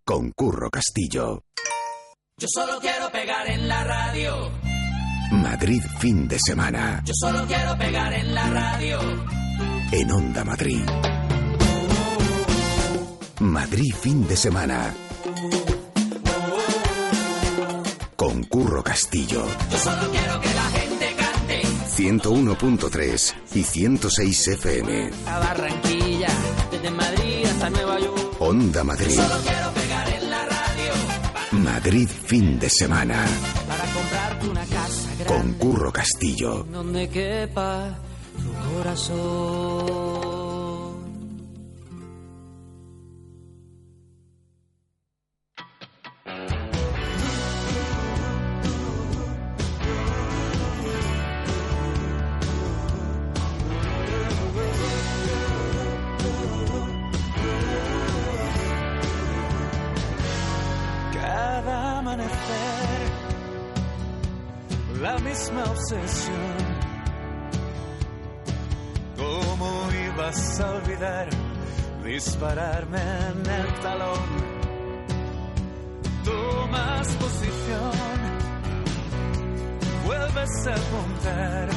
con Curro Castillo. Yo solo quiero pegar en la radio. Madrid fin de semana. Yo solo quiero pegar en la radio. En Onda Madrid. Madrid fin de semana. Con Curro Castillo. Yo solo quiero que la gente cante. 101.3 y 106 FM. A Barranquilla, desde Madrid hasta Nueva York. Onda Madrid. Yo solo quiero pegar en la radio. Madrid fin de semana. Para comprarte una casa grande. Con Curro Castillo. Donde quepa tu corazón. La misma obsesión. ¿Cómo ibas a olvidar dispararme en el talón? Tomas posición, vuelves a apuntar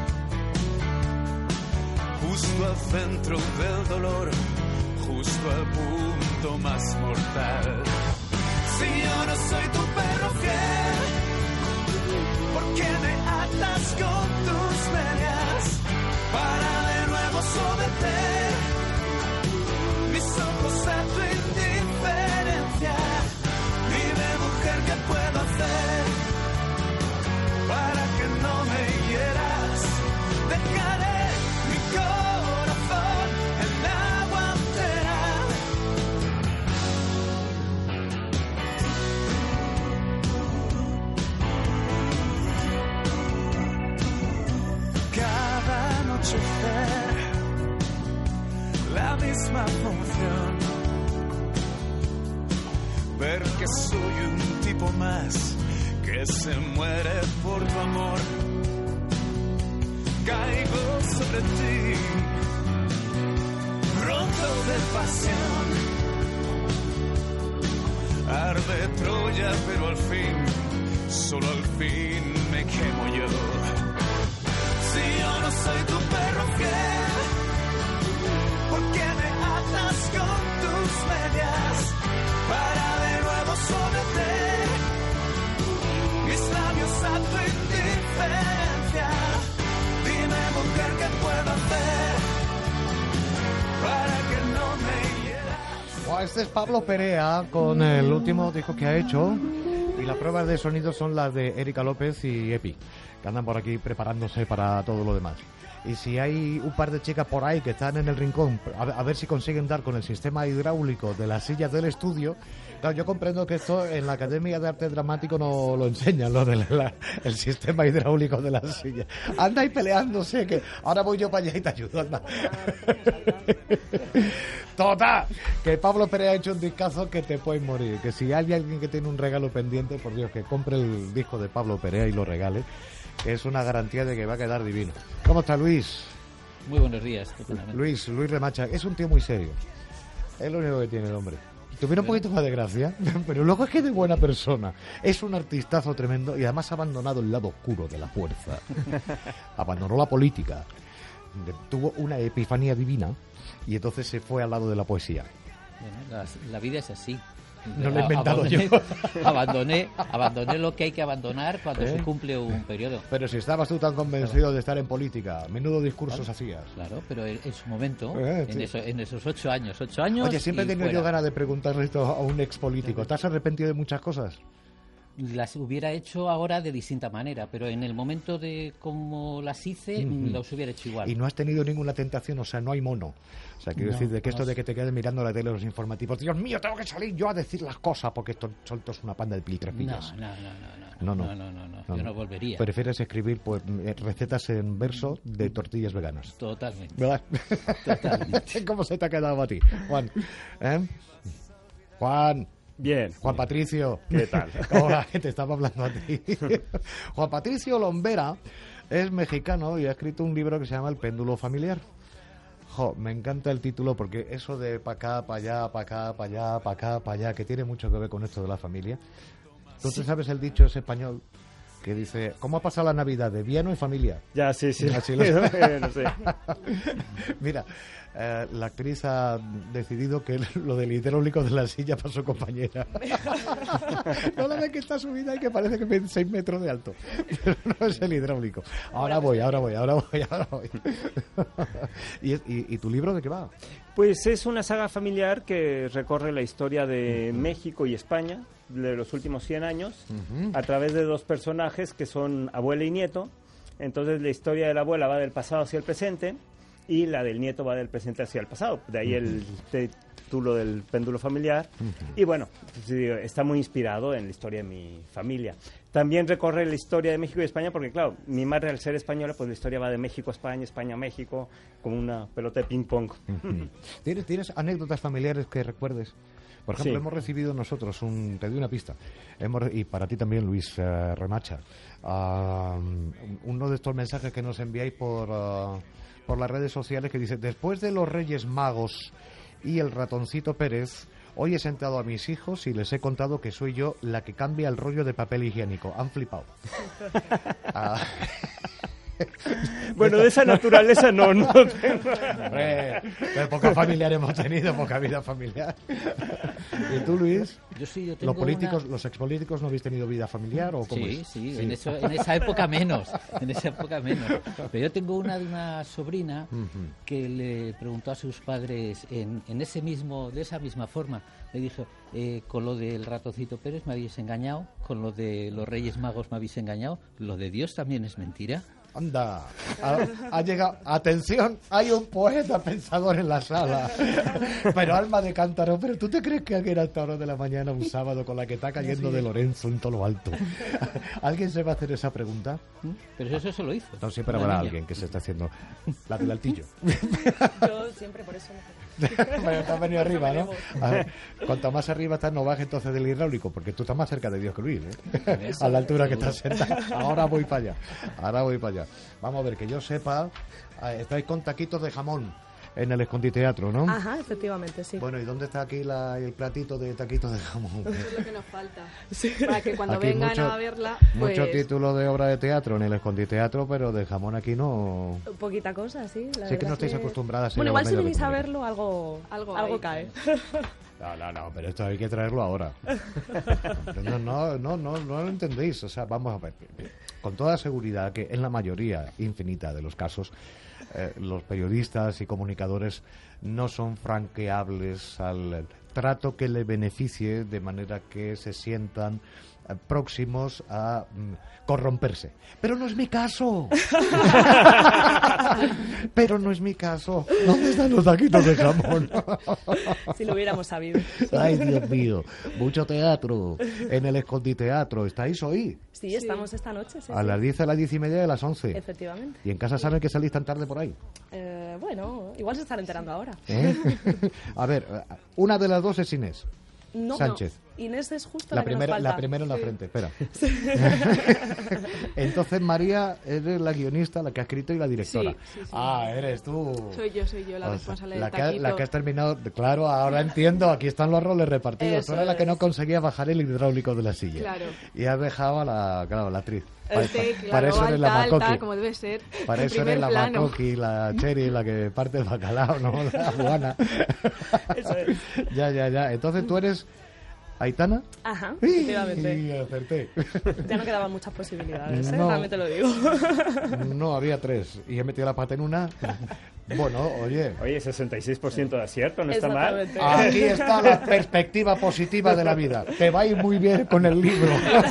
justo al centro del dolor, justo al punto más mortal. Si yo no soy tu perro fiel, ¿por qué me atas con tus medias para de nuevo someter mis ojos a tu indiferencia? Dime, mujer, ¿qué puedo hacer para que no me hieras? Dejaré mi corazón en la guantera. Cada anochecer, la misma función. Ver que soy un tipo más que se muere por tu amor. Caigo sobre ti, roto de pasión. Arde Troya, pero al fin, solo al fin me quemo yo. Si yo no soy tu perro fiel, ¿por qué me atas con tus medias para de nuevo someter mis labios a tu indiferencia? Dime, mujer, ¿qué puedo hacer para que no me hieras? Bueno, este es Pablo Perea con el último disco que ha hecho, y las pruebas de sonido son las de Erika López y Epi, que andan por aquí preparándose para todo lo demás. Y si hay un par de chicas por ahí que están en el rincón, a ver si consiguen dar con el sistema hidráulico de las sillas del estudio. Claro, yo comprendo que esto en la Academia de Arte Dramático no lo enseñan, lo del el sistema hidráulico de las sillas. Anda ahí peleándose, que ahora voy yo para allá y te ayudo, anda. Total, que Pablo Perea ha hecho un discazo que te puedes morir. Que si hay alguien que tiene un regalo pendiente, por Dios, que compre el disco de Pablo Perea y lo regale. Es una garantía de que va a quedar divino. ¿Cómo está Luis? Muy buenos días. Luis Remacha, es un tío muy serio. Es lo único que tiene el hombre. Tuviera un poquito más de gracia, pero luego es que es de buena persona. Es un artistazo tremendo y además ha abandonado el lado oscuro de la fuerza. Abandonó la política. Tuvo una epifanía divina y entonces se fue al lado de la poesía. Bueno, la vida es así. No lo he inventado yo. Abandoné lo que hay que abandonar cuando se cumple un periodo. Pero si estabas tú tan convencido de estar en política, menudo discursos hacías. Claro, pero en su momento, sí. en esos 8 años. Oye, siempre he tenido yo ganas de preguntarle esto a un ex político. ¿Te has arrepentido de muchas cosas? Las hubiera hecho ahora de distinta manera, pero en el momento de cómo las hice, las hubiera hecho igual. Y no has tenido ninguna tentación, o sea, no hay mono. O sea, quiero decir, de que esto de que te quedes mirando la tele, los informativos, Dios mío, tengo que salir yo a decir las cosas, porque esto son todos una panda de piltrafillas. No, yo no volvería. Prefieres escribir pues recetas en verso de tortillas veganas. Totalmente. ¿Verdad? Totalmente. ¿Cómo se te ha quedado a ti, Juan? Juan. Bien. Juan Patricio. ¿Qué tal? Hola, te estaba hablando a ti. Juan Patricio Lombera es mexicano y ha escrito un libro que se llama El péndulo familiar. Me encanta el título porque eso de pa' acá, pa' allá, pa' acá, pa' allá, pa' acá, pa' allá, que tiene mucho que ver con esto de la familia. ¿Tú te sabes el dicho ese español que dice, ¿cómo ha pasado la Navidad? ¿De bien o en familia? Ya, sí. Así No lo sé. Mira, la actriz ha decidido que lo del hidráulico de la silla para su compañera. No la ve que está subida y que parece que mide 6 metros de alto. Pero no es el hidráulico. Ahora voy. ¿Y tu libro de qué va? Pues es una saga familiar que recorre la historia de México y España de los últimos 100 años a través de dos personajes que son abuela y nieto. Entonces la historia de la abuela va del pasado hacia el presente y la del nieto va del presente hacia el pasado. De ahí el título del péndulo familiar. Y bueno, está muy inspirado en la historia de mi familia. También recorre la historia de México y España porque, claro, mi madre al ser española, pues la historia va de México a España, España a México, como una pelota de ping-pong. ¿Tienes anécdotas familiares que recuerdes? Por ejemplo, Sí. hemos recibido nosotros, te doy una pista, y para ti también, Luis Remacha, uno de estos mensajes que nos enviáis por las redes sociales que dice, después de los Reyes Magos y el ratoncito Pérez, hoy he sentado a mis hijos y les he contado que soy yo la que cambia el rollo de papel higiénico. Han flipado. Bueno, de esa naturaleza no tengo. Hombre, poca familiar hemos tenido, poca vida familiar. ¿Y tú, Luis? Yo tengo ¿Los expolíticos no habéis tenido vida familiar o cómo Sí, es? sí, en esa época menos, Pero yo tengo una de una sobrina que le preguntó a sus padres de esa misma forma. Le dijo, con lo del ratoncito Pérez me habéis engañado, con lo de los Reyes Magos me habéis engañado, lo de Dios también es mentira. Anda, ha llegado. Atención, hay un poeta pensador en la sala. Pero alma de cántaro, ¿pero tú te crees que alguien a esta hora de la mañana, un sábado, con la que está cayendo de Lorenzo en todo lo alto? ¿Alguien se va a hacer esa pregunta? Pero eso se lo hizo. No, siempre habrá alguien que se está haciendo la del altillo. Yo siempre por eso Bueno, te has venido arriba, ¿no? A ver, cuanto más arriba estás, no bajes entonces del hidráulico, porque tú estás más cerca de Dios que Luis, ¿eh? A la altura que estás sentado. Ahora voy para allá. Vamos a ver, que yo sepa, estáis con taquitos de jamón en el Esconditeatro, ¿no? Ajá, efectivamente, sí. Bueno, ¿y dónde está aquí el platito de taquitos de jamón? Eso es lo que nos falta. Para que cuando Aquí vengan mucho- a verla, Mucho pues... título de obra de teatro en el Esconditeatro, pero de jamón aquí no. Poquita cosa, sí. La Sé que verdad no estáis acostumbradas a ir Bueno, a igual los si medios de venís a comunicación. verlo, algo Algo cae. No, pero esto hay que traerlo ahora. No lo entendéis. O sea, vamos a ver. Con toda seguridad que en la mayoría infinita de los casos, los periodistas y comunicadores no son franqueables al trato que le beneficie, de manera que se sientan próximos a corromperse. Pero no es mi caso. ¿Dónde están los taquitos de jamón? Si lo hubiéramos sabido. Ay, Dios mío, mucho teatro en el Esconditeatro. ¿Estáis hoy? Sí, estamos esta noche. Sí, A las 10, a las 10:30 y a las 11. Efectivamente. ¿Y en casa saben que salís tan tarde por ahí? Bueno, igual se están enterando ahora. ¿Eh? A ver, una de las dos es Inés No, Sánchez. Inés es justo La la que nos primera, falta. la primera en la frente, espera. Entonces, María, eres la guionista, la que ha escrito y la directora. Sí. Ah, eres tú. Soy yo la O sea, responsable la del que, taquito. la que has terminado, claro, ahora entiendo, aquí están los roles repartidos. Eso Tú eres la que no es. conseguía bajar el hidráulico de la silla. Claro. Y has dejado a la actriz. Claro, para eso eres la alta, Macoqui. como debe ser. Para En eso eres primer la plano. Macoqui, la Cherry, la que parte el bacalao, ¿no? La Juana. Eso es. Ya. Entonces tú eres Aitana. Ajá, ¡Ih! efectivamente. Acerté. Ya no quedaban muchas posibilidades, No. también te lo digo. No, había 3. Y he metido la pata en una. Bueno, oye. Oye, 66% de acierto, no está mal. Exactamente. Aquí está la perspectiva positiva de la vida. Te va a ir muy bien con el libro.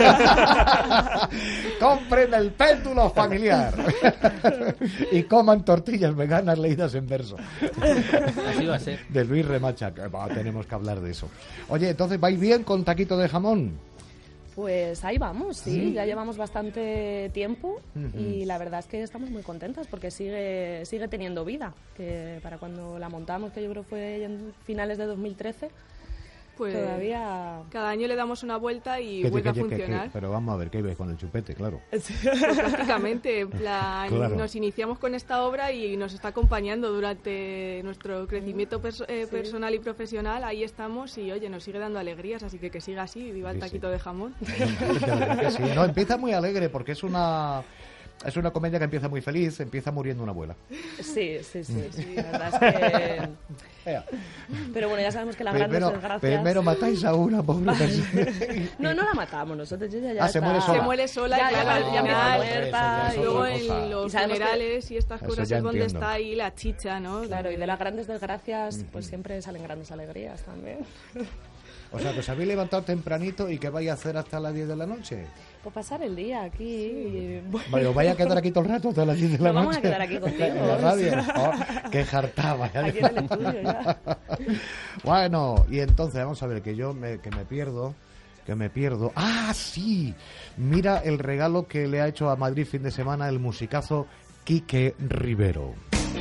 Compren el péndulo familiar. Y coman tortillas veganas leídas en verso. Así va a ser. De Luis Remacha. Tenemos que hablar de eso. Oye, entonces, ¿vais bien con taquito de jamón? Pues ahí vamos, sí, ya llevamos bastante tiempo y la verdad es que estamos muy contentas porque sigue teniendo vida, que para cuando la montamos, que yo creo fue en finales de 2013, Pues Todavía... cada año le damos una vuelta y Que- vuelve a que- funcionar. pero vamos a ver, ¿qué ves con el chupete? Claro. Pues prácticamente, en plan, Claro. nos iniciamos con esta obra y nos está acompañando durante nuestro crecimiento personal y profesional. Ahí estamos y, oye, nos sigue dando alegrías, así que siga así, viva el Sí, sí. taquito de jamón. De verdad que sí. No, empieza muy alegre porque es una comedia que empieza muy feliz, empieza muriendo una abuela. Sí, la verdad es que... Ea. Pero bueno, ya sabemos que las grandes desgracias... Primero matáis a una pobre persona. No la matamos nosotros, ella ya Se está... muere sola. Se muere sola Ya, y claro, ya, al ya empieza final, muerta eso ya es luego otra en cosa. los Y sabemos que- funerales y estas Eso cosas ya es donde entiendo. está ahí la chicha, ¿no? Claro, y de las grandes desgracias, pues siempre salen grandes alegrías también. O sea, que os habéis levantado tempranito y ¿qué vais a hacer hasta las 10 de la noche? Pues pasar el día aquí... y- Vale, ¿os vais a quedar aquí todo el rato hasta las 10 de la Nos noche? vamos a quedar aquí contigo. En la radio. Oh, qué jartá, vaya. Aquí en el estudio ya. Bueno, y entonces, vamos a ver, que me pierdo. ¡Ah, sí! Mira el regalo que le ha hecho a Madrid fin de semana el musicazo Quique Rivero.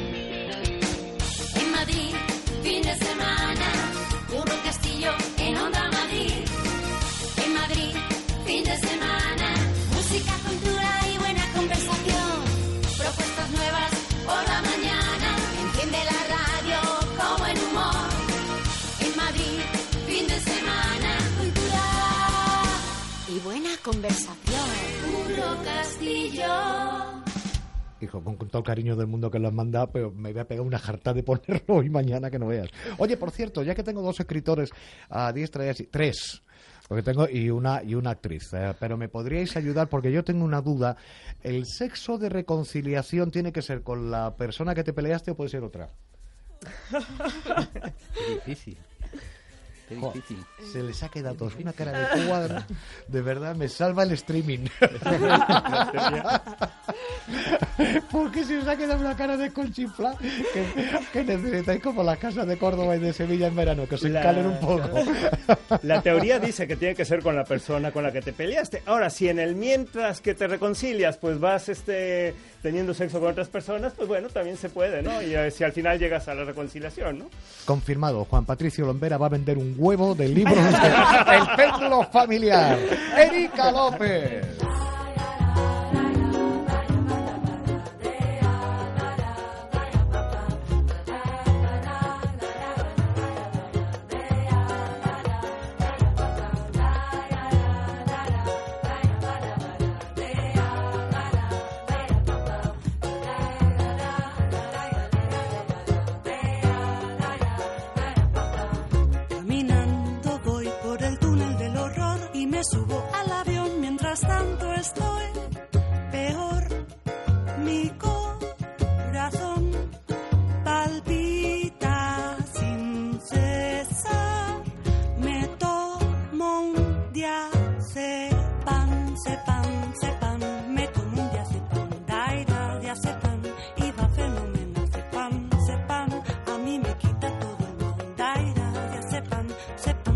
En Madrid, fin de semana, Curro Castillo en Onda Madrid. En Madrid, fin de semana, música, cultura y buena conversación. Propuestas nuevas por la mañana, enciende la radio como en humor. En Madrid, fin de semana, cultura y buena conversación. Curro Castillo. Hijo, con todo el cariño del mundo que lo han mandado, pero me voy a pegar una jarta de ponerlo hoy mañana que no veas. Oye, por cierto, ya que tengo 2 escritores a diestra y así, 3, porque tengo y una actriz, pero me podríais ayudar porque yo tengo una duda. ¿El sexo de reconciliación tiene que ser con la persona que te peleaste o puede ser otra? Qué difícil. Qué Jo, difícil. se les ha quedado todos una cara de cuadra. De verdad, me salva el streaming. Porque si os ha quedado una cara de conchifla que necesitáis como las casas de Córdoba y de Sevilla en verano, que os encalen un poco. La teoría dice que tiene que ser con la persona con la que te peleaste. Ahora, si en el mientras que te reconcilias, pues vas teniendo sexo con otras personas, pues bueno, también se puede, ¿no? Y si al final llegas a la reconciliación, ¿no? Confirmado, Juan Patricio Lombera va a vender un huevo del libro El péndulo familiar. Erika López. Caminando voy por el túnel del horror y me subo al avión. Mientras tanto estoy peor. Mi corazón palpita sin cesar. Me tomo un diazepam, sepam. Me tomo un diazepam, daira, diazepam. Y va fenómeno, sepam. A mí me quita todo el mundo, daira, diazepam, sepam.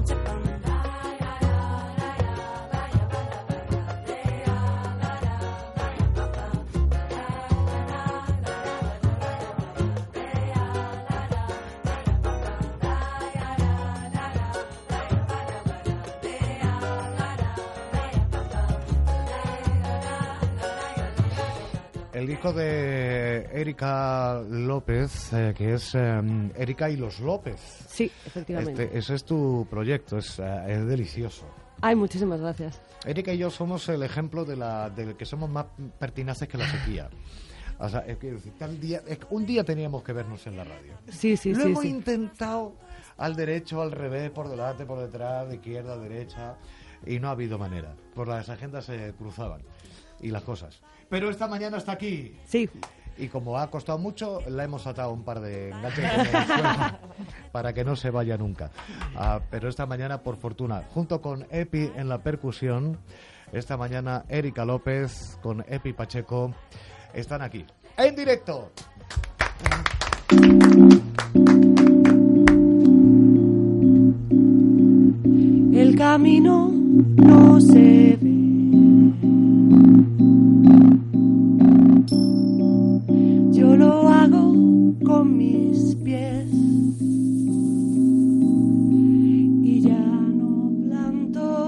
El disco de Erika López, que es Erika y los López. Sí, efectivamente. Ese es tu proyecto, es delicioso. Ay, muchísimas gracias. Erika y yo somos el ejemplo de que somos más pertinaces que la sequía. O sea, es que un día teníamos que vernos en la radio. Sí. Lo hemos intentado al derecho, al revés, por delante, por detrás, de izquierda a derecha, y no ha habido manera. Por las agendas se cruzaban y las cosas. Pero esta mañana está aquí. Sí. Y como ha costado mucho, la hemos atado un par de enganches para que no se vaya nunca. Pero esta mañana, por fortuna, junto con Epi en la percusión, esta mañana Erika López con Epi Pacheco están aquí, en directo. El camino no se ve. Yo lo hago con mis pies y ya.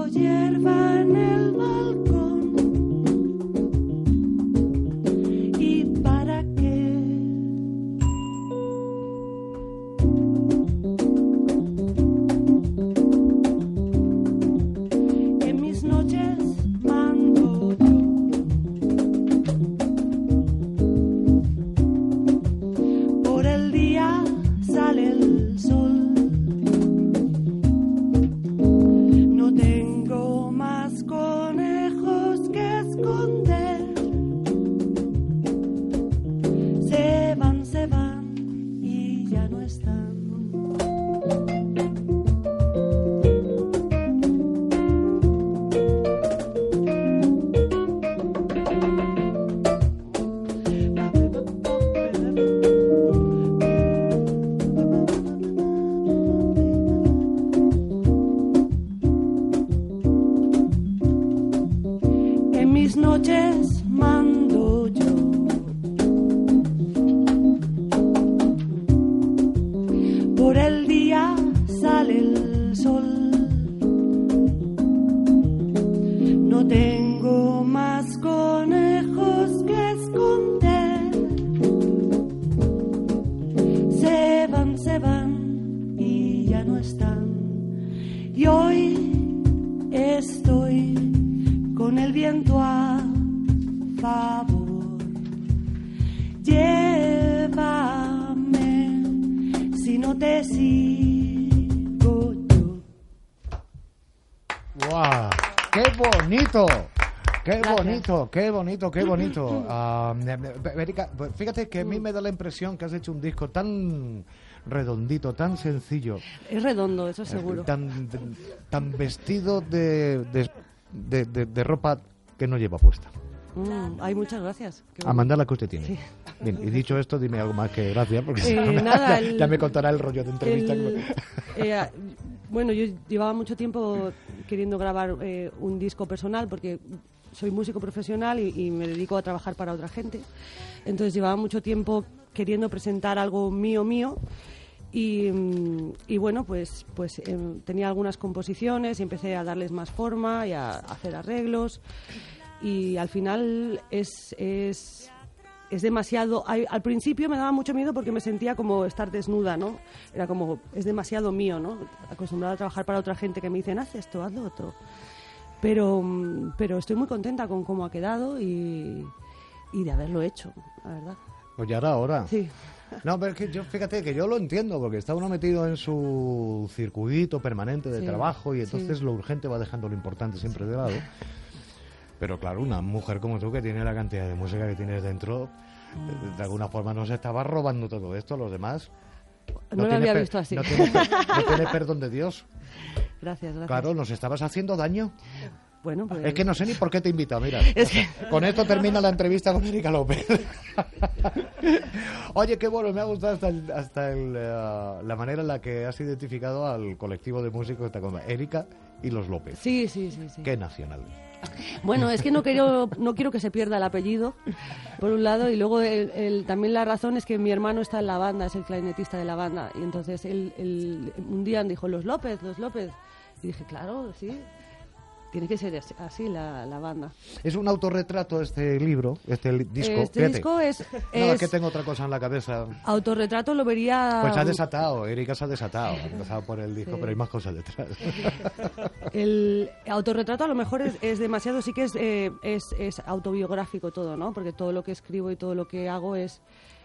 hierba en el balcón. ¿Y para qué? En mis noches mando yo. Por el día sale el sol. No tengo más conejos que esconder. Se van y ya no están. En mis noches mando yo. Por el día sale el sol. No tengo más conejos que esconder. Se van y ya no están. Y hoy estoy con el viento a favor. Llévame si no te sigo yo. ¡Guau! ¡Qué bonito! ¡Qué Gracias. bonito! ¡Qué bonito! ¡Qué bonito! Erika, pues fíjate que a mí me da la impresión que has hecho un disco tan redondito, tan sencillo, Es redondo, eso seguro. tan vestido de ropa que no lleva puesta. Ay, muchas gracias. Qué Amanda, la que usted tiene. Sí. Bien, y dicho esto, dime algo más que gracias, porque si no, nada, ya me contará el rollo de entrevista. Bueno, yo llevaba mucho tiempo queriendo grabar un disco personal porque soy músico profesional y me dedico a trabajar para otra gente. Entonces llevaba mucho tiempo queriendo presentar algo mío. Y bueno, pues tenía algunas composiciones y empecé a darles más forma y a hacer arreglos. Y al final es demasiado. Al principio me daba mucho miedo porque me sentía como estar desnuda, ¿no? Era como, es demasiado mío, ¿no? Acostumbrada a trabajar para otra gente que me dicen, haz esto, haz lo otro. Pero estoy muy contenta con cómo ha quedado y de haberlo hecho, la verdad. Pues ya era hora. Sí. No, pero es que yo, fíjate que yo lo entiendo, porque está uno metido en su circuito permanente de Sí, trabajo y entonces sí. lo urgente va dejando lo importante siempre de lado. Pero claro, una mujer como tú que tiene la cantidad de música que tienes dentro, de alguna forma nos estaba robando todo esto, los demás. No lo había visto así. No tiene perdón de Dios. Gracias. Claro, nos estabas haciendo daño. Bueno, pues... Es que no sé ni por qué te he invitado, mira. Es que- Con esto termina la entrevista con Erika López. Oye, qué bueno, me ha gustado la manera en la que has identificado al colectivo de músicos que está con Erika y los López. Sí. Qué nacional. Bueno, es que no quiero que se pierda el apellido, por un lado, y luego también la razón es que mi hermano está en la banda, es el clarinetista de la banda, y entonces él un día dijo, los López, y dije, claro, sí, tiene que ser así la banda. Es un autorretrato este libro, este disco. Este Fíjate. disco es que tengo otra cosa en la cabeza. Autorretrato, lo vería... Pues se ha desatado, Erika se ha desatado. Ha empezado por el disco, Sí. pero hay más cosas detrás. El autorretrato a lo mejor es demasiado, sí que es autobiográfico todo, ¿no? Porque todo lo que escribo y todo lo que hago es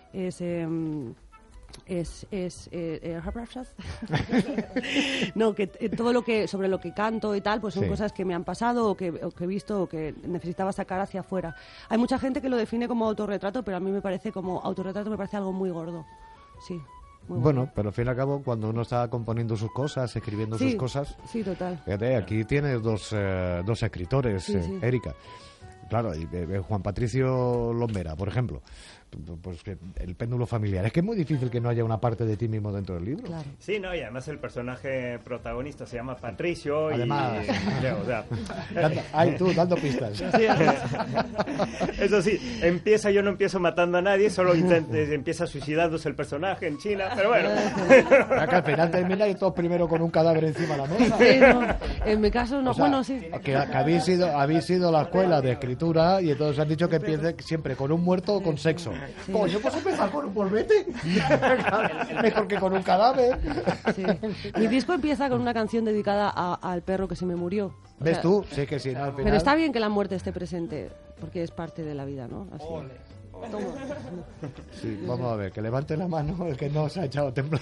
no, que todo lo que sobre lo que canto y tal, pues son Sí. cosas que me han pasado o que he visto o que necesitaba sacar hacia afuera. Hay mucha gente que lo define como autorretrato, pero a mí me parece algo muy gordo. Sí. Muy Bueno, gordo. pero al fin y al cabo, cuando uno está componiendo sus cosas, escribiendo Sí, sus cosas, sí, total. fíjate, aquí tienes dos escritores, Sí, sí. Erika. Claro, y Juan Patricio Lombera, por ejemplo. pues el péndulo familiar. Es que es muy difícil que no haya una parte de ti mismo dentro del libro. Claro. Sí, no, y además el personaje protagonista se llama Patricio. Además. Ay, tú, dando pistas. Sí, eso sí, yo no empiezo matando a nadie, solo empieza suicidándose el personaje en China, pero bueno. Acá al final termina y todos primero con un cadáver encima de la mesa. Sí, no, en mi caso no, O sea, bueno, sí. Que habéis sido la escuela de escritura y entonces han dicho que empiece siempre con un muerto o con sexo. Sí. Coño, pues empezar con un polvete. Mejor que con un cadáver. Sí. Mi disco empieza con una canción dedicada al perro que se me murió. O ¿Ves sea, tú? Sí que sí, ¿no? Al final... Pero está bien que la muerte esté presente, porque es parte de la vida, ¿no? Así. Toma. Sí, vamos a ver, que levante la mano el que no se ha echado a temblar.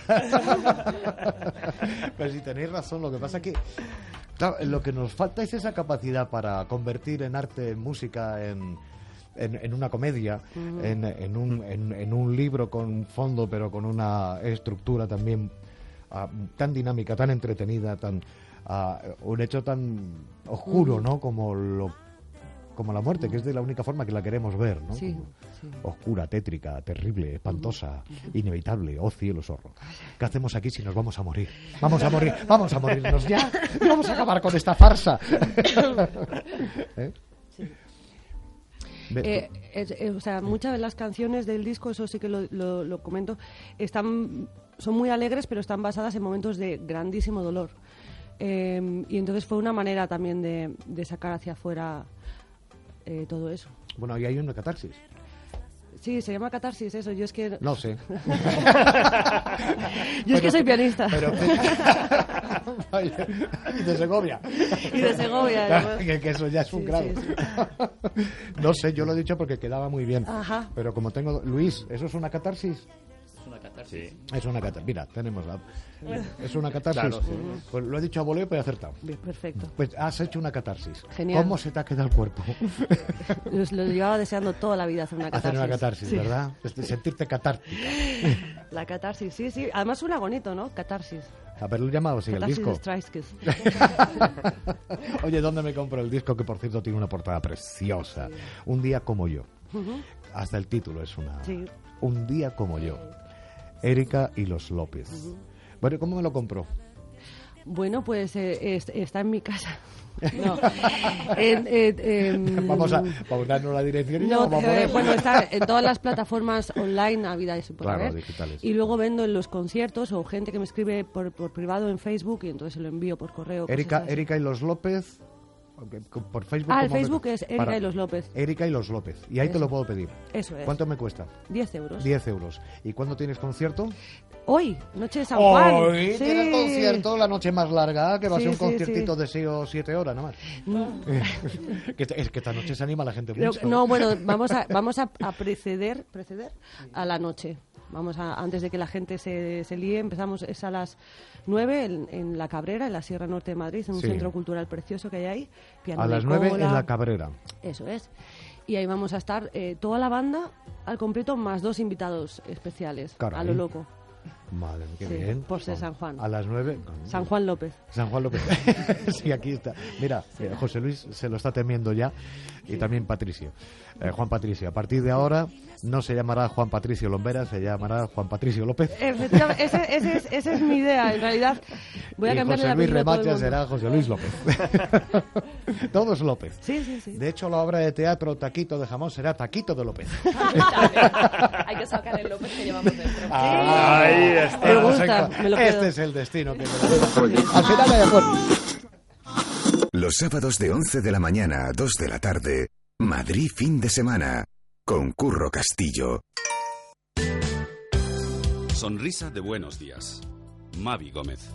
Pero si tenéis razón, lo que pasa es que claro, lo que nos falta es esa capacidad para convertir en arte, en música, en una comedia, en un libro con fondo, pero con una estructura también tan dinámica, tan entretenida, un hecho tan oscuro, ¿no? Como la muerte, que es de la única forma que la queremos ver, ¿no? Sí, sí. Oscura, tétrica, terrible, espantosa, inevitable, oh cielo zorro. ¿Qué hacemos aquí si nos vamos a morir? Vamos a morirnos ya y vamos a acabar con esta farsa. Sí. O sea, muchas de las canciones del disco, eso sí que lo comento, son muy alegres, pero están basadas en momentos de grandísimo dolor. Y entonces fue una manera también de sacar hacia afuera todo eso. Bueno, y hay una catarsis. Sí, se llama catarsis eso. Yo es que... No sé. Yo es que soy pianista. Y de Segovia. Y de Segovia. Que eso ya es un grado. Sí. No sé, yo lo he dicho porque quedaba muy bien. Ajá. Pero como tengo... Luis, ¿eso es una catarsis? Es una catarsis. Sí. Es una catarsis. Mira, tenemos la... Es una catarsis. Claro, sí. Pues lo he dicho a voleo, pero he acertado. Bien, perfecto. Pues has hecho una catarsis. Genial. ¿Cómo se te ha quedado el cuerpo? Lo llevaba deseando toda la vida hacer una catarsis. Hacer una catarsis, sí. ¿verdad? Sentirte catártica. La catarsis, sí, sí. Además suena bonito, ¿no? Catarsis. Haberlo llamado así el Catarsis disco. de Straiskes. Oye, ¿dónde me compro el disco? Que por cierto tiene una portada preciosa. Sí. Un día como yo. Hasta el título es una... Sí. Un día como yo. Erika y los López. Bueno, ¿cómo me lo compro? Bueno, pues está en mi casa. No. Vamos a darnos la dirección y no, vamos a poner. Bueno, está en todas las plataformas online, habidas y por claro, haber. digitales. Y luego vendo en los conciertos o gente que me escribe por privado en Facebook y entonces se lo envío por correo. Erika y los López. Por Facebook. El Facebook es Erika y los López. Erika y los López. Y ahí eso. Te lo puedo pedir. Eso es. ¿Cuánto me cuesta? 10 euros. 10 euros. ¿Y cuándo tienes concierto? Hoy, noche de San Juan. Hoy sí. tienes concierto, la noche más larga, que va a ser un conciertito sí. de 6 o 7 horas nada más. Es que esta noche se anima la gente mucho. No, bueno, vamos a preceder a la noche. Antes de que la gente se líe, es a las 9 en La Cabrera, en la Sierra Norte de Madrid, en un centro cultural precioso que hay ahí. Piano a las 9 en La Cabrera. Eso es. Y ahí vamos a estar toda la banda al completo, más 2 invitados especiales. Caray. A lo loco. Madre, qué sí, bien. Por ser San Juan. A las 9. San Juan López. San Juan López. Sí, aquí está. Mira, sí. José Luis se lo está temiendo ya. Y también Patricio. Juan Patricio. A partir de ahora no se llamará Juan Patricio Lombera, se llamará Juan Patricio López. Efectivamente, esa es mi idea. En realidad, voy a cambiarle José Luis Remacha será José Luis López. Todos López. Sí. De hecho, la obra de teatro Taquito de Jamón será Taquito de López. Hay que sacar el López que llevamos dentro. Ahí está. Me gusta, me lo este quedo. es el destino que al final hay acuerdo. Los sábados de 11 de la mañana a 2 de la tarde, Madrid fin de semana, con Curro Castillo. Sonrisa de buenos días. Mavi Gómez.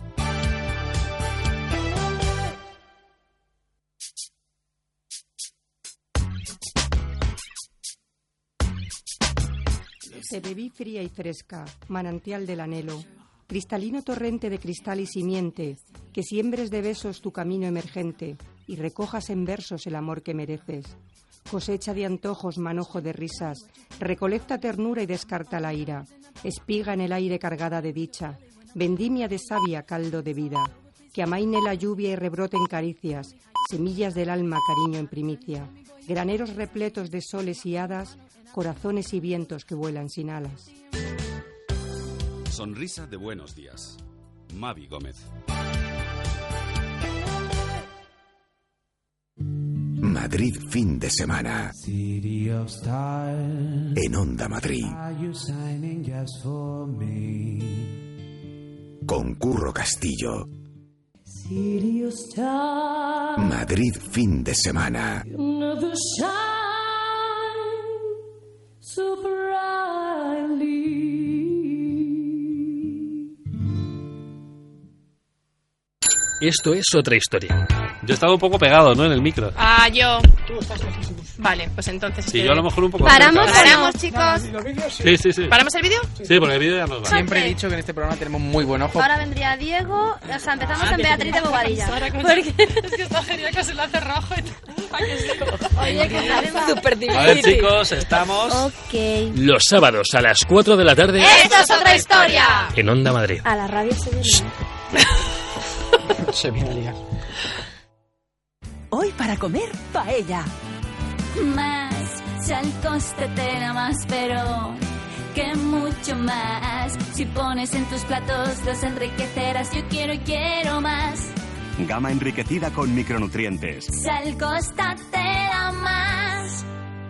Te bebí fría y fresca, manantial del anhelo, cristalino torrente de cristal y simiente, que siembres de besos tu camino emergente y recojas en versos el amor que mereces. Cosecha de antojos, manojo de risas, recolecta ternura y descarta la ira, espiga en el aire cargada de dicha, vendimia de savia, caldo de vida, que amaine la lluvia y rebroten caricias, semillas del alma, cariño en primicia, graneros repletos de soles y hadas, corazones y vientos que vuelan sin alas. Sonrisa de buenos días. Mavi Gómez. Madrid fin de semana. En Onda Madrid. Con Curro Castillo. Madrid fin de semana. Esto es otra historia. Yo estaba un poco pegado, ¿no? En el micro. Ah, yo. Vale, pues entonces... Sí, yo a lo mejor un poco... Paramos, cerca. chicos. Sí. ¿Paramos el vídeo? Sí, porque el vídeo ya nos va. Siempre he dicho que en este programa tenemos muy buen ojo. Ahora vendría Diego, o sea, empezamos en Beatriz de Bobadilla. Porque es que está genial que se lo hace rojo. Oye, que estaremos súper difícil. A ver, chicos, estamos... Ok. Los sábados a las 4 de la tarde... ¡Esto es otra historia! En Onda Madrid. A la radio se viene. Se viene a liar. Hoy para comer, paella. Más, si al coste te da más, pero que mucho más. Si pones en tus platos, los enriquecerás. Yo quiero más. Gama enriquecida con micronutrientes. Si al coste te da más.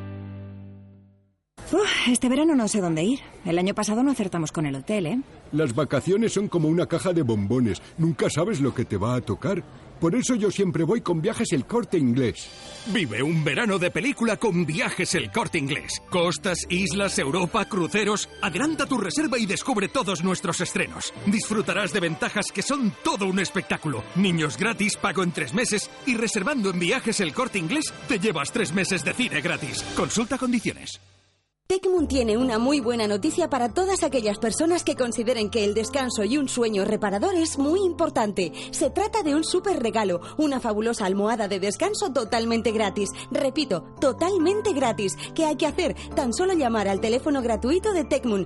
Este verano no sé dónde ir. El año pasado no acertamos con el hotel, ¿eh? Las vacaciones son como una caja de bombones. Nunca sabes lo que te va a tocar. Por eso yo siempre voy con Viajes El Corte Inglés. Vive un verano de película con Viajes El Corte Inglés. Costas, islas, Europa, cruceros. Adelanta tu reserva y descubre todos nuestros estrenos. Disfrutarás de ventajas que son todo un espectáculo. Niños gratis, pago en 3 meses. Y reservando en Viajes El Corte Inglés, te llevas 3 meses de cine gratis. Consulta condiciones. Tecmun tiene una muy buena noticia para todas aquellas personas que consideren que el descanso y un sueño reparador es muy importante. Se trata de un súper regalo, una fabulosa almohada de descanso totalmente gratis. Repito, totalmente gratis. ¿Qué hay que hacer? Tan solo llamar al teléfono gratuito de Tecmun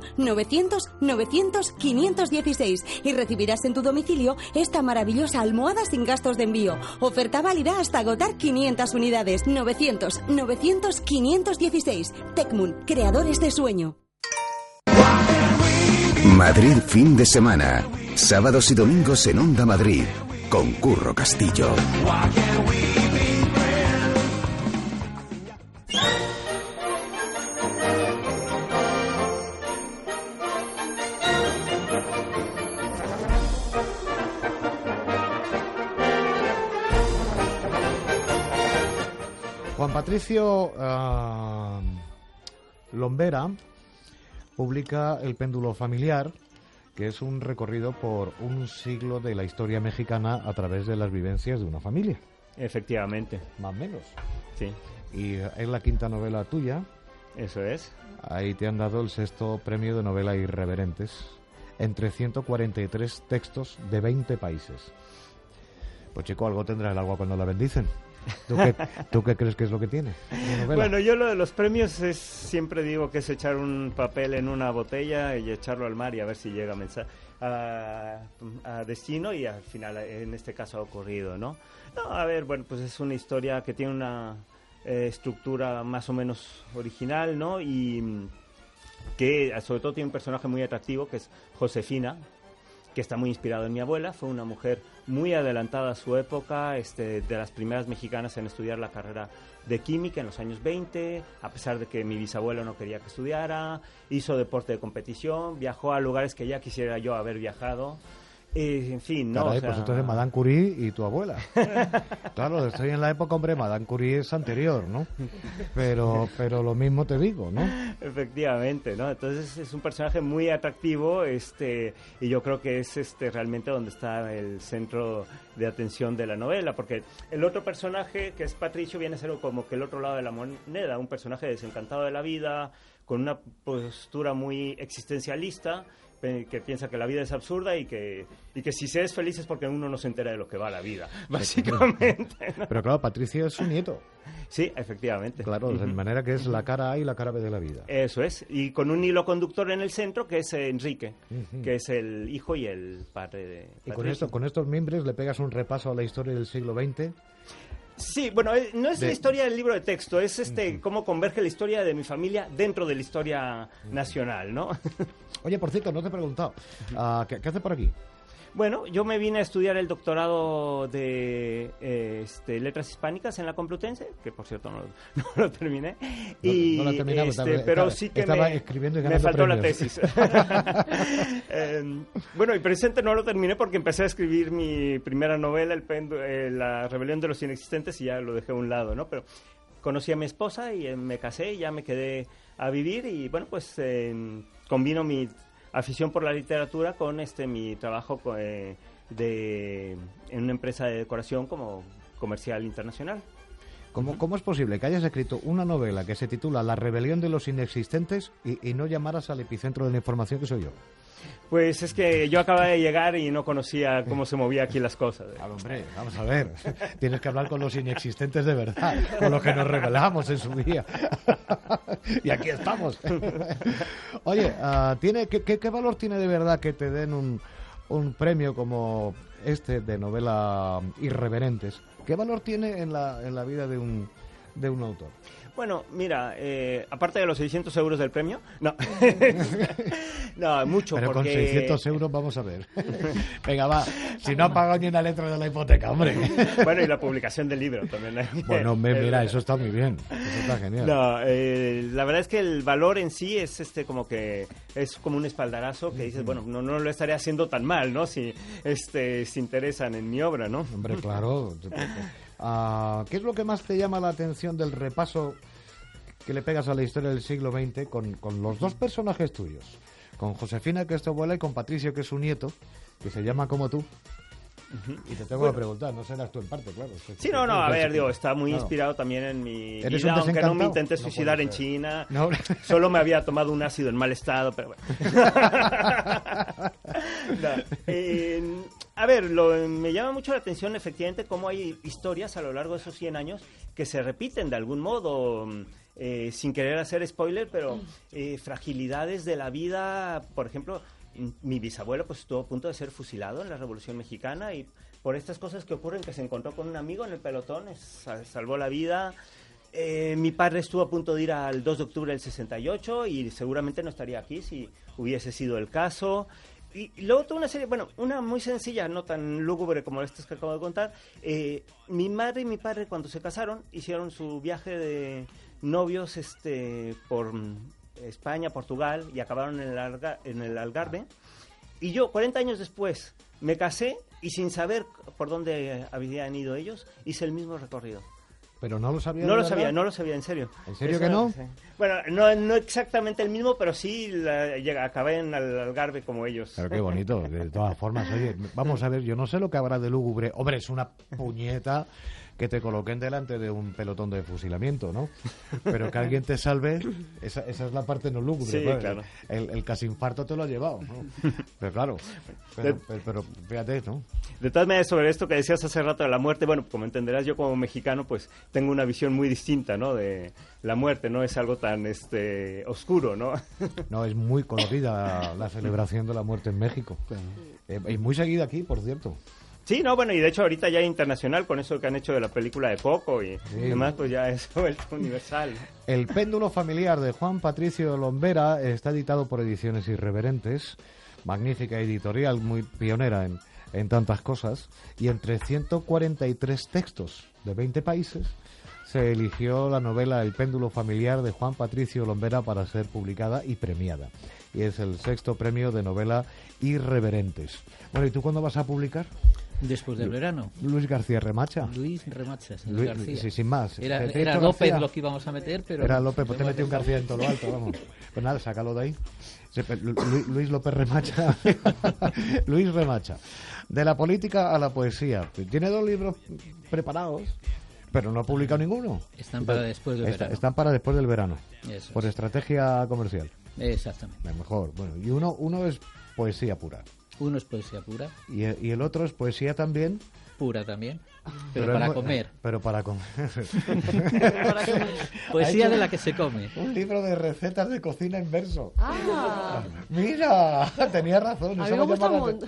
900-900-516 y recibirás en tu domicilio esta maravillosa almohada sin gastos de envío. Oferta válida hasta agotar 500 unidades. 900-900-516. Tecmun, creadores de sueño. Madrid fin de semana. Sábados y domingos en Onda Madrid. Con Curro Castillo. Juan Patricio Lombera publica El péndulo familiar, que es un recorrido por un siglo de la historia mexicana a través de las vivencias de una familia. Efectivamente. Más o menos. Sí. Y es la 5ª novela tuya. Eso es. Ahí te han dado el 6º premio de novela Irreverentes, entre 143 textos de 20 países. Pues chico, algo tendrá el agua cuando la bendicen. ¿Tú qué crees que es lo que tiene? Bueno, yo lo de los premios siempre digo que es echar un papel en una botella y echarlo al mar y a ver si llega a destino, y al final en este caso ha ocurrido, ¿no? No, a ver, bueno, pues es una historia que tiene una estructura más o menos original, ¿no? Y que sobre todo tiene un personaje muy atractivo, que es Josefina, que está muy inspirado en mi abuela. Fue una mujer muy adelantada a su época, de las primeras mexicanas en estudiar la carrera de química en los años 20, a pesar de que mi bisabuelo no quería que estudiara. Hizo deporte de competición, viajó a lugares que ya quisiera yo haber viajado. En fin, ¿no? Caray, pues entonces Madame Curie y tu abuela. Claro, estoy en la época, hombre, Madame Curie es anterior, ¿no? Pero lo mismo te digo, ¿no? Efectivamente, ¿no? Entonces es un personaje muy atractivo, y yo creo que es realmente donde está el centro de atención de la novela, porque el otro personaje, que es Patricio, viene a ser como que el otro lado de la moneda, un personaje desencantado de la vida, con una postura muy existencialista, que piensa que la vida es absurda y que si se es feliz es porque uno no se entera de lo que va la vida, básicamente, ¿no? Pero claro, Patricio es su nieto. Sí, efectivamente. Claro, de manera que es la cara A y la cara B de la vida. Eso es, y con un hilo conductor en el centro que es Enrique, que es el hijo y el padre de Patricio. Y con estos miembros le pegas un repaso a la historia del siglo XX. Sí, bueno, no es la historia del libro de texto, es cómo converge la historia de mi familia dentro de la historia nacional, ¿no? Oye, por cierto, no te he preguntado, ¿qué haces por aquí? Bueno, yo me vine a estudiar el doctorado de Letras Hispánicas en la Complutense, que por cierto no lo terminé. No lo terminamos, pero sí que me faltó la tesis. Bueno, y presente no lo terminé porque empecé a escribir mi primera novela, La rebelión de los inexistentes, y ya lo dejé a un lado, ¿no? Pero conocí a mi esposa y me casé y ya me quedé a vivir y bueno, pues combino mi afición por la literatura con mi trabajo en una empresa de decoración como comercial internacional. ¿Cómo es posible que hayas escrito una novela que se titula La rebelión de los inexistentes y no llamaras al epicentro de la información que soy yo? Pues es que yo acababa de llegar y no conocía cómo se movía aquí las cosas. Hombre, vamos a ver. Tienes que hablar con los inexistentes de verdad, con los que nos rebelamos en su día. Y aquí estamos. Oye, ¿qué valor tiene de verdad que te den un premio como de novela Irreverentes? ¿Qué valor tiene en la vida de un autor? Bueno, mira, aparte de los 600 euros del premio, no, no, mucho. Pero porque... con 600 euros vamos a ver. Venga, va, si no ha pagado ni una letra de la hipoteca, hombre. Bueno, y la publicación del libro también. Bueno, mira, eso está muy bien, eso está genial. No, la verdad es que el valor en sí es como que es como un espaldarazo que dices, bueno, no lo estaré haciendo tan mal, ¿no? Si se interesan en mi obra, ¿no? Hombre, claro. ¿Qué es lo que más te llama la atención del repaso que le pegas a la historia del siglo XX con los dos personajes tuyos? Con Josefina, que es tu abuela, y con Patricio, que es su nieto, que se llama como tú. Y te tengo que preguntar, no serás tú en parte, claro. Sí, no, a ver, está muy inspirado también en mi vida, aunque no me intenté suicidar en China. No. Solo me había tomado un ácido en mal estado, pero bueno. A ver, me llama mucho la atención, efectivamente, cómo hay historias a lo largo de esos 100 años que se repiten de algún modo, sin querer hacer spoiler, pero fragilidades de la vida, por ejemplo... Mi bisabuelo pues estuvo a punto de ser fusilado en la Revolución Mexicana y por estas cosas que ocurren, que se encontró con un amigo en el pelotón, salvó la vida. Mi padre estuvo a punto de ir al 2 de octubre del 68 y seguramente no estaría aquí si hubiese sido el caso. Y luego tuve una serie, bueno, una muy sencilla, no tan lúgubre como estas que acabo de contar. Mi madre y mi padre, cuando se casaron, hicieron su viaje de novios por España, Portugal, y acabaron en el Algarve. Y yo, 40 años después, me casé y sin saber por dónde habían ido ellos, hice el mismo recorrido. ¿Pero no lo sabía? No lo sabía, en serio. ¿En serio que no? Sí. Bueno, no exactamente el mismo, pero sí acabé en el Algarve como ellos. Pero qué bonito, de todas formas. Oye, vamos a ver, yo no sé lo que habrá de lúgubre. Hombre, es una puñeta que te coloquen delante de un pelotón de fusilamiento, ¿no? Pero que alguien te salve, esa es la parte no lúgubre. Sí, claro. El casi infarto te lo ha llevado, ¿no? Pero claro, pero fíjate, ¿no? De todas maneras, sobre esto que decías hace rato de la muerte, bueno, como entenderás, yo como mexicano, pues tengo una visión muy distinta, ¿no? De la muerte, no es algo tan oscuro, ¿no? No, es muy colorida la celebración de la muerte en México. Y muy seguida aquí, por cierto. Sí, no, bueno, y de hecho ahorita ya internacional con eso que han hecho de la película de Coco y demás, pues ya es vuelto universal. El péndulo familiar de Juan Patricio Lombera está editado por Ediciones Irreverentes, magnífica editorial, muy pionera en tantas cosas, y entre 143 textos de 20 países se eligió la novela El péndulo familiar de Juan Patricio Lombera para ser publicada y premiada. Y es el 6º premio de novela Irreverentes. Bueno, ¿y tú cuándo vas a publicar? Después del verano. Luis García Remacha. Luis Remacha, señor García. Sí, sin más. Era López García? Lo que íbamos a meter, pero... Era López, pues te metí un García en todo lo alto, vamos. Pues nada, sácalo de ahí. Luis López Remacha. Luis Remacha. De la política a la poesía. Tiene 2 libros preparados, pero no ha publicado ninguno. Están para después del verano. Están para después del verano. Eso por estrategia comercial. Exactamente. Mejor. Bueno, y uno es poesía pura. Uno es poesía pura. Y el otro es poesía también. Pura también. Pero para comer. Pero para comer. Poesía de la que se come. Un libro de recetas de cocina en verso. Ah. Mira, tenía razón. A mí me gusta un montón.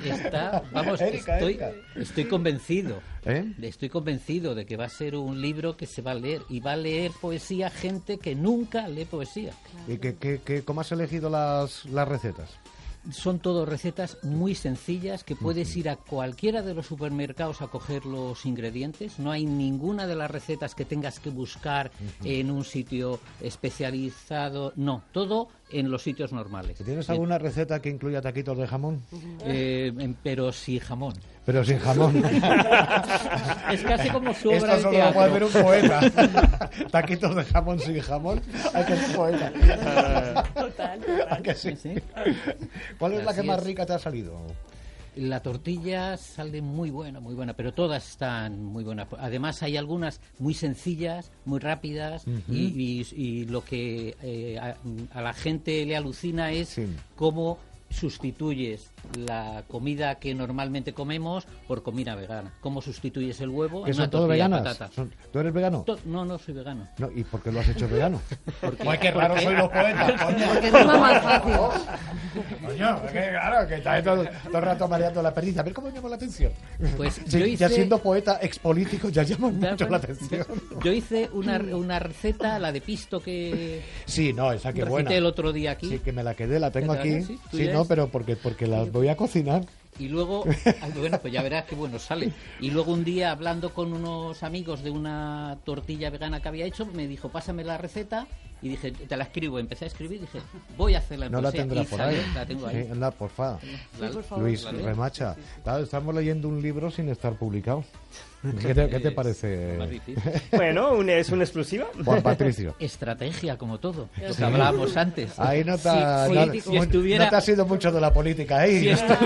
Estoy convencido. ¿Eh? Estoy convencido de que va a ser un libro que se va a leer. Y va a leer poesía gente que nunca lee poesía. ¿Y cómo has elegido las recetas? Son todo recetas muy sencillas que puedes ir a cualquiera de los supermercados a coger los ingredientes. No hay ninguna de las recetas que tengas que buscar en un sitio especializado. No, todo en los sitios normales. ¿Tienes alguna receta que incluya taquitos de jamón? Pero sin jamón. Pero sin jamón. Es casi como su obra Esto de solo teatro. lo puede ver un poeta. Taquitos de jamón sin jamón. Hay que ser poeta. Total. ¿A que sí? ¿Cuál es la que Así más es. rica te ha salido? La tortilla sale muy buena, pero todas están muy buenas. Además hay algunas muy sencillas, muy rápidas y lo que a la gente le alucina es cómo sustituyes la comida que normalmente comemos por comida vegana. ¿Cómo sustituyes el huevo ¿Que en son una todo tortilla de veganas? patata? ¿Tú eres vegano? No soy vegano. No, ¿y por qué lo has hecho vegano? Porque, qué raro soy los poetas, coño. Porque rima más fácil. Coño, es que claro, que está todo el rato mareando la perdiz. A ver cómo llama la atención. Pues Sí, yo ya hice- siendo poeta expolítico ya llama mucho la atención. Yo hice una receta, la de pisto que Sí, no, esa que recité buena. el otro día aquí. Sí, que me la quedé, la tengo ¿Te la aquí. quedas? Sí, tú Sí, ya no, es. pero porque las voy a cocinar. Y luego, bueno, pues ya verás qué bueno sale. Y luego un día, hablando con unos amigos de una tortilla vegana que había hecho, me dijo, pásame la receta. Y dije, te la escribo. Empecé a escribir y dije, voy a hacerla en No la poesía. tendrá Y por salió, ahí. la tengo ahí. Sí, anda, porfa. La- por favor. Luis la leo. Remacha. Claro, estamos leyendo un libro sin estar publicado. ¿Qué te parece? Más difícil. Bueno, es una exclusiva. Juan Patricio. Estrategia, como todo. Lo Sí. que hablábamos antes. Ahí no te, Si estuviera... no te ha sido mucho de la política ahí.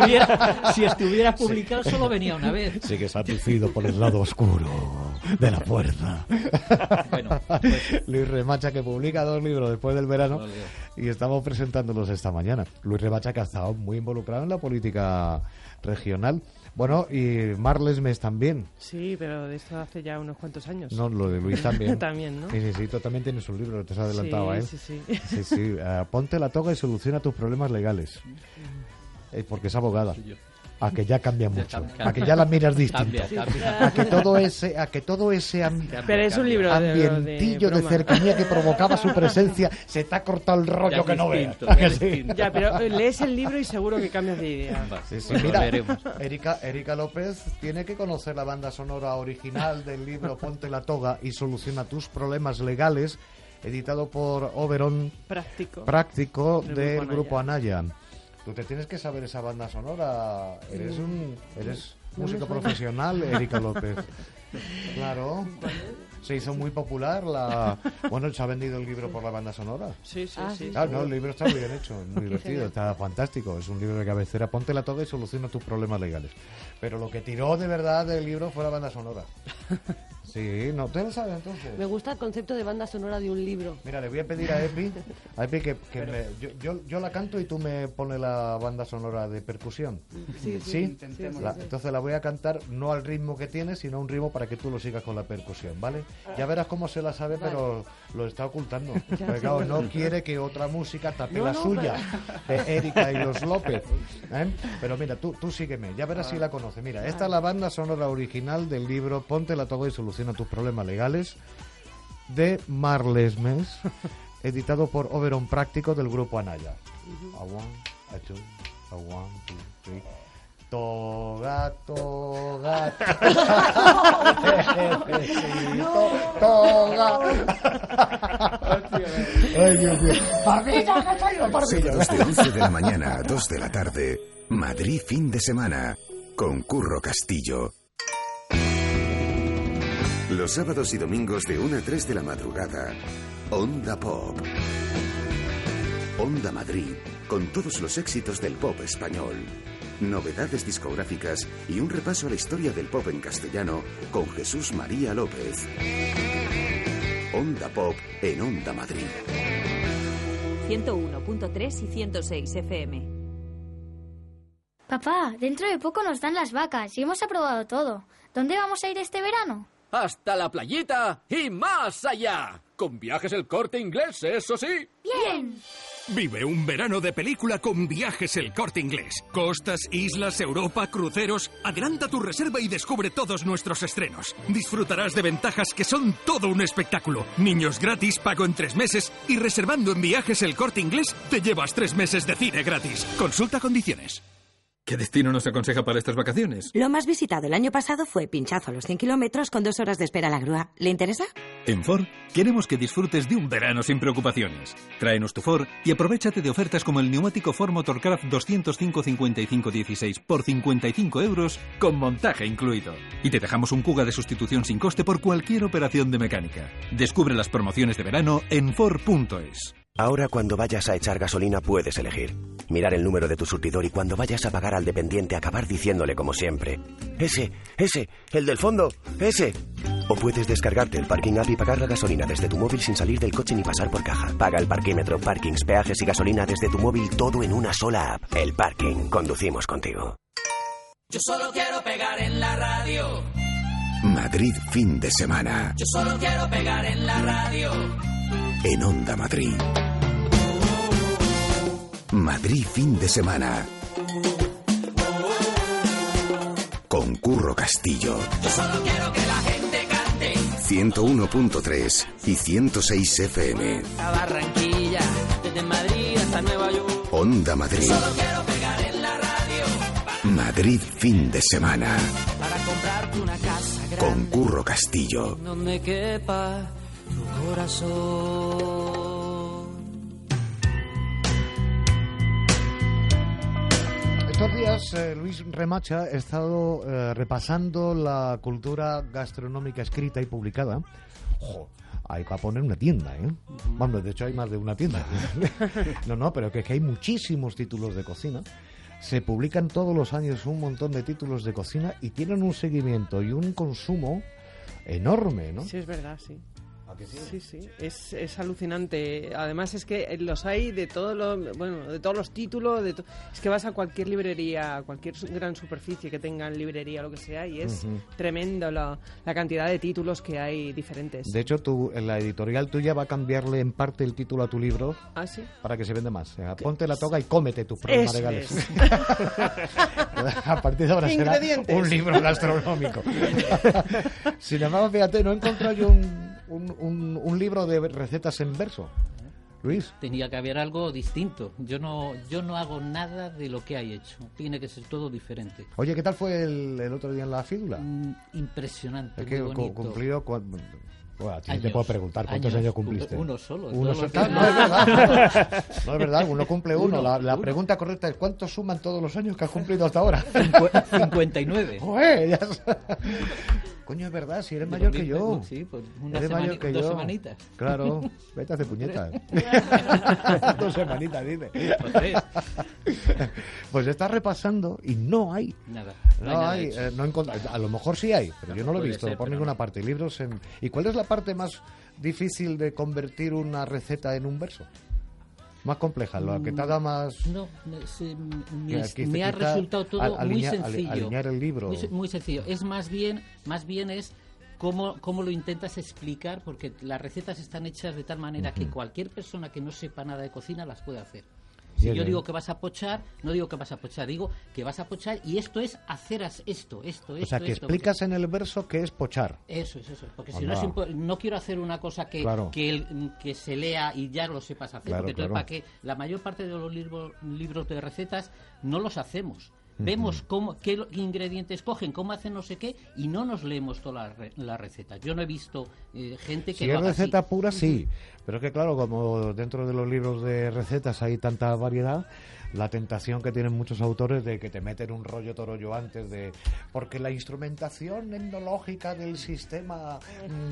Si estuviera publicado, solo venía una vez. Sigues aducido por el lado oscuro de la fuerza. Bueno, pues- Luis Remacha, que publica 2 libros después del verano, Lo leo. y estamos presentándolos esta mañana. Luis Remacha, que ha estado muy involucrado en la política regional. Bueno, y Marles Mes también. Sí, pero de esto hace ya unos cuantos años. No, lo de Luis también. También, ¿no? Sí, tú también tienes un libro, te has adelantado a él. Sí. Sí. Ponte la toga y soluciona tus problemas legales. Porque es abogada. A que ya cambia mucho. A que ya la miras distinto. Cambia. A que todo ese Pero es un libro ambientillo de broma. cercanía que provocaba su presencia, se te ha cortado el rollo Ya que no veas. distinto, ¿A ya que sí? distinto. Ya, pero lees el libro y seguro que cambias de idea. Sí, Lo mira, veremos. Erika López tiene que conocer la banda sonora original del libro Ponte la toga y soluciona tus problemas legales, editado por Oberon Práctico del Grupo Anaya. Tú te tienes que saber esa banda sonora. Eres músico profesional, Erika López. Claro. Se hizo muy popular Bueno, se ha vendido el libro por la banda sonora. Sí. Claro, no, el libro está muy bien hecho, muy divertido, está fantástico. Es un libro de cabecera. Ponte la toga y soluciona tus problemas legales. Pero lo que tiró de verdad del libro fue la banda sonora. Sí, ¿no te lo sabes entonces? Me gusta el concepto de banda sonora de un libro. Mira, le voy a pedir a Epi que yo la canto y tú me pones la banda sonora de percusión. Sí. Entonces la voy a cantar no al ritmo que tiene, sino a un ritmo para que tú lo sigas con la percusión, ¿vale? Ya verás cómo se la sabe, pero lo está ocultando. Porque claro, no quiere que otra música tape la suya, de Erika y los López. Pero mira, tú sígueme, ya verás si la conoces. Mira, esta es la banda sonora original del libro Ponte la toga y soluciona tus problemas legales, de Marles Mes, editado por Oberon Práctico del Grupo Anaya. A one, a two, a one, two, three. Toga. Ay, Dios mío. Sábados de 11 de la mañana a 2 de la tarde, Madrid fin de semana, con Curro Castillo. Los sábados y domingos de 1 a 3 de la madrugada, Onda Pop. Onda Madrid, con todos los éxitos del pop español. Novedades discográficas y un repaso a la historia del pop en castellano con Jesús María López. Onda Pop en Onda Madrid. 101.3 y 106 FM. Papá, dentro de poco nos dan las vacas y hemos aprobado todo. ¿Dónde vamos a ir este verano? Hasta la playita y más allá. Con Viajes El Corte Inglés, eso sí. ¡Bien! Vive un verano de película con Viajes El Corte Inglés. Costas, islas, Europa, cruceros. Adelanta tu reserva y descubre todos nuestros estrenos. Disfrutarás de ventajas que son todo un espectáculo. Niños gratis, pago en 3 meses. Y reservando en Viajes El Corte Inglés, te llevas 3 meses de cine gratis. Consulta condiciones. ¿Qué destino nos aconseja para estas vacaciones? Lo más visitado el año pasado fue Pinchazo a los 100 kilómetros con 2 horas de espera a la grúa. ¿Le interesa? En Ford queremos que disfrutes de un verano sin preocupaciones. Tráenos tu Ford y aprovéchate de ofertas como el neumático Ford Motorcraft 205-55-16 por 55 € con montaje incluido. Y te dejamos un Kuga de sustitución sin coste por cualquier operación de mecánica. Descubre las promociones de verano en Ford.es. Ahora cuando vayas a echar gasolina puedes elegir. Mirar el número de tu surtidor y cuando vayas a pagar al dependiente acabar diciéndole como siempre: ese, el del fondo, ese. O puedes descargarte el Parking App y pagar la gasolina desde tu móvil sin salir del coche ni pasar por caja. Paga el parquímetro, parkings, peajes y gasolina desde tu móvil, todo en una sola app. El Parking. Conducimos contigo. Yo solo quiero pegar en la radio. Madrid fin de semana. Yo solo quiero pegar en la radio. En Onda Madrid. Madrid fin de semana. Con Curro Castillo. Yo solo quiero que la gente cante. 101.3 y 106 FM. A Barranquilla, desde Madrid hasta Nueva York. Onda Madrid. Yo solo quiero pegar en la radio. Madrid fin de semana. Para comprarte una casa grande. Con Curro Castillo. Donde quepa tu corazón. Estos días Luis Remacha ha estado repasando la cultura gastronómica escrita y publicada. ¡Ojo! Hay para poner una tienda, ¿eh? Bueno, de hecho hay más de una tienda. No, pero que hay muchísimos títulos de cocina. Se publican todos los años un montón de títulos de cocina y tienen un seguimiento y un consumo enorme, ¿no? Sí, es verdad, sí. ¿A que sí? Sí, sí, es alucinante. Además es que los hay de todos los títulos, es que vas a cualquier librería, a cualquier gran superficie que tengan librería, lo que sea, y es tremendo la cantidad de títulos que hay diferentes. De hecho, la editorial tuya va a cambiarle en parte el título a tu libro. ¿Ah, sí? Para que se venda más. O sea, ponte la toga y cómete tus problemas legales. A partir de ahora será un libro gastronómico. Sin embargo, fíjate, no he encontrado yo un libro de recetas en verso. Luis. Tenía que haber algo distinto. Yo no hago nada de lo que hay hecho. Tiene que ser todo diferente. Oye, ¿qué tal fue el otro día en la fídula? Impresionante. Es que cumplió... Bueno, a ti te puedo preguntar cuántos años cumpliste. Uno solo. No es verdad. No es verdad, uno cumple uno. La pregunta correcta es: ¿cuántos suman todos los años que has cumplido hasta ahora? 59. ¡Joder! Coño, es verdad, si eres mayor que yo. Sí, pues eres mayor que yo. 2 semanitas. Claro, vete a hacer puñetas. 2 semanitas, dice. Pues estás repasando y no hay. Nada. No hay. A lo mejor sí hay, pero yo no lo he visto por ninguna parte. Libros en... ¿Y cuál es la parte más difícil de convertir una receta en un verso? Más compleja, lo que te da más... No, me ha resultado todo muy sencillo. Alinear el libro. Muy sencillo. Es más bien es cómo lo intentas explicar, porque las recetas están hechas de tal manera que cualquier persona que no sepa nada de cocina las puede hacer. Si yo digo que vas a pochar, no digo que vas a pochar, digo que vas a pochar y esto es hacer esto. O sea, que explicas en el verso qué es pochar. Eso. Porque si no quiero hacer una cosa que se lea y ya lo sepas hacer. Porque entonces, para que la mayor parte de los libros de recetas no los hacemos. Vemos qué ingredientes cogen, cómo hacen no sé qué, y no nos leemos toda la receta. Yo no he visto gente que... Si es receta pura, sí. Pero es que, claro, como dentro de los libros de recetas hay tanta variedad, la tentación que tienen muchos autores de que te meten un rollo torollo antes de... Porque la instrumentación endológica del sistema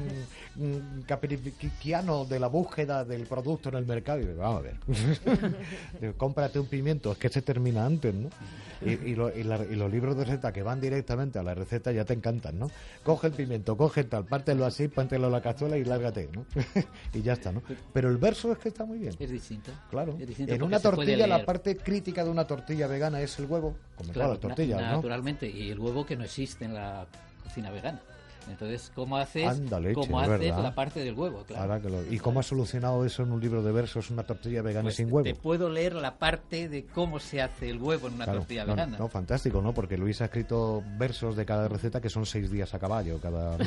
capiriciano de la búsqueda del producto en el mercado... Y vamos a ver. Cómprate un pimiento, es que se termina antes, ¿no? Y los libros de receta que van directamente a la receta ya te encantan, ¿no? Coge el pimiento, coge tal, pártelo así, póntelo en la cazuela y lárgate, ¿no? Y ya está, ¿no? Pero el verso es que está muy bien. Es distinto. Claro. Es distinto en una tortilla la parte crítica de una tortilla vegana es el huevo, como Claro, todas las tortillas, ¿no? naturalmente, y el huevo que no existe en la cocina vegana. Entonces, ¿cómo haces, Anda, leche, cómo es haces verdad. la parte del huevo? Claro. Ahora que ¿Y cómo has solucionado eso en un libro de versos, una tortilla vegana Pues sin huevo? te puedo leer la parte de cómo se hace el huevo en una Claro, tortilla no, vegana. no, fantástico, ¿no? Porque Luis ha escrito versos de cada receta que son 6 días a caballo, cada...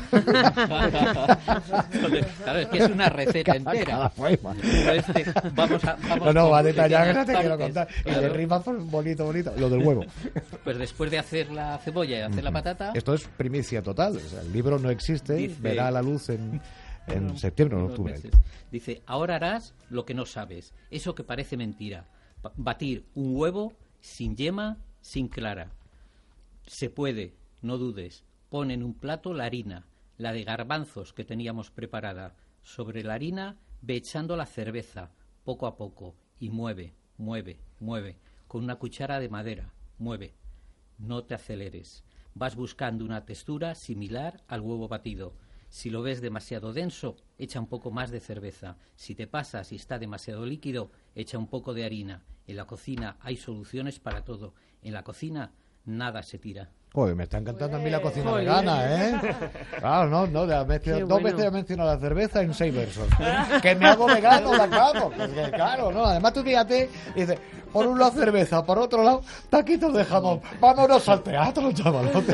Claro, es que es una receta entera. Cada poema. Vamos No, con va a detallar, que no te pequeñas quiero partes. contar. Y Claro. de rima, pues, bonito. Lo del huevo. Pues después de hacer la cebolla y hacer la patata... Esto es primicia total. O sea, el libro no existe, Dice- verá a la luz en septiembre o en unos octubre. meses. Dice, ahora harás lo que no sabes, eso que parece mentira. Batir un huevo sin yema, sin clara. Se puede, no dudes. Pon en un plato la harina, la de garbanzos que teníamos preparada. Sobre la harina ve echando la cerveza, poco a poco, y mueve, mueve, mueve, con una cuchara de madera, mueve. No te aceleres. Vas buscando una textura similar al huevo batido. Si lo ves demasiado denso, echa un poco más de cerveza. Si te pasas y está demasiado líquido, echa un poco de harina. En la cocina hay soluciones para todo. En la cocina nada se tira. Joder, me está encantando a mí la cocina Joder. vegana, ¿eh? Claro, no, Qué dos bueno. veces he mencionado la cerveza en 6 versos. Que me hago vegano, la acabo. Que claro, no, además tú fíjate, dice, por un lado cerveza, por otro lado, taquitos de jamón. Vámonos al teatro, chavalote.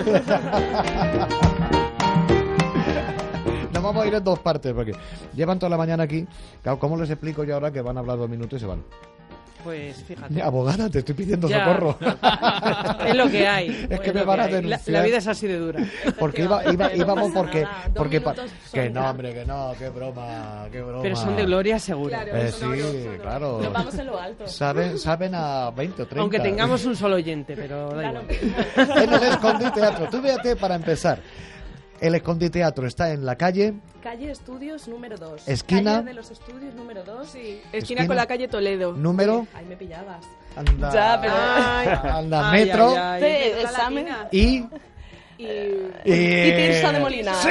Nos vamos a ir en 2 partes, porque llevan toda la mañana aquí. Claro, ¿cómo les explico yo ahora que van a hablar 2 minutos y se van? Pues fíjate. Abogada, te estoy pidiendo Ya. socorro. Es lo que hay. Es que Es me lo van a hay. denunciar. La vida es así de dura. Porque íbamos porque... nada, 2 porque minutos que son no, nada. hombre, que no, qué broma. Pero son de gloria seguro. Sí, claro. Nos vamos en lo alto. Saben a 20 o 30. Aunque tengamos un solo oyente, pero da igual. En el Esconditeatro. Tú fíjate, para empezar, el Esconditeatro está en la calle... Calle Estudios número 2. Esquina. Calle de los Estudios número 2. Sí, Esquina con la calle Toledo. Número... Ahí me pillabas. Anda, Ya, pero... anda, metro... De examen. Y... Y Tirsa de Molina. ¡Sí!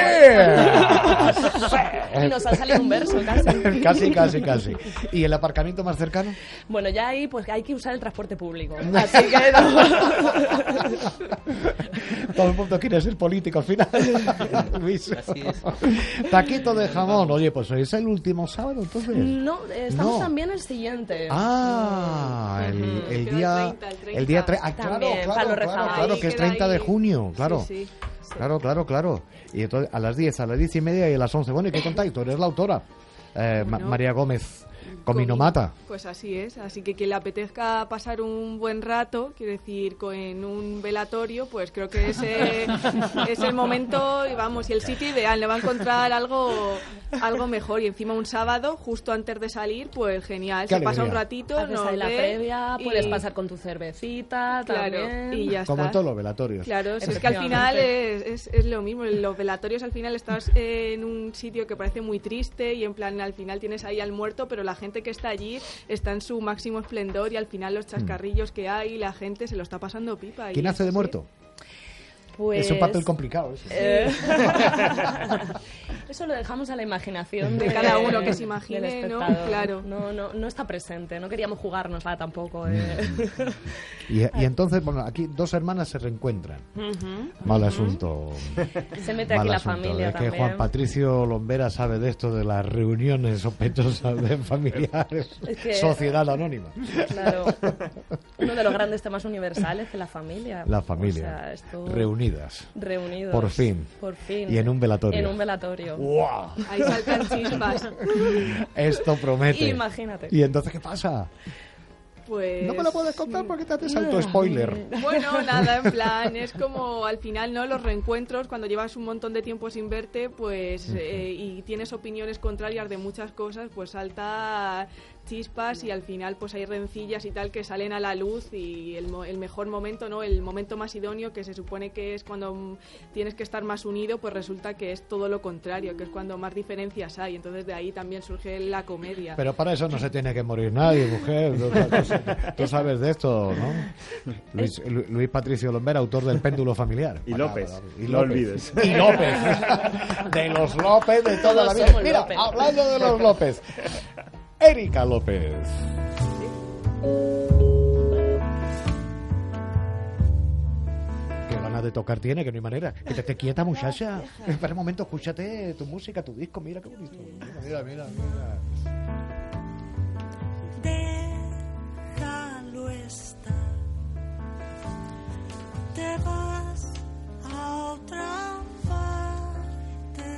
Y nos ha salido un verso casi. Casi. ¿Y el aparcamiento más cercano? Bueno, ya ahí pues hay que usar el transporte público. Así que no. Todo el mundo quiere ser político al final. Luis. Así es. Taquito de jamón. Oye, pues hoy es el último sábado, entonces. No, estamos No. también el siguiente. Ah, el día... El día 3. Ah, claro, También, para los rezagados. claro, que es 30 de junio, claro. Sí. Claro. Y entonces a las 10, a las 10:30 y a las 11. Bueno, ¿y qué contáis? Tú eres la autora. María Gómez, Cominomata. Pues así es, así que quien le apetezca pasar un buen rato, quiero decir, en un velatorio, pues creo que ese es el momento, y vamos, y el sitio ideal, le va a encontrar algo mejor, y encima un sábado, justo antes de salir, pues genial, Qué se pasa un alegría. ratito, Haces nos ahí la ve previa, y- puedes pasar con tu cervecita Claro, también. y ya Como en está. todos los velatorios. Claro, si es que al final es lo mismo. En los velatorios al final estás en un sitio que parece muy triste y en plan al final tienes ahí al muerto, pero la gente que está allí está en su máximo esplendor y al final los chascarrillos que hay, la gente se lo está pasando pipa. ¿Quién y hace de así. muerto? Pues... Es un papel complicado. Ese. Eso lo dejamos a la imaginación De cada uno que se imagine, del ¿no? espectador. Claro. No está presente, no queríamos jugárnosla tampoco. Y entonces, bueno, aquí 2 hermanas se reencuentran. Mal asunto. Se mete aquí Mal la asunto. familia Es que también. Juan Patricio Lombera sabe de esto de las reuniones sospechosas de familiares. Es que- Sociedad anónima. Claro. Uno de los grandes temas universales de la familia. La O familia. sea, esto- Reunidas. Reunidos. Por fin. Por fin. Y en un velatorio. En un velatorio. ¡Guau! Ahí saltan chispas. Esto promete. Imagínate. ¿Y entonces qué pasa? Pues... No me lo puedes contar porque te haces alto spoiler. Bueno, nada, en plan, es como al final, ¿no? Los reencuentros, cuando llevas un montón de tiempo sin verte, pues, y tienes opiniones contrarias de muchas cosas, pues salta chispas y al final pues hay rencillas y tal que salen a la luz y el mejor momento, ¿no? El momento más idóneo, que se supone que es cuando tienes que estar más unido, pues resulta que es todo lo contrario, que es cuando más diferencias hay. Entonces de ahí también surge la comedia. Pero para eso no se tiene que morir nadie, mujer. Tú sabes de esto, ¿no? Luis Patricio Lombera, autor del Péndulo Familiar. Y López, Y no López. olvides. Y López. De los López de toda Todos la vida. somos Mira, López. hablando de los López. Erika López. ganas de tocar tiene, que no hay manera. Que te quieta, muchacha. Espera un momento, escúchate tu música, tu disco. Mira qué bonito. Mira. Déjalo estar. Te vas a otra parte.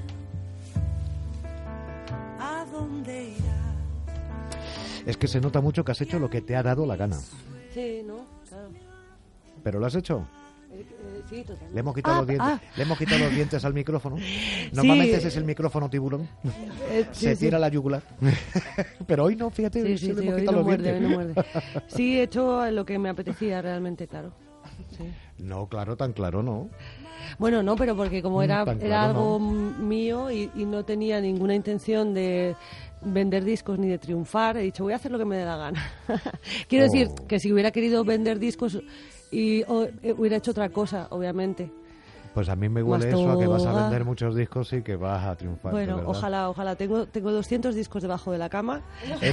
¿A dónde irás? Es que se nota mucho que has hecho lo que te ha dado la gana. Sí, ¿no? Claro. ¿Pero lo has hecho? Sí, totalmente. Le hemos quitado los dientes al micrófono. Normalmente ese es el micrófono tiburón. Se tira la yugular. Pero hoy no, fíjate, Sí, le hemos hoy quitado no los muerde, dientes. hoy no muerde. Sí, he hecho lo que me apetecía realmente, claro. Sí. No, claro, tan claro no. Bueno, no, pero porque como era Tan claro, algo no. mío y no tenía ninguna intención de vender discos ni de triunfar, he dicho, voy a hacer lo que me dé la gana. Quiero decir que si hubiera querido vender discos hubiera hecho otra cosa, obviamente. Pues a mí me huele eso a que vas a Masturba. vender muchos discos y que vas a triunfar. Bueno, de verdad. ojalá. Tengo 200 discos debajo de la cama.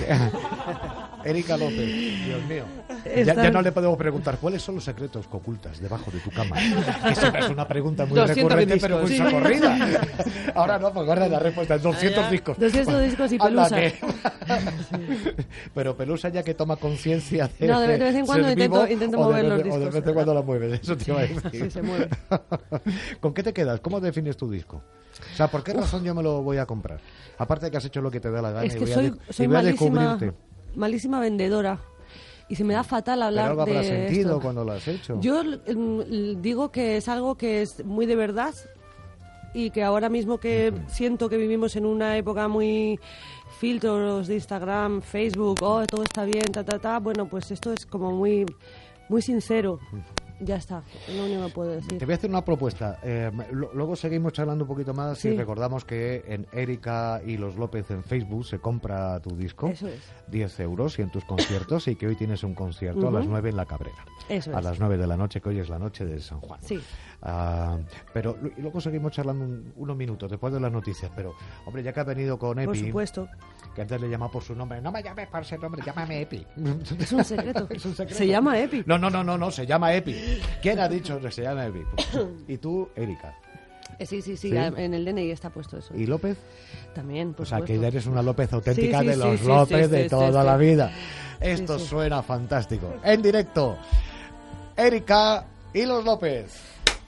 Erika López, Dios mío. Están- Ya no le podemos preguntar cuáles son los secretos que ocultas debajo de tu cama. Que siempre es una pregunta muy 200 recurrente, pero muy discos. socorrida. Ahora no, pues guarda la respuesta. 200 discos. 200 discos y Anda, Pelusa. que- Pero Pelusa ya que toma conciencia de... No, de vez en cuando ser vivo, intento o mover de- los O de discos. vez en cuando la mueves, eso te iba a decir. Sí, se mueve. ¿Con qué te quedas? ¿Cómo defines tu disco? O sea, ¿por qué razón yo me lo voy a comprar? Aparte de que has hecho lo que te da la gana Es y que voy soy a descubrirte. malísima vendedora. Y se me da fatal Pero hablar algo de habrás sentido esto. cuando lo has hecho. Yo digo que es algo que es muy de verdad y que ahora mismo que siento que vivimos en una época muy filtros de Instagram, Facebook, todo está bien, bueno, pues esto es como muy sincero. Ya está, es lo único que puedo decir. Te voy a hacer una propuesta. Luego seguimos charlando un poquito más y Sí. recordamos que en Erika y los López en Facebook se compra tu disco. Eso es. 10 euros y en tus conciertos y que hoy tienes un concierto a las 9 en La Cabrera. Eso a es. las 9 de la noche, que hoy es la noche de San Juan. Sí. Pero y luego seguimos charlando unos minutos después de las noticias. Pero, hombre, ya que has venido con Epi... Por supuesto. Que antes le llamaba por su nombre. No me llames por ese nombre, llámame Epi. Es un secreto. Es un secreto. Se llama Epi. No, se llama Epi. ¿Quién ha dicho que se llama Epi? Y tú, Erika. Sí, ¿Sí? en el DNI está puesto eso. ¿Y López? También, por O sea, que supuesto. ya eres una López auténtica Sí, de sí, los sí, López sí, de sí, toda sí, la sí. vida. Esto Sí, sí. suena fantástico. En directo, Erika y los López.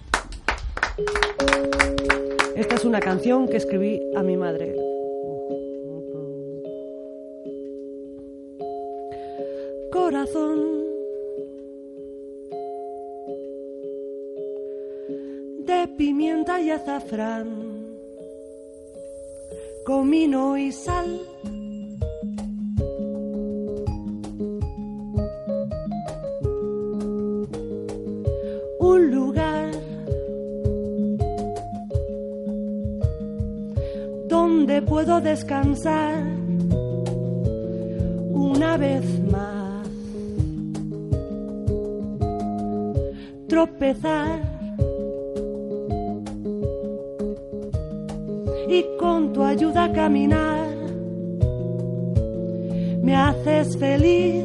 Esta es una canción que escribí a mi madre. Corazón, de pimienta y azafrán, comino y sal. Un lugar donde puedo descansar una vez más, tropezar y con tu ayuda caminar. Me haces feliz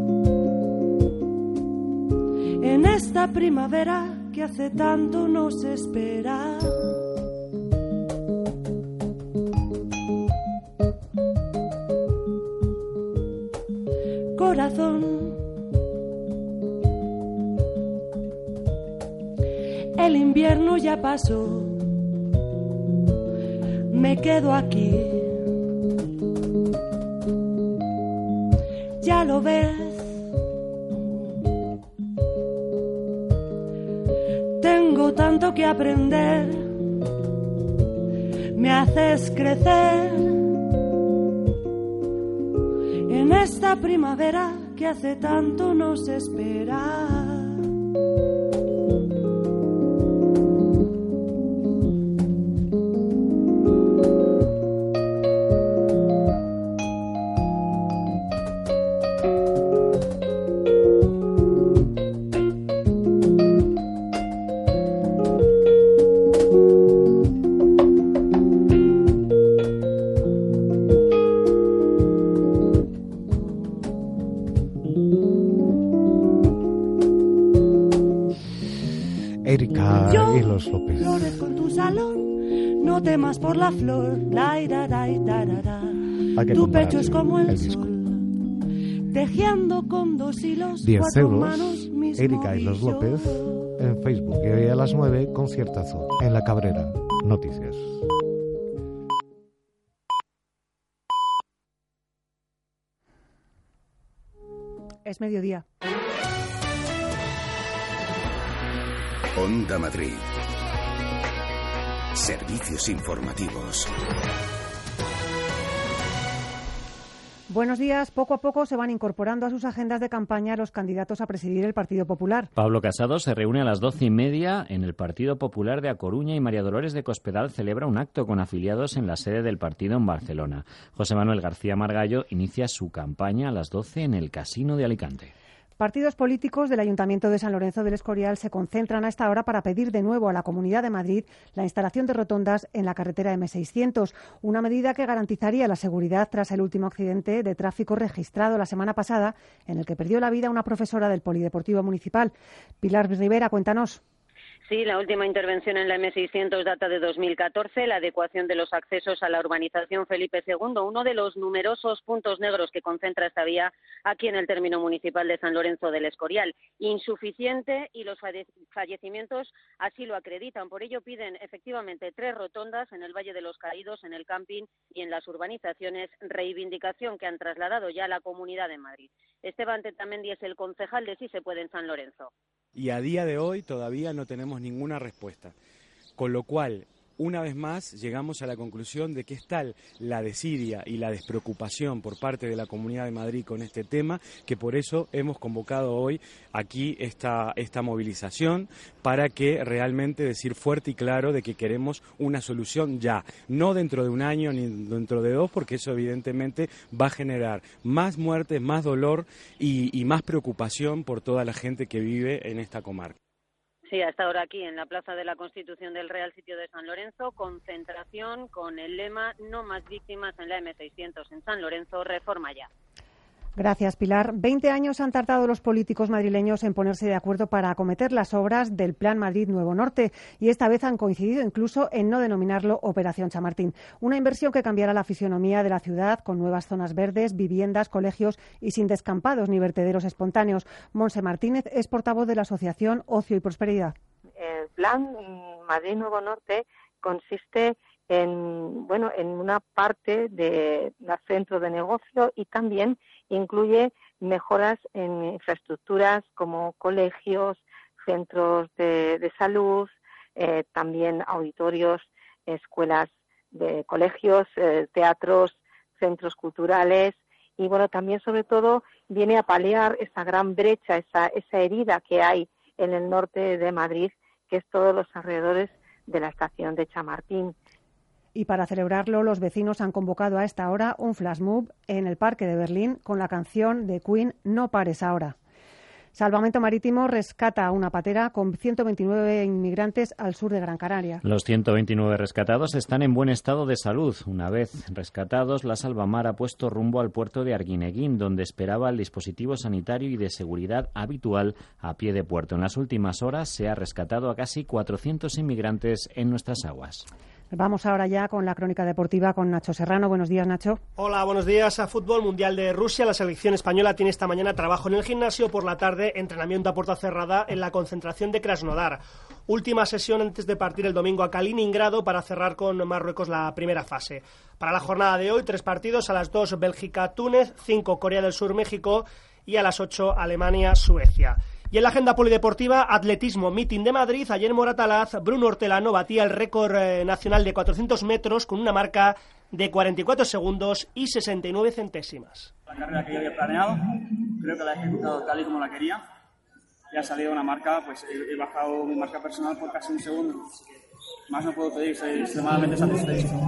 en esta primavera que hace tanto nos espera. Corazón, el invierno ya pasó, me quedo aquí. Ya lo ves, tengo tanto que aprender, me haces crecer en esta primavera que hace tanto nos espera. temas por la flor. Tu pecho es como el sol. Tejiendo con 2 hilos, 10 4 euros, manos, mismo Erika y los brillo. López en Facebook. Y hoy a las 9, conciertazo en La Cabrera. Noticias. Es mediodía. Onda Madrid. Servicios informativos. Buenos días. Poco a poco se van incorporando a sus agendas de campaña los candidatos a presidir el Partido Popular. Pablo Casado se reúne a las 12:30 en el Partido Popular de A Coruña y María Dolores de Cospedal celebra un acto con afiliados en la sede del partido en Barcelona. José Manuel García Margallo inicia su campaña a las 12 en el Casino de Alicante. Partidos políticos del Ayuntamiento de San Lorenzo del Escorial se concentran a esta hora para pedir de nuevo a la Comunidad de Madrid la instalación de rotondas en la carretera M600, una medida que garantizaría la seguridad tras el último accidente de tráfico registrado la semana pasada, en el que perdió la vida una profesora del Polideportivo Municipal. Pilar Rivera, cuéntanos. Sí, la última intervención en la M600 data de 2014, la adecuación de los accesos a la urbanización Felipe II, uno de los numerosos puntos negros que concentra esta vía aquí en el término municipal de San Lorenzo del Escorial. Insuficiente y los fallecimientos así lo acreditan. Por ello piden efectivamente 3 rotondas en el Valle de los Caídos, en el camping y en las urbanizaciones, reivindicación que han trasladado ya a la Comunidad de Madrid. Esteban Tetamendi es el concejal de Sí se puede en San Lorenzo. Y a día de hoy todavía no tenemos ninguna respuesta. Con lo cual, una vez más, llegamos a la conclusión de que es tal la desidia y la despreocupación por parte de la Comunidad de Madrid con este tema, que por eso hemos convocado hoy aquí esta movilización para que realmente decir fuerte y claro de que queremos una solución ya, no dentro de un año ni dentro de 2, porque eso evidentemente va a generar más muertes, más dolor y más preocupación por toda la gente que vive en esta comarca. Sí, hasta ahora aquí en la Plaza de la Constitución del Real Sitio de San Lorenzo, concentración con el lema "No más víctimas en la M600 en San Lorenzo, reforma ya". Gracias, Pilar. 20 años han tardado los políticos madrileños en ponerse de acuerdo para acometer las obras del Plan Madrid Nuevo Norte y esta vez han coincidido incluso en no denominarlo Operación Chamartín. Una inversión que cambiará la fisonomía de la ciudad con nuevas zonas verdes, viviendas, colegios y sin descampados ni vertederos espontáneos. Monse Martínez es portavoz de la Asociación Ocio y Prosperidad. El Plan Madrid Nuevo Norte consiste en una parte de centro de negocio y también incluye mejoras en infraestructuras como colegios, centros de salud, también auditorios, escuelas de colegios, teatros, centros culturales y también sobre todo viene a paliar esa gran brecha, esa herida que hay en el norte de Madrid, que es todos los alrededores de la estación de Chamartín. Y para celebrarlo, los vecinos han convocado a esta hora un flash mob en el Parque de Berlín con la canción de Queen "No pares ahora". Salvamento Marítimo rescata a una patera con 129 inmigrantes al sur de Gran Canaria. Los 129 rescatados están en buen estado de salud. Una vez rescatados, la Salvamar ha puesto rumbo al puerto de Arguineguín, donde esperaba el dispositivo sanitario y de seguridad habitual a pie de puerto. En las últimas horas se ha rescatado a casi 400 inmigrantes en nuestras aguas. Vamos ahora ya con la crónica deportiva con Nacho Serrano. Buenos días, Nacho. Hola, buenos días. A fútbol mundial de Rusia, la selección española tiene esta mañana trabajo en el gimnasio, por la tarde entrenamiento a puerta cerrada en la concentración de Krasnodar. Última sesión antes de partir el domingo a Kaliningrado para cerrar con Marruecos la primera fase. Para la jornada de hoy, 3 partidos: a las 2 Bélgica-Túnez, 5 Corea del Sur-México y a las 8 Alemania-Suecia. Y en la agenda polideportiva, atletismo, meeting de Madrid. Ayer en Moratalaz, Bruno Hortelano batía el récord nacional de 400 metros con una marca de 44 segundos y 69 centésimas. La carrera que yo había planeado, creo que la he ejecutado tal y como la quería. Ya ha salido una marca, pues he bajado mi marca personal por casi un segundo. Más no puedo pedir, soy extremadamente satisfecho.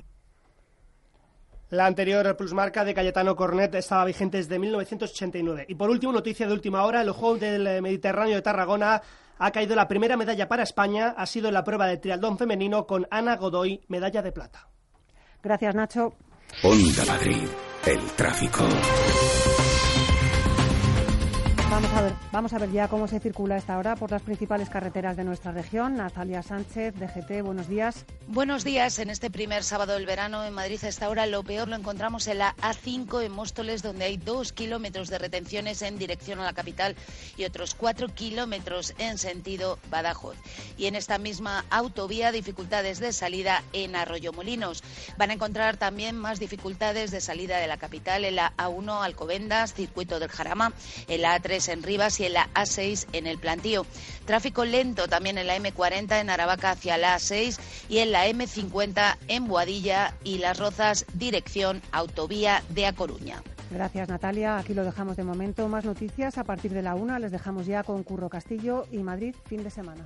La anterior plusmarca de Cayetano Cornet estaba vigente desde 1989. Y por último, noticia de última hora, el Juego del Mediterráneo de Tarragona ha caído la primera medalla para España. Ha sido en la prueba de triatlón femenino con Ana Godoy, medalla de plata. Gracias, Nacho. Onda Madrid, el tráfico. Vamos a ver ya cómo se circula a esta hora por las principales carreteras de nuestra región. Natalia Sánchez, DGT, buenos días. Buenos días. En este primer sábado del verano en Madrid a esta hora lo peor lo encontramos en la A5 en Móstoles, donde hay 2 kilómetros de retenciones en dirección a la capital y otros 4 kilómetros en sentido Badajoz. Y en esta misma autovía dificultades de salida en Arroyomolinos. Van a encontrar también más dificultades de salida de la capital en la A1 Alcobendas, Circuito del Jarama, en la A3 en Rivas y en la A6 en el Plantío. Tráfico lento también en la M40 en Aravaca hacia la A6 y en la M50 en Boadilla y Las Rozas, dirección autovía de A Coruña. Gracias, Natalia. Aquí lo dejamos de momento. Más noticias a partir de la 1. Les dejamos ya con Curro Castillo y Madrid fin de semana.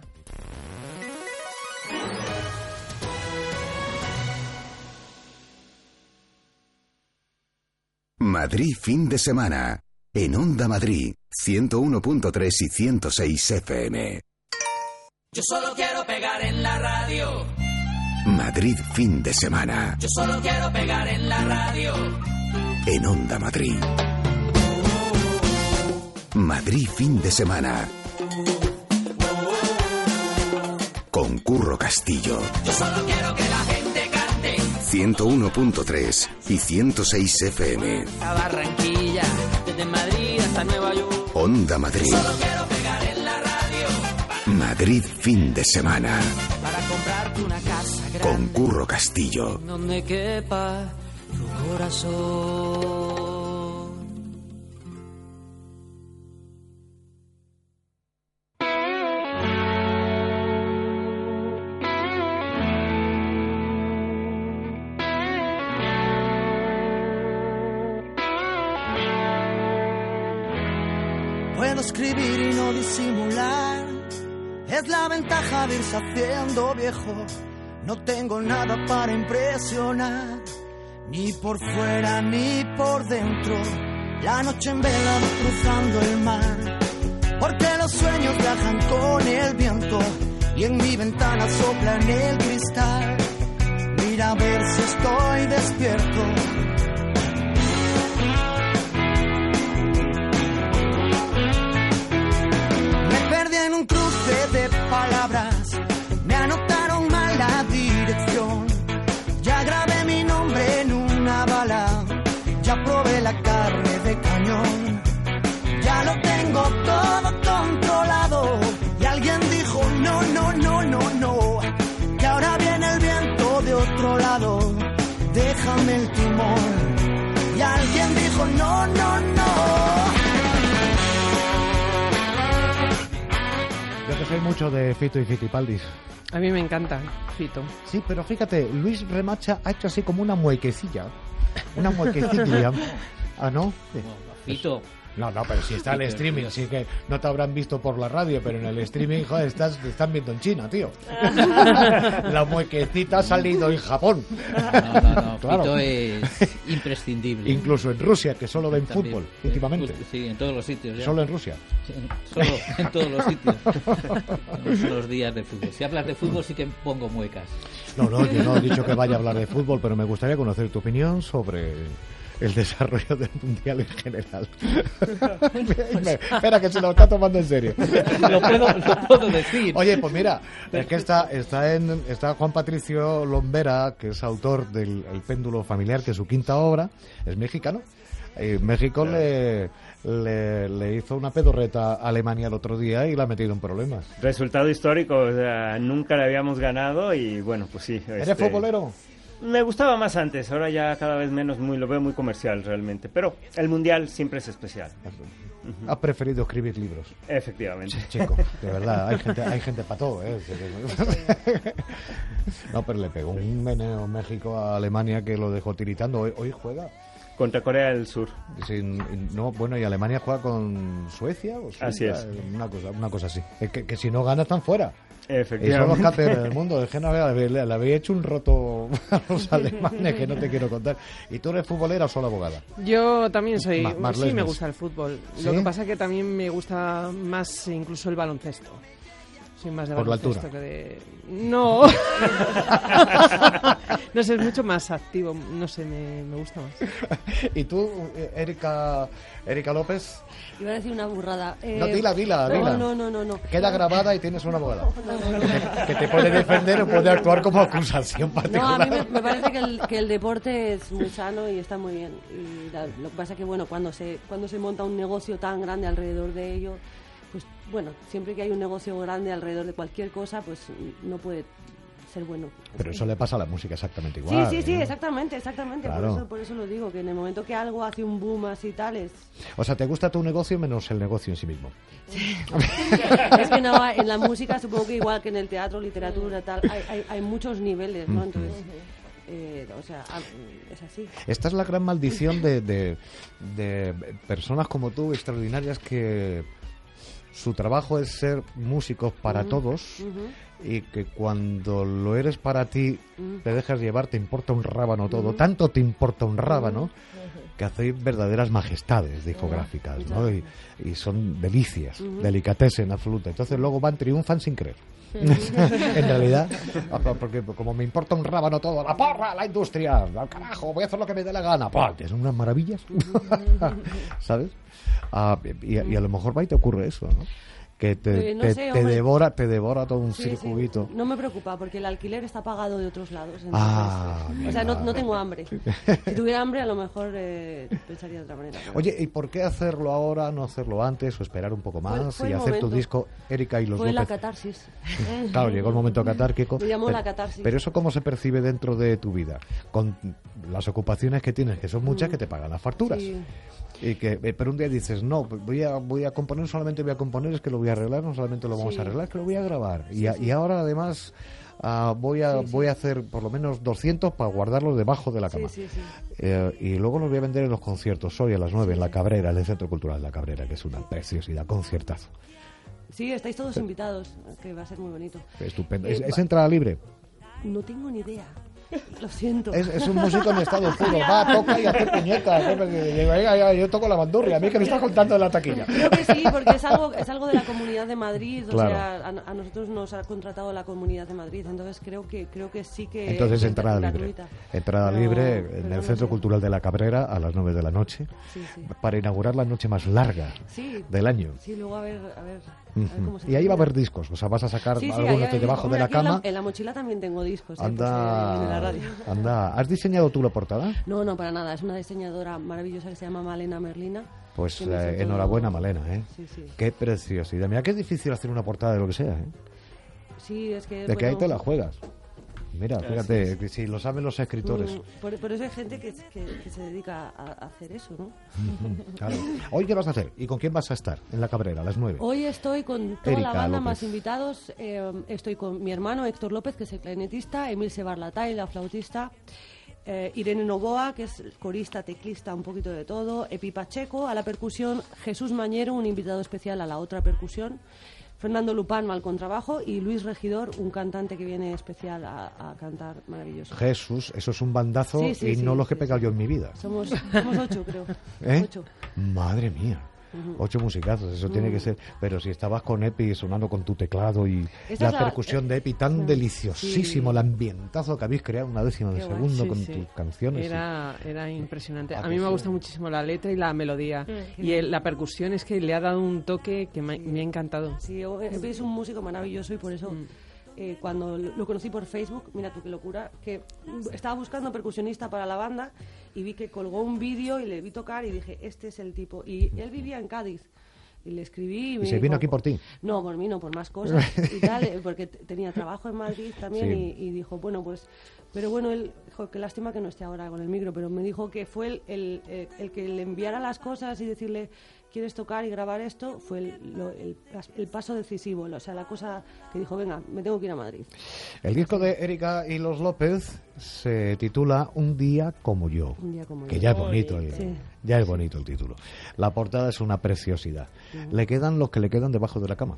Madrid fin de semana. En Onda Madrid, 101.3 y 106 FM. Yo solo quiero pegar en la radio. Madrid fin de semana. Yo solo quiero pegar en la radio. En Onda Madrid. Madrid fin de semana. Con Curro Castillo. Yo solo quiero que la gente cante. 101.3 y 106 FM. A Barranquilla, desde Madrid hasta Nueva York. Onda Madrid. Yo solo quiero pegar en la radio. Madrid fin de semana. Para comprarte una casa grande. Con Curro Castillo. Donde quepa tu corazón. Puedo escribir y no disimular, es la ventaja de irse haciendo viejo. No tengo nada para impresionar, ni por fuera ni por dentro. La noche en vela va cruzando el mar, porque los sueños viajan con el viento. Y en mi ventana sopla en el cristal, mira a ver si estoy despierto. En un cruce de palabras me anotaron mal la dirección. Ya grabé mi nombre en una bala, ya probé la carne de cañón. Ya lo tengo todo controlado. Y alguien dijo no, no, no, no, no, que ahora viene el viento de otro lado. Déjame el timón. Y alguien dijo no, no, no. Yo que soy mucho de Fito y Fitipaldis. A mí me encanta Fito. Sí, pero fíjate, Luis Remacha ha hecho así como una muequecilla. Una muequecilla. ¿Ah, no? Fito. No, pero si está el streaming, así que no te habrán visto por la radio, pero en el streaming, joder, te están viendo en China, tío. La muequecita ha salido en Japón. No, claro. Fito es imprescindible. Incluso en Rusia, que solo ven fútbol últimamente. Sí, en todos los sitios. ¿Ya? Solo en Rusia. Solo en todos los sitios. Los días de fútbol. Si hablas de fútbol sí que pongo muecas. No, yo no he dicho que vaya a hablar de fútbol, pero me gustaría conocer tu opinión sobre el desarrollo del Mundial en general. Espera, que se lo está tomando en serio. Lo puedo decir. Oye, pues mira, es que está Juan Patricio Lombera, que es autor del El péndulo familiar, que es su quinta obra, es mexicano. México le hizo una pedorreta a Alemania el otro día y la ha metido en problemas. Resultado histórico, o sea, nunca le habíamos ganado y bueno, pues sí. ¿Eres futbolero? Me gustaba más antes, ahora ya cada vez menos, lo veo muy comercial realmente, pero el Mundial siempre es especial. ¿Has preferido escribir libros? Efectivamente. Chico, de verdad, hay gente para todo, ¿eh? No, pero le pegó un meneo México a Alemania que lo dejó tiritando. Hoy juega contra Corea del Sur. Sí, no, bueno, y Alemania juega con Suecia. Así es. Una cosa así. Es que si no gana están fuera. Efectivamente. Y son los campeones del mundo. Es que le había hecho un roto a los alemanes que no te quiero contar. ¿Y tú eres futbolera o solo abogada? Yo también soy... Más sí, me gusta el fútbol. ¿Sí? Lo que pasa es que también me gusta más incluso el baloncesto. Soy más de Por la baloncesto altura. que de... No. No sé, es mucho más activo. No sé, me gusta más. ¿Y tú, Erika López? Iba a decir una burrada. No, dila. No. Queda grabada y tienes una abogada. Que te puede defender o puede actuar como acusación No, particular. a mí me parece que el deporte es muy sano y está muy bien. Y lo que pasa es que, bueno, cuando se monta un negocio tan grande alrededor de ello, pues bueno, siempre que hay un negocio grande alrededor de cualquier cosa, pues no puede ser bueno. Pero eso le pasa a la música exactamente igual. Sí, ¿no? exactamente. Claro. Por eso lo digo, que en el momento que algo hace un boom así tal es... O sea, ¿te gusta tu negocio menos el negocio en sí mismo? Es que no, en la música supongo que igual que en el teatro, literatura, tal, hay muchos niveles, ¿no? Entonces, o sea, es así. Esta es la gran maldición de personas como tú, extraordinarias, que su trabajo es ser músicos para todos y que cuando lo eres para ti te dejas llevar, te importa un rábano todo, tanto te importa un rábano que hacéis verdaderas majestades discográficas, ¿no? Y son delicias, delicatessen absoluta. Entonces luego triunfan sin querer. En realidad, porque como me importa un rábano todo, la porra, la industria, al carajo, voy a hacer lo que me dé la gana, ¡pah! Que son unas maravillas. ¿Sabes? Y a lo mejor va y te ocurre eso, ¿no? Que te devora todo un circuito. Sí. No me preocupa, porque el alquiler está pagado de otros lados. Entonces, o sea, no tengo hambre. Si tuviera hambre, a lo mejor pensaría de otra manera. Oye, ¿y por qué hacerlo ahora, no hacerlo antes, o esperar un poco más fue y hacer tu disco, Erika y los López? Fue la catarsis. Claro, llegó el momento catárquico. Me llamó la catarsis. Pero eso, ¿cómo se percibe dentro de tu vida? Con las ocupaciones que tienes, que son muchas, que te pagan las facturas. Sí. Y que, pero un día dices, no, voy a componer, solamente voy a componer, es que lo voy a arreglar, no solamente lo vamos a arreglar, es que lo voy a grabar. Y ahora además voy a hacer por lo menos 200 para guardarlos debajo de la cama. Y luego los voy a vender en los conciertos, hoy a las 9 en La Cabrera, en el Centro Cultural de La Cabrera, que es una preciosidad, conciertazo. Sí, estáis todos invitados, que va a ser muy bonito. Estupendo. ¿Es entrada libre? No tengo ni idea. Lo siento. Es un músico en estado puro. Va, toca y hace puñetas. Yo toco la bandurria. A mí que me está contando de la taquilla. Creo que sí, porque es algo de la Comunidad de Madrid. Claro. O sea, a nosotros nos ha contratado la Comunidad de Madrid. Entonces creo que sí que... Entonces entrada libre. Entrada libre en el Centro Cultural de La Cabrera a las 9 de la noche. Sí. Para inaugurar la noche más larga del año. Sí, luego a ver cómo se y ahí va a haber discos. O sea, vas a sacar algunos de debajo de la cama. En la mochila también tengo discos. Anda, ¿has diseñado tú la portada? No, para nada. Es una diseñadora maravillosa que se llama Malena Merlina. Pues enhorabuena, Malena, ¿eh? Sí. Qué preciosidad. Mira, qué difícil hacer una portada de lo que sea, ¿eh? Sí, es que... De que ahí te la juegas. Mira, fíjate, que si lo saben los escritores. Por eso hay gente que se dedica a hacer eso, ¿no? Claro. ¿Hoy qué vas a hacer? ¿Y con quién vas a estar en La Cabrera a las 9? Hoy estoy con toda Erika la banda, López. Más invitados. Estoy con mi hermano Héctor López, que es el clarinetista, Emil Sebarlatay, la flautista, Irene Novoa, que es corista, teclista, un poquito de todo, Epi Pacheco a la percusión, Jesús Mañero, un invitado especial a la otra percusión, Fernando Lupano al contrabajo y Luis Regidor, un cantante que viene especial a cantar maravilloso. Jesús, eso es un bandazo no los que he pegado yo en mi vida. Somos 8, creo. 8. Madre mía. 8 musicazos, eso tiene que ser. Pero si estabas con Epi sonando con tu teclado y la percusión de Epi tan deliciosísimo, el ambientazo que habéis creado una décima de segundo con tus canciones. Era impresionante. A mí me gusta muchísimo la letra y la melodía. Y la percusión es que le ha dado un toque que me ha encantado. Sí, Epi es un músico maravilloso y por eso... cuando lo conocí por Facebook, mira tú qué locura, que estaba buscando percusionista para la banda y vi que colgó un vídeo y le vi tocar y dije, este es el tipo. Y él vivía en Cádiz. Y le escribí... ¿Y se vino aquí por ti? No, por mí no, por más cosas y tal, porque tenía trabajo en Madrid también y dijo, bueno, pues... Pero bueno, él dijo, qué lástima que no esté ahora con el micro, pero me dijo que fue el que le enviara las cosas y decirle, ¿quieres tocar y grabar esto? Fue el paso decisivo, o sea, la cosa que dijo, venga, me tengo que ir a Madrid. El disco de Erika y los López se titula Un día como yo, que ya es bonito, ya es bonito el título. La portada es una preciosidad. Le quedan los que le quedan debajo de la cama.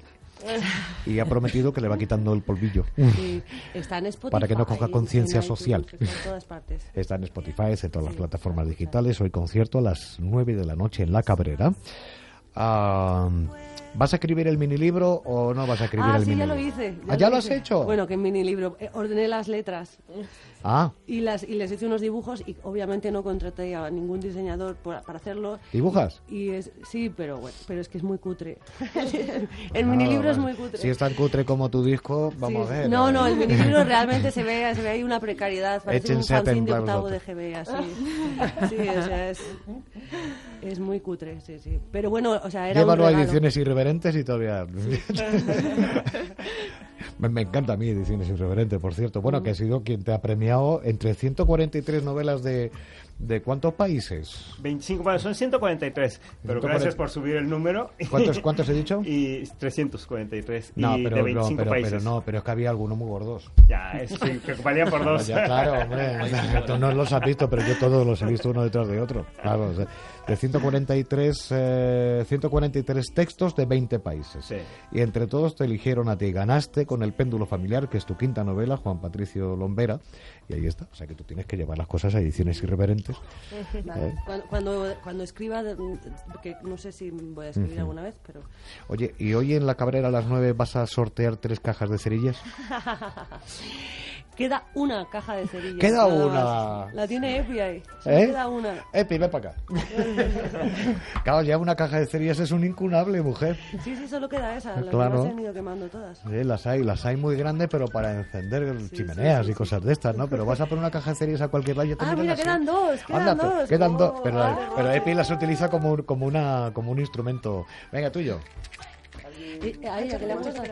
Y ha prometido que le va quitando el polvillo. Sí, está en Spotify, para que no coja conciencia social. Está en todas partes. Está en Spotify, en todas las plataformas digitales. Hoy concierto a las 9 de la noche en La Cabrera. ¿Vas a escribir el minilibro o no vas a escribir el sí, minilibro? ya lo hice. ¿Ya lo has hecho? Bueno, que en minilibro. Ordené las letras. Y les hice unos dibujos y obviamente no contraté a ningún diseñador para hacerlo. ¿Dibujas? Sí, pero bueno, pero es que es muy cutre. El minilibro es muy cutre. Si es tan cutre como tu disco, vamos a ver. No, el minilibro realmente se ve ahí una precariedad. Parece un fanzine de octavo de GB, así. Sí, o sea, es muy cutre, sí. Pero bueno, o sea, era Llévalo un a regalo. Ediciones Irreverentes y todavía... Me encanta a mí Ediciones Irreverentes, por cierto. Bueno, que ha sido quien te ha premiado entre 143 novelas de ¿cuántos países? 25, bueno, son 143, pero 140. gracias por subir el número. ¿Cuántos he dicho? Y 343, No, y pero, de 25 países. pero es que había algunos muy gordos. Ya, es que valía por dos. Ya, claro, hombre, tú no los has visto, pero yo todos los he visto uno detrás de otro. Claro, o sea, de 143 textos de 20 países. Sí. Y entre todos te eligieron a ti. Ganaste con El péndulo familiar, que es tu quinta novela, Juan Patricio Lombera. Y ahí está. O sea que tú tienes que llevar las cosas a Ediciones Irreverentes. Vale. Cuando escriba, que no sé si voy a escribir alguna vez, pero... Oye, ¿y hoy en La Cabrera a las 9 vas a sortear 3 cajas de cerillas? Queda una caja de cerillas. Queda nada una. más. La tiene Epi ahí. Solo queda una. Epi, ven para acá. Claro, ya una caja de cerillas es un incunable, mujer. Sí, solo queda esa. Las Claro. demás se han ido quemando todas. Sí, las hay muy grandes, pero para encender chimeneas y cosas de estas, ¿no? Pero vas a poner una caja de cerillas a cualquier lado y ya te miran Mira, así. quedan dos. Quedan dos. Pero, vale, pero Epi las utiliza como un instrumento. Venga, tuyo. Ahí, ¿a qué le gusta?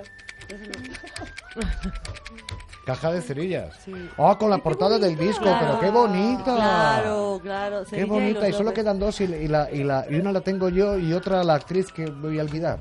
Caja de cerillas. Sí. Oh, con la portada del disco, pero qué bonita. Claro. Qué bonita. Y solo quedan dos y una la tengo yo y otra la actriz que voy a olvidar.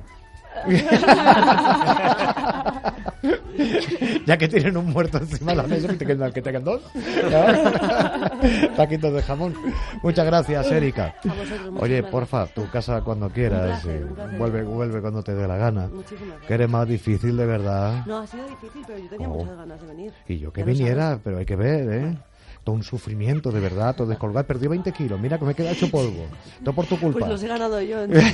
Ya que tienen un muerto encima de la mesa, que tengan dos. Taquitos de jamón. Muchas gracias, Erika. Oye, porfa, tu casa cuando quieras. Un placer. Vuelve cuando te dé la gana. Muchísimas gracias. Que eres más difícil, de verdad. No, ha sido difícil, pero yo tenía muchas ganas de venir. Y yo que Ya lo viniera, sabes. pero hay que ver, ¿eh? Todo un sufrimiento, de verdad, todo descolgar. Perdí 20 kilos, mira que me queda hecho polvo. Todo por tu culpa. Pues los he ganado yo. Entonces.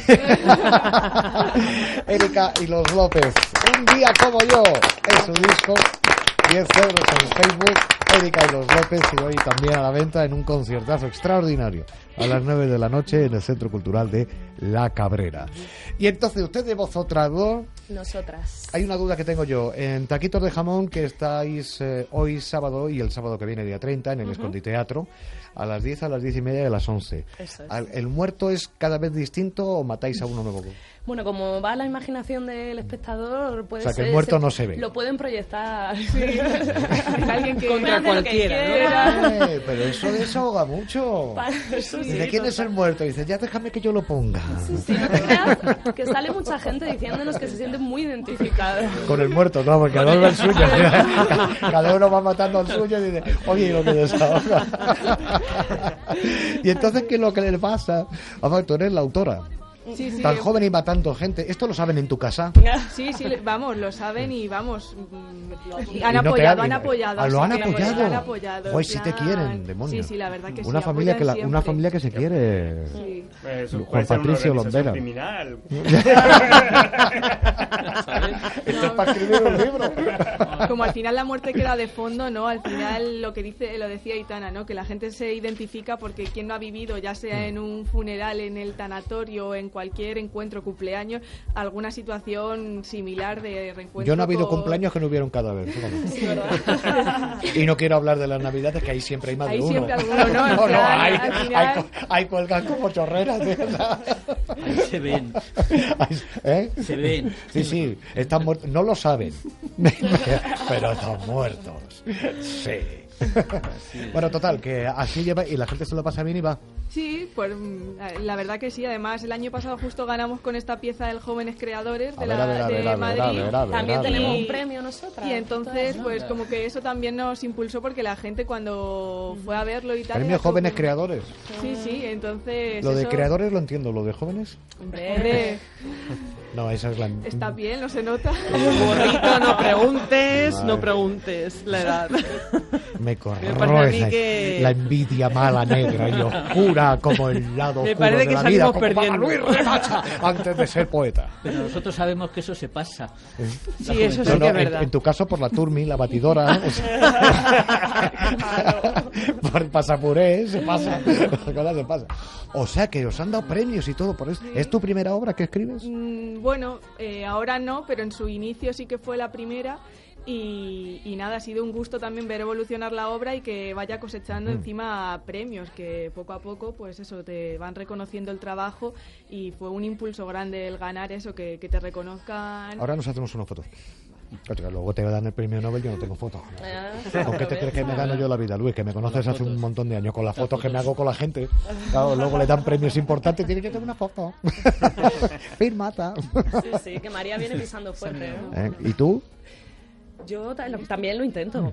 Erika y los López, un día como yo, es su disco, 10 euros en Facebook, Erika y los López, y hoy también a la venta en un conciertazo extraordinario, a las 9 de la noche en el Centro Cultural de La Cabrera. Y entonces, ustedes vosotras dos, Nosotras. hay una duda que tengo yo. En Taquitos de Jamón, que estáis hoy sábado y el sábado que viene, día 30, en el Esconditeatro, a las 10, a las 10 y media y a las 11. Eso es. ¿El muerto es cada vez distinto o matáis a uno nuevo? Bueno, como va la imaginación del espectador, puede O sea, que el ser- muerto no se ve. Lo pueden proyectar. Alguien que Contra puede hacer lo que cualquiera, ¿no? quiera. Pero eso desahoga mucho. Eso sí, ¿De quién es el muerto? Dice, ya déjame que yo lo ponga. Sí, no te creas que sale mucha gente diciéndonos que se siente muy identificado. Con el muerto, no, porque cada uno el suyo. Cada uno va matando al suyo y dice, oye, lo que desahoga. Y entonces, ¿qué es lo que le pasa? Vamos, tú eres la autora. Sí, sí. Tan joven y matando gente. ¿Esto lo saben en tu casa? Sí, vamos, lo saben y vamos. Y Han no te apoyado, han- han apoyado. Ah, lo han sí, apoyado. Han apoyado. Pues si te plan. quieren, demonio. Sí, la verdad que sí. Una familia que apoyan una siempre. familia que se quiere. Sí. Eso Juan puede ser una Patricio organización Lombera. criminal. Esto es para escribir un libro. Como al final la muerte queda de fondo, ¿no? Al final lo decía Aitana, ¿no? Que la gente se identifica porque quien no ha vivido, ya sea en un funeral, en el tanatorio, en cualquier encuentro, cumpleaños, alguna situación similar de reencuentro. Yo no ha habido con- cumpleaños que no hubiera un cadáver. fíjate. Sí, ¿verdad? Y no quiero hablar de las navidades, que ahí siempre hay más Ahí de uno. siempre alguno, ¿no? Al final- hay, al final- hay cuelgan como chorreras. ¿Sí? Ahí se ven. ¿Eh? Se ven. Sí, están muertos. No lo saben, pero están muertos. Sí. Bueno, total, que así lleva y la gente se lo pasa bien y va. Sí, pues la verdad que sí. Además, el año pasado justo ganamos con esta pieza del Jóvenes Creadores de Madrid. También tenemos un premio nosotras. Y entonces, Todas, ¿no? pues como que eso también nos impulsó porque la gente cuando fue a verlo y tal... Premio era como- Jóvenes Creadores. Sí, entonces... Lo de eso- creadores lo entiendo, lo de jóvenes. Hombre, No, esa es la. está bien, no se nota. Burrito, no preguntes, Vale. no preguntes la edad. Me parece a mí corroe que- la envidia mala, negra y oscura como el lado Me oscuro parece de que la vida, salimos como perdiendo. para Luis Remacha, antes de ser poeta. Pero nosotros sabemos que eso se pasa. Sí, eso sí que es verdad. En tu caso, por la Turmi, la batidora, o sea, por el pasapuré, se pasa. Se pasa. O sea, que os han dado premios y todo por eso. ¿Es tu primera obra que escribes? Bueno, ahora no, pero en su inicio sí que fue la primera. Y nada, ha sido un gusto también ver evolucionar la obra y que vaya cosechando encima premios, que poco a poco, pues eso, te van reconociendo el trabajo y fue un impulso grande el ganar eso, que te reconozcan. Ahora nos hacemos una foto. Claro, luego te dan el premio Nobel, yo no tengo foto. ¿Con qué te crees que me gano yo la vida, Luis? Que me conoces hace un montón de años con las fotos que me hago con la gente. Claro, luego le dan premios importantes, tiene que tener una foto. Firmata. Sí, que María viene pisando fuerte. ¿eh? ¿Y tú? Yo también lo intento,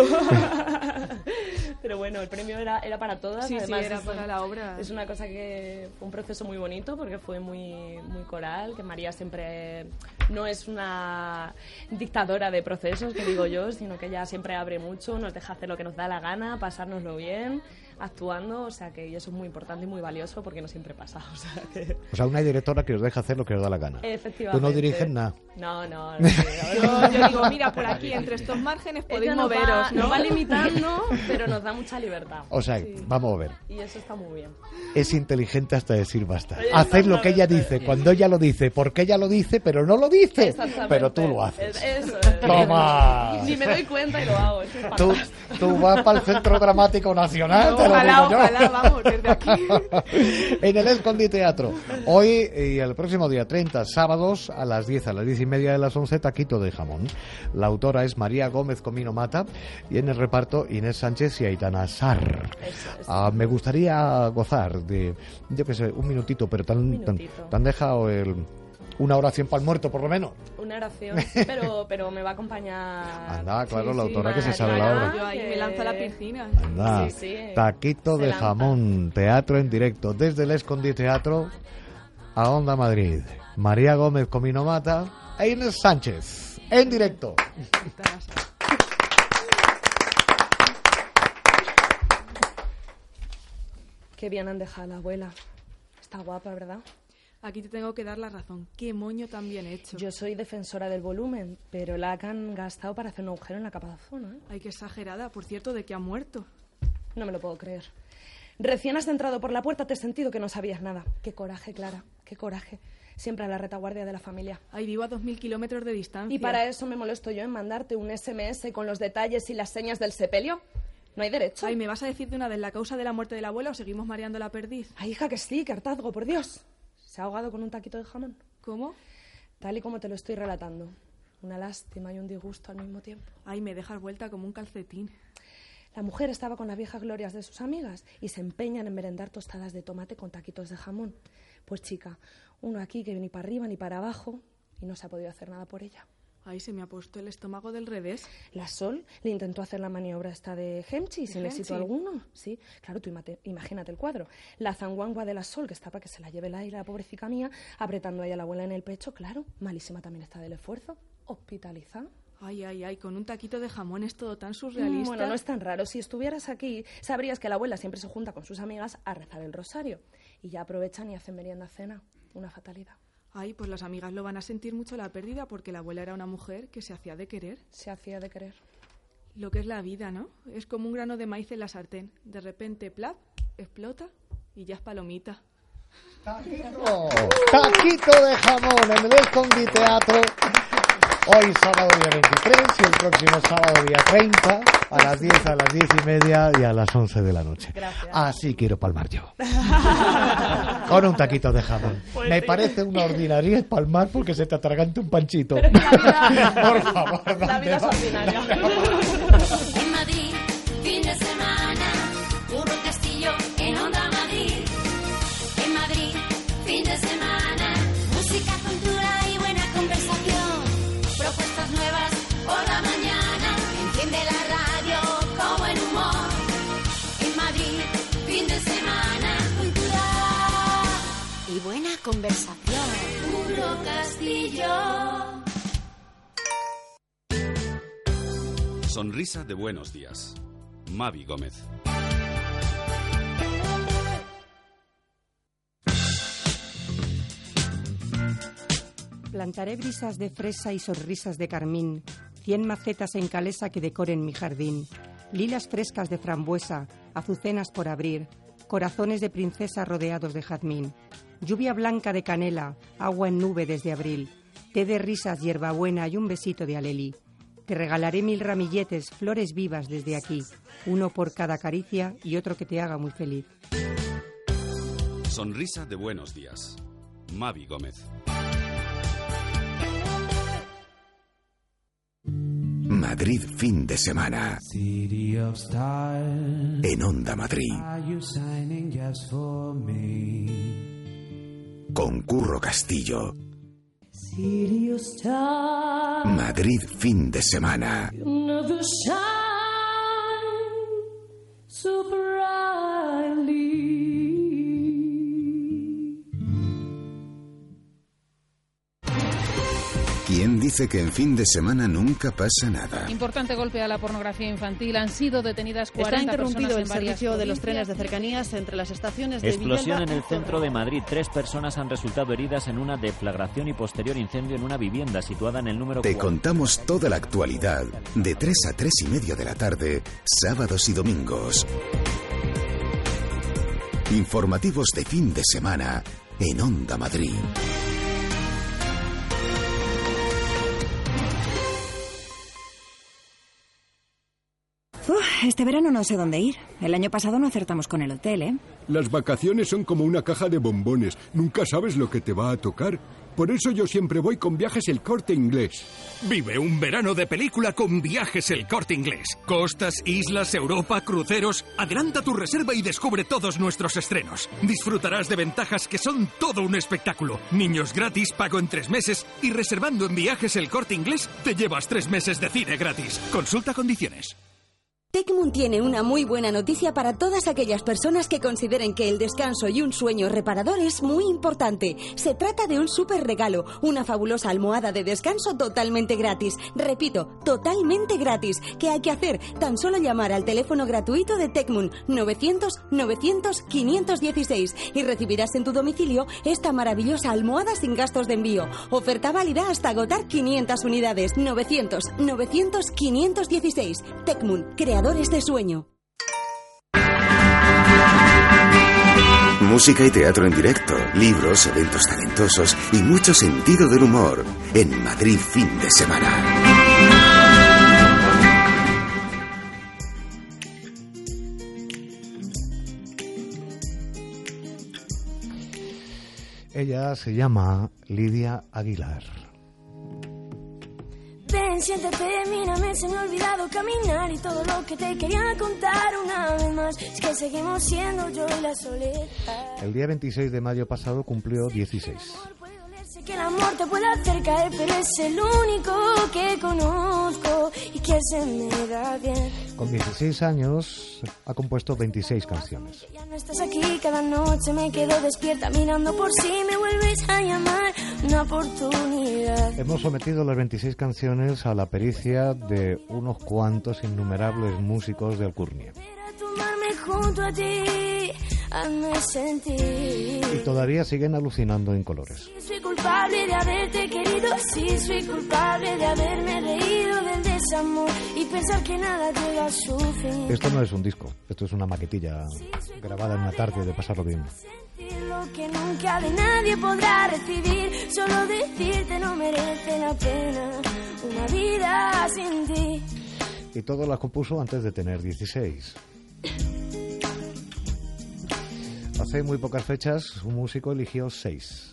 pero bueno, el premio era para todas. Sí, además, era para la obra. Es una cosa que fue un proceso muy bonito porque fue muy coral, que María siempre no es una dictadora de procesos, que digo yo, sino que ella siempre abre mucho, nos deja hacer lo que nos da la gana, pasárnoslo bien, actuando, o sea que y eso es muy importante y muy valioso porque no siempre pasa. O sea, una directora que os deja hacer lo que os da la gana. Efectivamente. Tú no diriges nada. No. Yo digo, mira, por aquí, entre estos márgenes podéis Ella nos moveros, ¿no? Nos va limitando, pero nos da mucha libertad. O sea, vamos a ver. Y eso está muy bien. Es inteligente hasta decir basta. Hacer lo que ella dice, cuando ella lo dice, porque ella lo dice, pero no lo dice. Pero tú lo haces. Eso es. ¡Toma! Ni me doy cuenta y lo hago. Eso es fantástico. Tú vas para el Centro Dramático Nacional, te lo digo yo. Ojalá, vamos, desde aquí. En el Escondi Teatro. Hoy y el próximo día 30, sábados, a las 10, a las 10 y media de las 11, Taquito de Jamón. La autora es María Gómez Comino Mata y en el reparto Inés Sánchez y Aitana Sarr. Me gustaría gozar de, yo qué sé, un minutito, pero te han dejado una oración para el muerto, por lo menos. Una oración, pero me va a acompañar. Anda, claro, la autora que se sabe la obra. Yo ahí me lanzo a la piscina. Anda, Sí. Taquito de Jamón, teatro en directo, desde el Escondi Teatro a Onda Madrid. María Gómez Comino Mata e Inés Sánchez, en directo. Qué bien han dejado a la abuela. Está guapa, ¿verdad? Aquí te tengo que dar la razón. Qué moño tan bien hecho. Yo soy defensora del volumen, pero la han gastado para hacer un agujero en la capa de ozono, ¿eh? Ay, qué exagerada. Por cierto, ¿de qué ha muerto? No me lo puedo creer. Recién has entrado por la puerta, te he sentido que no sabías nada. Qué coraje, Clara, qué coraje. Siempre a la retaguardia de la familia. Ay, vivo a 2.000 kilómetros de distancia. Y para eso me molesto yo en mandarte un SMS con los detalles y las señas del sepelio. No hay derecho. Ay, ¿me vas a decir de una vez la causa de la muerte del abuelo o seguimos mareando la perdiz? Ay, hija, que sí, que hartazgo, por Dios. ¿Se ha ahogado con un taquito de jamón? ¿Cómo? Tal y como te lo estoy relatando. Una lástima y un disgusto al mismo tiempo. Ay, me dejas vuelta como un calcetín. La mujer estaba con las viejas glorias de sus amigas y se empeñan en merendar tostadas de tomate con taquitos de jamón. Pues chica, uno aquí que ni para arriba ni para abajo y no se ha podido hacer nada por ella. Ay, se me ha puesto el estómago del revés. La Sol le intentó hacer la maniobra esta de Hemchi sin éxito alguno. Sí, claro, tú imagínate el cuadro. La zanguangua de la Sol, que está para que se la lleve el aire, la pobrecita mía, apretando ahí a la abuela en el pecho. Claro, malísima también está del esfuerzo. Hospitalizada. Ay, con un taquito de jamón es todo tan surrealista. Bueno, no es tan raro. Si estuvieras aquí, sabrías que la abuela siempre se junta con sus amigas a rezar el rosario. Y ya aprovechan y hacen merienda cena. Una fatalidad. Ay, pues las amigas lo van a sentir mucho la pérdida porque la abuela era una mujer que se hacía de querer. Se hacía de querer. Lo que es la vida, ¿no? Es como un grano de maíz en la sartén. De repente, plap, explota y ya es palomita. Taquito de jamón en el Escondi Teatro. Hoy sábado día 23 y el próximo sábado día 30 a las 10, a las 10 y media y a las 11 de la noche. Gracias. Así quiero palmar yo. Con un taquito de jamón. Pues Me sí. parece una ordinaria palmar porque se te atragante un panchito. Pero es que la vida, Por favor, la vida es ordinaria. En Madrid, fin de semana, Curro Castillo en Onda Madrid. En Madrid, fin de semana, música, cultura y buena conversación. Propuestas nuevas por la mañana, enciende la radio como en humor. En Madrid, fin de semana, cultura y buena conversación. Curro Castillo. Sonrisa de buenos días. Mavi Gómez. Plantaré brisas de fresa y sonrisas de carmín, 100 macetas en calesa que decoren mi jardín, lilas frescas de frambuesa, azucenas por abrir, corazones de princesa rodeados de jazmín, lluvia blanca de canela, agua en nube desde abril, té de risas, hierbabuena y un besito de alelí. Te regalaré 1000 ramilletes, flores vivas desde aquí, uno por cada caricia y otro que te haga muy feliz. Sonrisa de buenos días. Mavi Gómez. Madrid fin de semana. En Onda Madrid. Con Curro Castillo. Madrid fin de semana. ¿Quién dice que en fin de semana nunca pasa nada? Importante golpe a la pornografía infantil. Han sido detenidas 40 Está interrumpido el personas en servicio de los provincias. trenes de cercanías entre las estaciones de Explosión Villalba en y el centro de Madrid. 3 personas han resultado heridas en una deflagración y posterior incendio en una vivienda situada en el número Te 4. contamos toda la actualidad de 3 a 3 y media de la tarde, sábados y domingos. Informativos de fin de semana en Onda Madrid. Este verano no sé dónde ir. El año pasado no acertamos con el hotel, ¿eh? Las vacaciones son como una caja de bombones. Nunca sabes lo que te va a tocar. Por eso yo siempre voy con Viajes El Corte Inglés. Vive un verano de película con Viajes El Corte Inglés. Costas, islas, Europa, cruceros. Adelanta tu reserva y descubre todos nuestros estrenos. Disfrutarás de ventajas que son todo un espectáculo. Niños gratis, pago en 3 meses y reservando en Viajes El Corte Inglés te llevas 3 meses de cine gratis. Consulta condiciones. Tecmun tiene una muy buena noticia para todas aquellas personas que consideren que el descanso y un sueño reparador es muy importante. Se trata de un súper regalo, una fabulosa almohada de descanso totalmente gratis. Repito, totalmente gratis. ¿Qué hay que hacer? Tan solo llamar al teléfono gratuito de Tecmun 900-900-516 y recibirás en tu domicilio esta maravillosa almohada sin gastos de envío. Oferta válida hasta agotar 500 unidades. 900-900-516. Tecmun, creadores de sueño. Música y teatro en directo, libros, eventos talentosos y mucho sentido del humor en Madrid fin de semana. Ella se llama Lidia Aguilar. Ven, siéntate, mírame, se me ha olvidado caminar y todo lo que te quería contar una vez más. Es que seguimos siendo yo y la soledad. El día 26 de mayo pasado cumplió 16. Sé que el amor te puede hacer caer, pero es el único que conozco y que se me da bien. Con 16 años ha compuesto 26 canciones. Ya no estás aquí, cada noche me quedo despierta mirando por si me vuelves a llamar, una oportunidad. Hemos sometido las 26 canciones a la pericia de unos cuantos innumerables músicos de alcurnia. Tomarme junto a ti, hazme sentir. Y todavía siguen alucinando en colores. Soy culpable de haberte querido, sí, soy culpable de haberme reído del desamor y pensar que nada llega a su fin. Esto no es un disco, esto es una maquetilla grabada en una tarde de pasarlo bien. Lo que nunca de nadie podrá recibir, solo decirte no merece la pena una vida sin ti. Y todo las compuso antes de tener 16. Hace muy pocas fechas un músico eligió 6.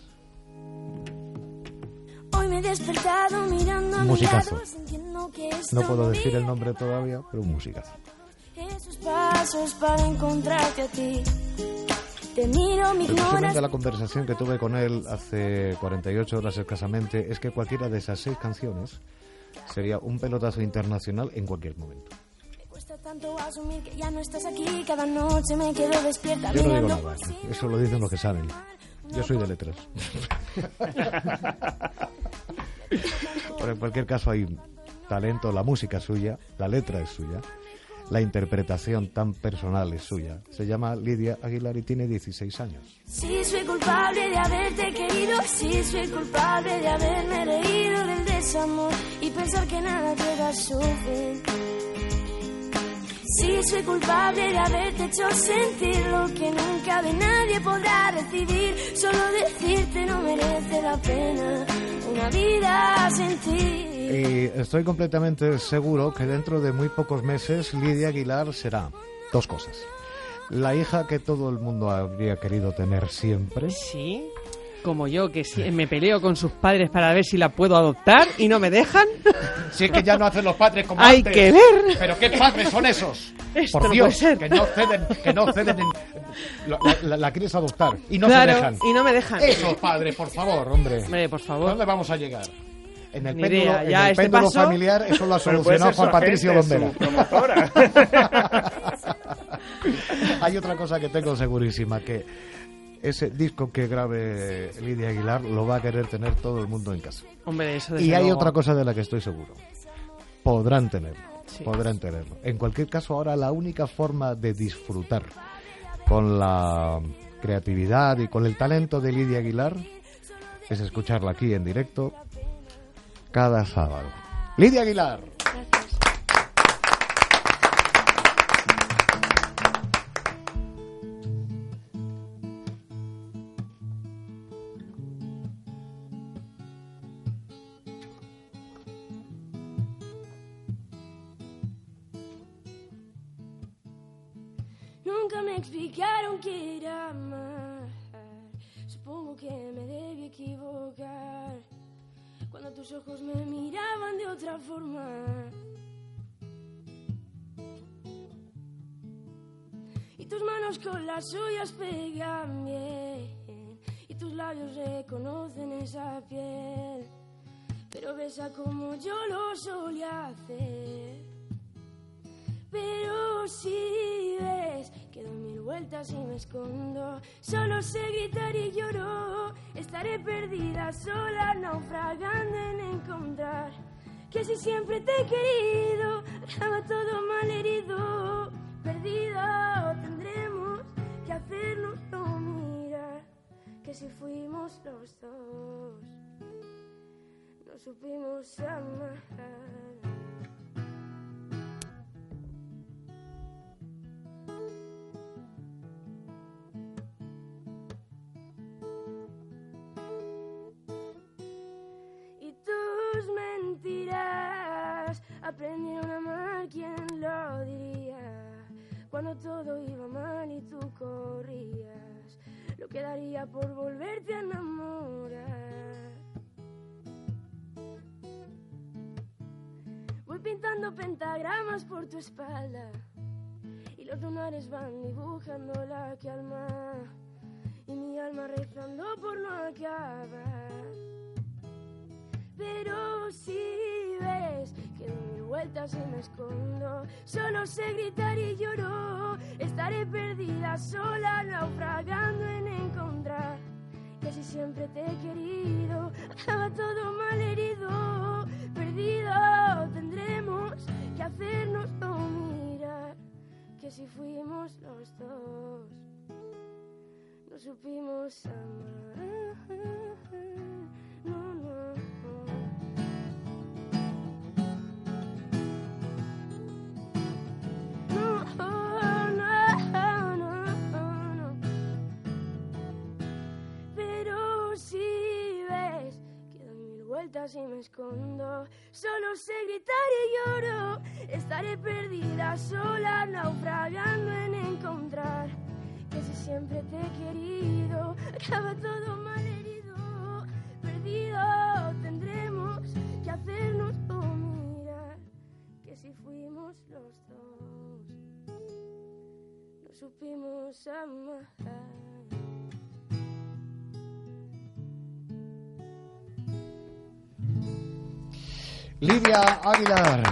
Hoy me he despertado mirando a mi Musicazo. lado, sintiendo que esto No puedo decir moría. el nombre todavía, pero un musicazo. Esos pasos para encontrarte a ti. Te miro, me El resumen ignoras. de la conversación que tuve con él hace 48 horas escasamente es que cualquiera de esas 6 canciones sería un pelotazo internacional en cualquier momento. Cuesta tanto asumir que ya no estás aquí, cada noche me quedo despierta Yo no digo mirando nada, por si eso lo dicen los que saben. Yo soy de letras. Pero en cualquier caso hay talento, la música es suya, la letra es suya. la interpretación tan personal es suya. Se llama Lidia Aguilar y tiene 16 años. Sí, soy culpable de haberte querido, sí, soy culpable de haberme reído del desamor y pensar que nada llega a su fin. Sí, soy culpable de haberte hecho sentir lo que nunca de nadie podrá recibir. Solo decirte no merece la pena una vida sin ti. Y estoy completamente seguro que dentro de muy pocos meses Lidia Aguilar será dos cosas. La hija que todo el mundo habría querido tener siempre. Sí, como yo, que me peleo con sus padres para ver si la puedo adoptar y no me dejan. Si es que ya no hacen los padres como Hay antes. que ver. Pero qué padres son esos. Esto Por no Dios, puede ser. que no ceden la quieres adoptar y no Claro, se dejan. y no me dejan. Esos padres, por favor, hombre. Hombre, por favor. ¿Dónde vamos a llegar? En el Ni péndulo, idea, ya en el este péndulo paso- familiar eso lo ha Pero puede solucionado ser Juan su Patricio agente, Bombera. su promotora. Hay otra cosa que tengo segurísima, que ese disco que grabe Lidia Aguilar lo va a querer tener todo el mundo en casa. Hombre, eso desde Y hay luego. otra cosa de la que estoy seguro. Podrán tenerlo, Sí. podrán tenerlo. En cualquier caso, ahora la única forma de disfrutar con la creatividad y con el talento de Lidia Aguilar es escucharla aquí en directo cada sábado. Lidia Aguilar. Nunca me explicaron qué era amar. Supongo que me debí equivocar cuando tus ojos me miraban de otra forma. Y tus manos con las suyas pegan bien y tus labios reconocen esa piel, pero besa como yo lo solía hacer. Pero si ves que doy mil vueltas y me escondo, solo sé gritar y lloro. Estaré perdida sola, naufragando en encontrar que si siempre te he querido, estaba todo mal herido. Perdida, tendremos que hacernos no mirar, que si fuimos los dos, no supimos amar. Aprendieron a amar, ¿quién lo diría? Cuando todo iba mal y tú corrías, lo que daría por volverte a enamorar. Voy pintando pentagramas por tu espalda y los lunares van dibujando la calma y mi alma rezando por no acabar. Pero si ves que doy mil vueltas y me escondo, solo sé gritar y lloro. Estaré perdida sola, naufragando en encontrar que si siempre te he querido, estaba todo mal herido. Perdido, tendremos que hacernos no mirar, que si fuimos los dos, no supimos amar. No, no, no. Y me escondo, solo sé gritar y lloro. Estaré perdida sola, naufragando en encontrar que si siempre te he querido, acaba todo mal herido. Perdido, tendremos que hacernos no mirar, que si fuimos los dos, no supimos amar. Lidia Aguilar.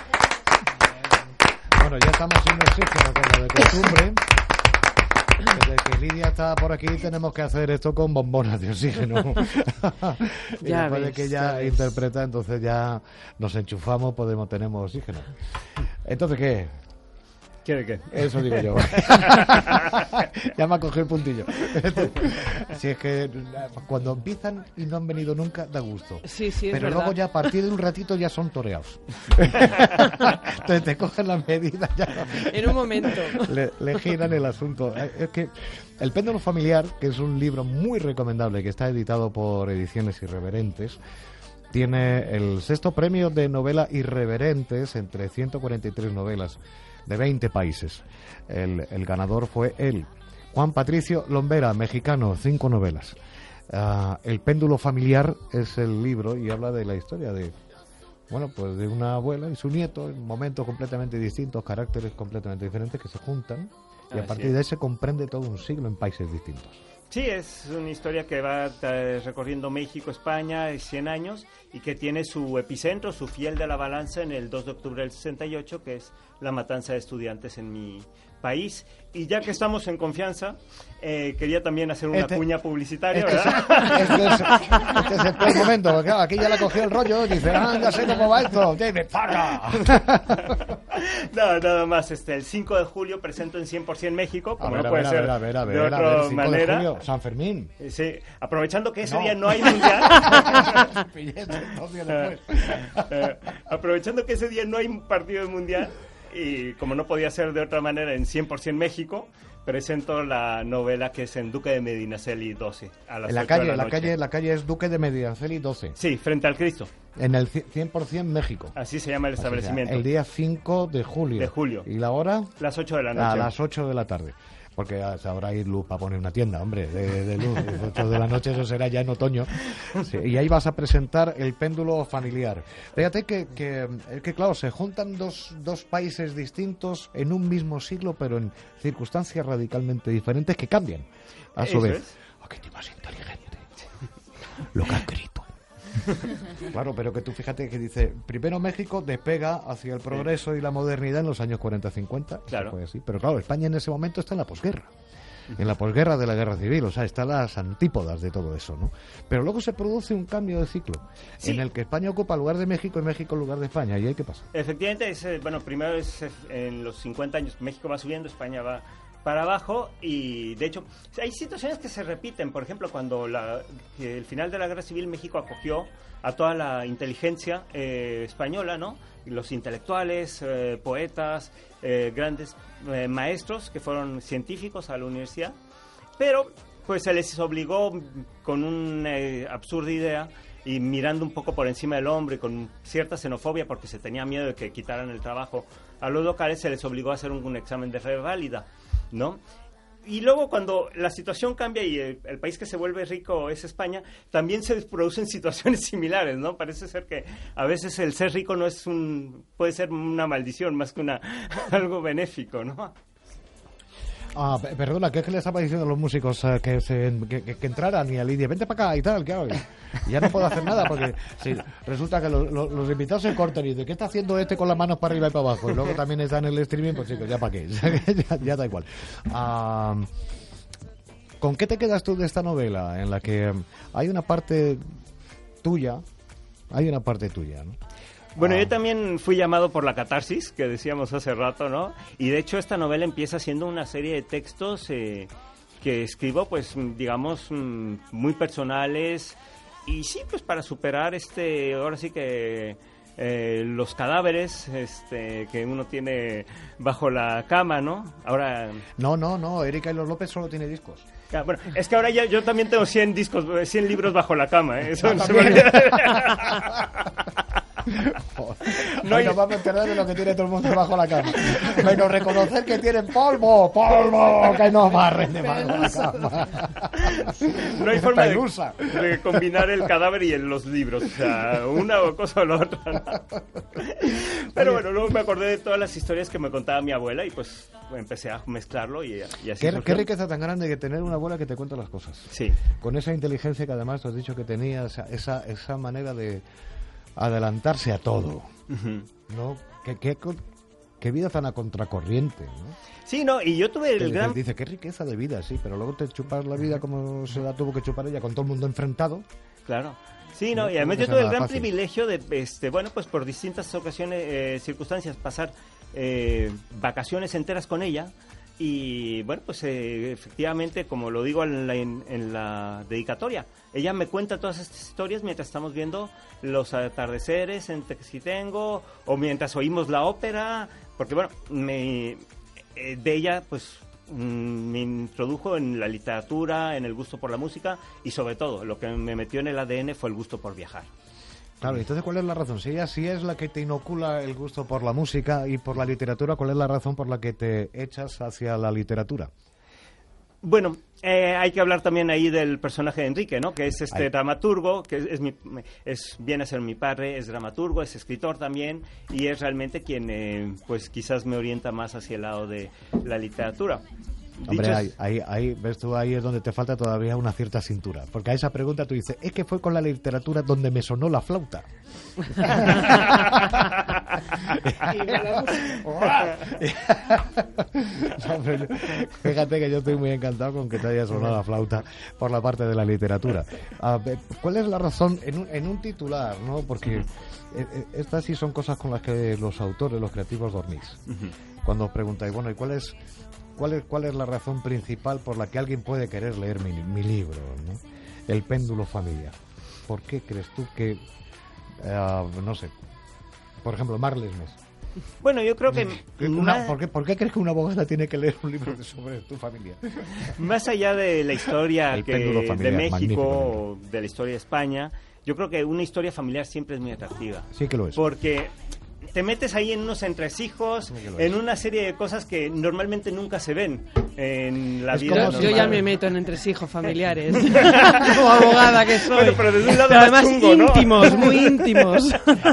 Bueno, ya estamos sin oxígeno como de costumbre. Desde que Lidia está por aquí tenemos que hacer esto con bombonas de oxígeno. Y Ya después de ves, que ya ella ves. interpreta, entonces ya nos enchufamos, tenemos oxígeno. Entonces, ¿qué? ¿Quiere qué? Eso digo yo. Ya me ha cogido el puntillo. Si es que cuando empiezan y no han venido nunca, da gusto. Sí, es pero verdad. luego ya a partir de un ratito ya son toreados. Entonces te cogen las medidas ya. En un momento. Le giran el asunto. Es que El péndulo familiar, que es un libro muy recomendable que está editado por Ediciones Irreverentes, tiene el 6º premio de novela Irreverentes entre 143 novelas de 20 países. El ganador fue él, Juan Patricio Lombera, mexicano, 5 novelas. El péndulo familiar es el libro y habla de la historia de, bueno, pues de una abuela y su nieto en momentos completamente distintos, caracteres completamente diferentes que se juntan y a partir de ahí se comprende todo un siglo en países distintos. Sí, es una historia que va recorriendo México, España, 100 años, y que tiene su epicentro, su fiel de la balanza en el 2 de octubre del 68, que es la matanza de estudiantes en mi país. Y ya que estamos en confianza, quería también hacer una cuña publicitaria, ¿verdad? Este es el peor momento, porque claro, aquí ya le cogió el rollo, dice, ya sé cómo va esto, David, ¡para! No, nada más, el 5 de julio presento en 100% México, como no puede ser de otra 5 manera. de julio, San Fermín. Sí, aprovechando que ese día no hay mundial. Aprovechando que ese día no hay partido de mundial, y como no podía ser de otra manera en 100% México, presento la novela que es en Duque de Medinaceli 12 a las En la 8 calle, de la noche. la calle es Duque de Medinaceli 12. Sí, frente al Cristo. En el 100% México. Así se llama el establecimiento. El día 5 de julio. De julio. ¿Y la hora? Las 8 de la noche. A las 8 de la tarde. Porque sabrá ir luz para poner una tienda, hombre, de luz. A las 8 de la noche, eso será ya en otoño. Sí, y ahí vas a presentar el péndulo familiar. Fíjate que claro, se juntan dos países distintos en un mismo siglo, pero en circunstancias radicalmente diferentes que cambian a su vez. ¡Qué tipo más inteligente! Lo que ha escrito. Claro, pero que tú fíjate que dice, primero México despega hacia el progreso y la modernidad en los años 40-50, claro. Fue así. Pero claro, España en ese momento está en la posguerra, en la posguerra de la guerra civil, o sea, están las antípodas de todo eso, ¿no? Pero luego se produce un cambio de ciclo, en el que España ocupa el lugar de México y México el lugar de España, ¿y ahí qué pasa? Efectivamente, primero es en los 50 años México va subiendo, España va para abajo, y de hecho hay situaciones que se repiten. Por ejemplo, cuando el final de la guerra civil, México acogió a toda la inteligencia española, ¿no? Los intelectuales, poetas, grandes maestros que fueron científicos a la universidad, pero pues se les obligó con una absurda idea y mirando un poco por encima del hombro y con cierta xenofobia porque se tenía miedo de que quitaran el trabajo a los locales, se les obligó a hacer un examen de fe válida, ¿no? Y luego cuando la situación cambia y el país que se vuelve rico es España, también se producen situaciones similares, ¿no? Parece ser que a veces el ser rico puede ser una maldición más que algo benéfico, ¿no? Perdona, ¿qué es que le estaba diciendo a los músicos que entraran y a Lidia, vente para acá y tal? Y ya no puedo hacer nada porque resulta que los invitados se cortan y dicen, ¿qué está haciendo este con las manos para arriba y para abajo? Y luego también está en el streaming, pues chicos, ya para qué, ya da igual. ¿Con qué te quedas tú de esta novela en la que hay una parte tuya, ¿no? Bueno, yo también fui llamado por la catarsis, que decíamos hace rato, ¿no? Y de hecho esta novela empieza siendo una serie de textos que escribo, pues, digamos, muy personales. Y sí, pues para superar ahora sí que los cadáveres que uno tiene bajo la cama, ¿no? Ahora... No, Erika y los López solo tiene discos. Bueno, es que ahora yo también tengo 100 libros bajo la cama, ¿eh? Eso no se No nos vamos a enterar de lo que tiene todo el mundo bajo la cama. Menos reconocer que tienen polvo, que nos barren debajo de la cama. No hay forma de combinar el cadáver y los libros, o sea, una cosa o la otra, ¿no? Pero bueno, luego me acordé de todas las historias que me contaba mi abuela y pues empecé a mezclarlo y así. Qué riqueza tan grande que tener una abuela que te cuenta las cosas. Sí. Con esa inteligencia que además tú has dicho que tenía, esa manera de adelantarse a todo, ¿no? Qué vida tan a contracorriente, ¿no? Sí, no, y yo tuve Dice, qué riqueza de vida, sí, pero luego te chupas la vida como se la tuvo que chupar ella, con todo el mundo enfrentado. Claro. Sí, no, y además yo tuve el gran privilegio de, bueno, pues por distintas ocasiones, circunstancias, pasar vacaciones enteras con ella. Y bueno, pues efectivamente, como lo digo en la dedicatoria, ella me cuenta todas estas historias mientras estamos viendo los atardeceres en Texitengo o mientras oímos la ópera, porque bueno, de ella pues me introdujo en la literatura, en el gusto por la música y sobre todo lo que me metió en el ADN fue el gusto por viajar. Claro, entonces, ¿cuál es la razón? Si ella sí es la que te inocula el gusto por la música y por la literatura, ¿cuál es la razón por la que te echas hacia la literatura? Bueno, hay que hablar también ahí del personaje de Enrique, ¿no? Que es dramaturgo, que viene a ser mi padre, es dramaturgo, es escritor también, y es realmente quien, pues quizás me orienta más hacia el lado de la literatura. Hombre, ahí, ves tú, ahí es donde te falta todavía una cierta cintura. Porque a esa pregunta tú dices, es que fue con la literatura donde me sonó la flauta. Fíjate que yo estoy muy encantado con que te haya sonado la flauta por la parte de la literatura. ¿Cuál es la razón en un titular, ¿no? Porque estas sí son cosas con las que los autores, los creativos dormís. Cuando os preguntáis, bueno, ¿y cuál es la razón principal por la que alguien puede querer leer mi libro, ¿no? El péndulo familiar. ¿Por qué crees tú que, no sé, por ejemplo, Marles Mes? Bueno, yo creo que... ¿Por qué crees que una abogada tiene que leer un libro sobre tu familia? Más allá de la historia de México, magnífico. de la historia de España, yo creo que una historia familiar siempre es muy atractiva. Sí que lo es. Porque te metes ahí en unos entresijos, en una serie de cosas que normalmente nunca se ven en la vida normal. Yo ya me meto en entresijos familiares, como abogada que soy. Bueno, pero desde un lado pero además chungo, íntimos, ¿no? muy íntimos.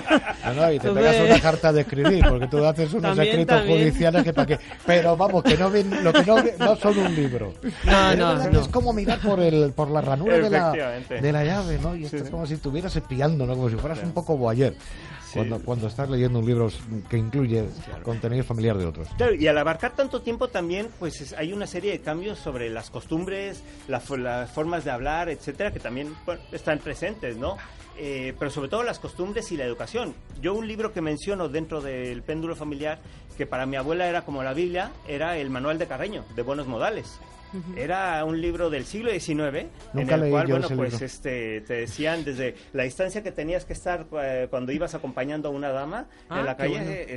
No, y te pegas una carta de escribir, porque tú haces unos escritos judiciales que para qué. Pero vamos, que no ven, lo que no son un libro. No. Es como mirar por la ranura de la llave, ¿no? Y esto es como si estuvieras espiando, ¿no? Como si fueras un poco voyeur. Cuando estás leyendo un libro que incluye contenido familiar de otros. Claro, y al abarcar tanto tiempo también, pues hay una serie de cambios sobre las costumbres, las formas de hablar, etcétera, que también están presentes, ¿no? Pero sobre todo las costumbres y la educación. Yo un libro que menciono dentro del péndulo familiar, que para mi abuela era como la Biblia, era el Manual de Carreño, de buenos modales. Era un libro del siglo XIX, en el cual, bueno, pues te decían desde la distancia que tenías que estar cuando ibas acompañando a una dama en la calle,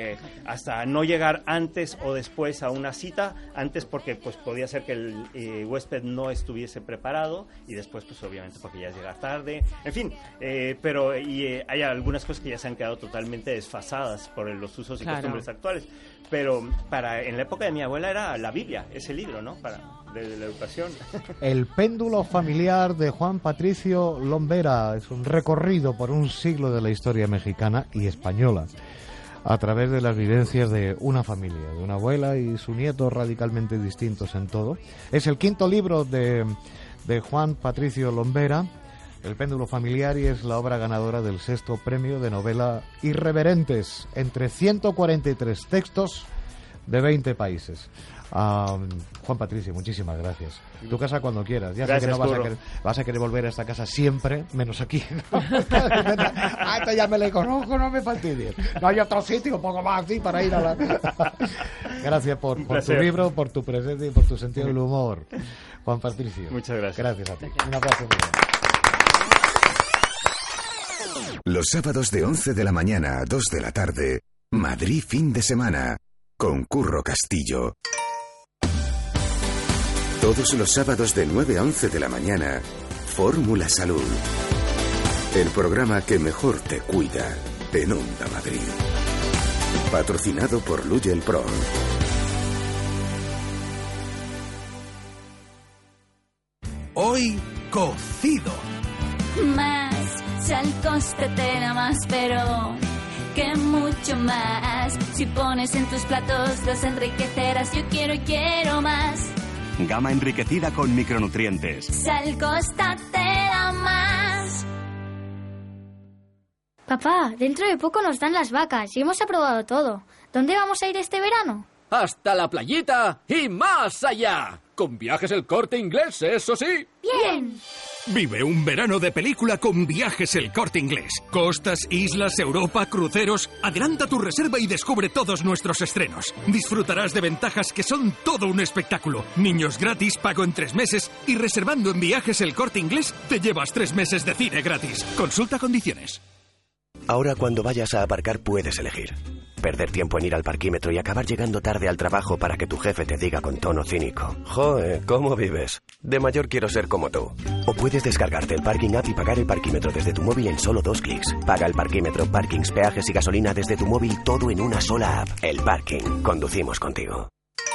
hasta no llegar antes o después a una cita, antes porque pues podía ser que el huésped no estuviese preparado y después pues obviamente porque ya es llegar tarde, en fin, pero hay algunas cosas que ya se han quedado totalmente desfasadas por los usos y costumbres actuales, pero en la época de mi abuela era la Biblia, ese libro, ¿no? De la educación. El péndulo familiar de Juan Patricio Lombera es un recorrido por un siglo de la historia mexicana y española a través de las vivencias de una familia, de una abuela y su nieto radicalmente distintos en todo. Es el quinto libro de Juan Patricio Lombera, El péndulo familiar, y es la obra ganadora del 6º premio de novela Irreverentes, entre 143 textos de 20 países. Juan Patricio, muchísimas gracias. Tu casa cuando quieras. Ya gracias, sé que no vas a querer volver a esta casa siempre, menos aquí. Esta ya me la conozco, no me fastidies. No hay otro sitio, un poco más así para ir a la... Gracias por tu libro, por tu presencia y por tu sentido del humor, Juan Patricio. Muchas gracias. Gracias a ti. Un abrazo. Los sábados de 11 de la mañana a 2 de la tarde, Madrid fin de semana, con Curro Castillo. Todos los sábados de 9 a 11 de la mañana, Fórmula Salud. El programa que mejor te cuida en Onda Madrid. Patrocinado por Lugel Pro. Hoy, cocido. Más sal, cóstetela más, pero que mucho más. Si pones en tus platos los enriquecerás. Yo quiero más. Gama enriquecida con micronutrientes. Sal, cóstetela más. Papá, dentro de poco nos dan las vacas y hemos aprobado todo. ¿Dónde vamos a ir este verano? Hasta la playita y más allá. Con Viajes El Corte Inglés, eso sí. ¡Bien! Vive un verano de película con Viajes El Corte Inglés. Costas, islas, Europa, cruceros. Adelanta tu reserva y descubre todos nuestros estrenos. Disfrutarás de ventajas que son todo un espectáculo. Niños gratis, pago en 3 meses y reservando en Viajes El Corte Inglés te llevas 3 meses de cine gratis. Consulta condiciones. Ahora cuando vayas a aparcar puedes elegir. Perder tiempo en ir al parquímetro y acabar llegando tarde al trabajo para que tu jefe te diga con tono cínico: «Joe, ¿cómo vives? De mayor quiero ser como tú». O puedes descargarte el Parking App y pagar el parquímetro desde tu móvil en solo 2 clics. Paga el parquímetro, parkings, peajes y gasolina desde tu móvil, todo en una sola app. El Parking. Conducimos contigo.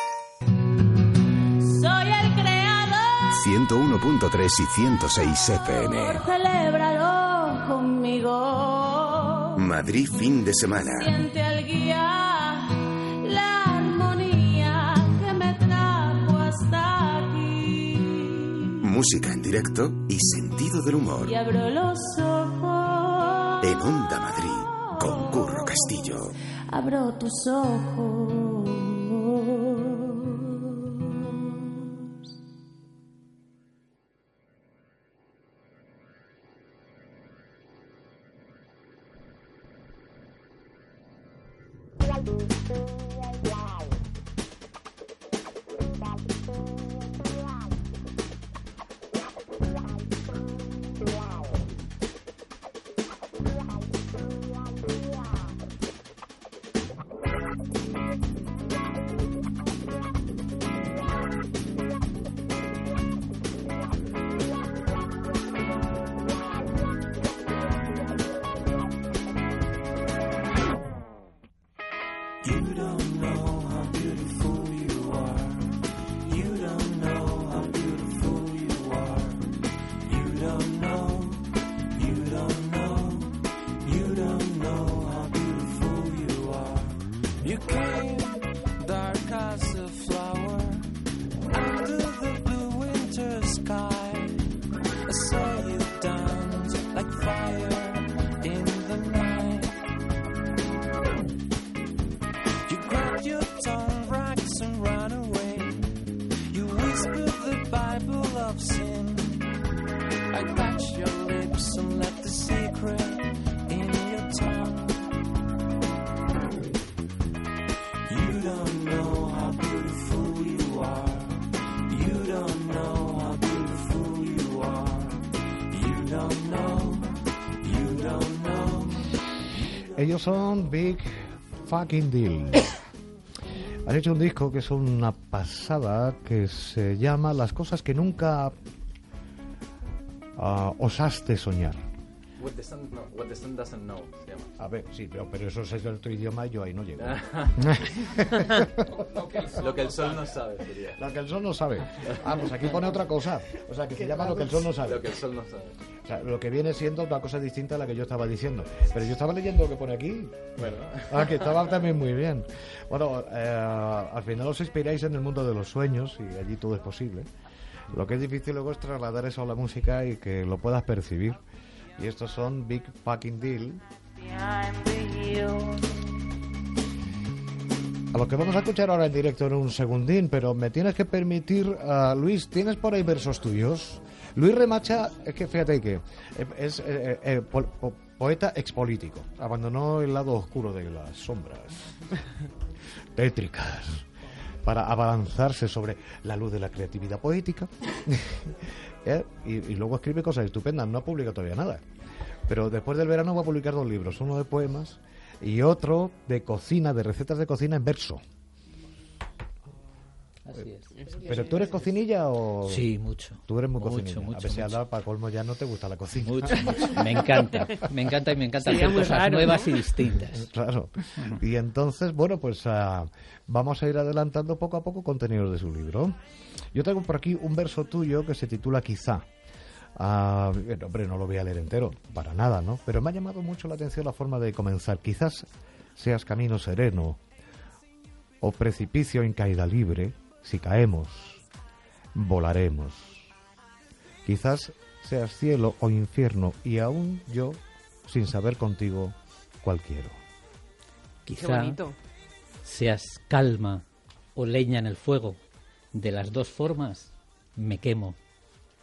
Soy el creador. 101.3 y 106 FM. Celébralo conmigo. Madrid fin de semana. Siente al guía la armonía que me trajo hasta aquí. Música en directo y sentido del humor. Y abro los ojos. En Onda Madrid, con Curro Castillo. Abro tus ojos. Ellos son Big Fucking Deal. Han hecho un disco que es una pasada, que se llama Las cosas que nunca osaste soñar. What the sun doesn't know, se llama. A ver, sí, pero eso es de otro idioma y yo ahí no llego. Lo que el sol no sabe sería. Lo que el sol no sabe. Ah, pues aquí pone otra cosa. O sea, que se llama Lo que el sol no sabe. Lo que el sol no sabe. O sea, lo que viene siendo una cosa distinta a la que yo estaba diciendo. Pero yo estaba leyendo lo que pone aquí. Bueno. Que estaba también muy bien. Bueno, al final os inspiráis en el mundo de los sueños y allí todo es posible. Lo que es difícil luego es trasladar eso a la música y que lo puedas percibir. Y estos son Big Fucking Deal. A lo que vamos a escuchar ahora en directo en un segundín, pero me tienes que permitir, Luis, ¿tienes por ahí versos tuyos? Luis Remacha, es que fíjate que es poeta expolítico. Abandonó el lado oscuro de las sombras tétricas para abalanzarse sobre la luz de la creatividad poética. Y luego escribe cosas estupendas. No ha publicado todavía nada, pero después del verano va a publicar 2 libros, uno de poemas y otro de cocina, de recetas de cocina en verso. Así es. ¿Pero tú eres cocinilla o...? Sí, mucho. Tú eres muy cocinilla. Mucho, a ver si ahora para colmo ya no te gusta la cocina. Mucho. Me encanta hacer cosas raro, nuevas, ¿no? y distintas. Claro. Y entonces, bueno, pues vamos a ir adelantando poco a poco contenidos de su libro. Yo tengo por aquí un verso tuyo que se titula Quizá. Hombre, no lo voy a leer entero, para nada, ¿no? Pero me ha llamado mucho la atención la forma de comenzar. Quizás seas camino sereno o precipicio en caída libre. Si caemos, volaremos. Quizás seas cielo o infierno y aún yo, sin saber contigo, cuál quiero. Quizá seas calma o leña en el fuego. De las 2 formas, me quemo.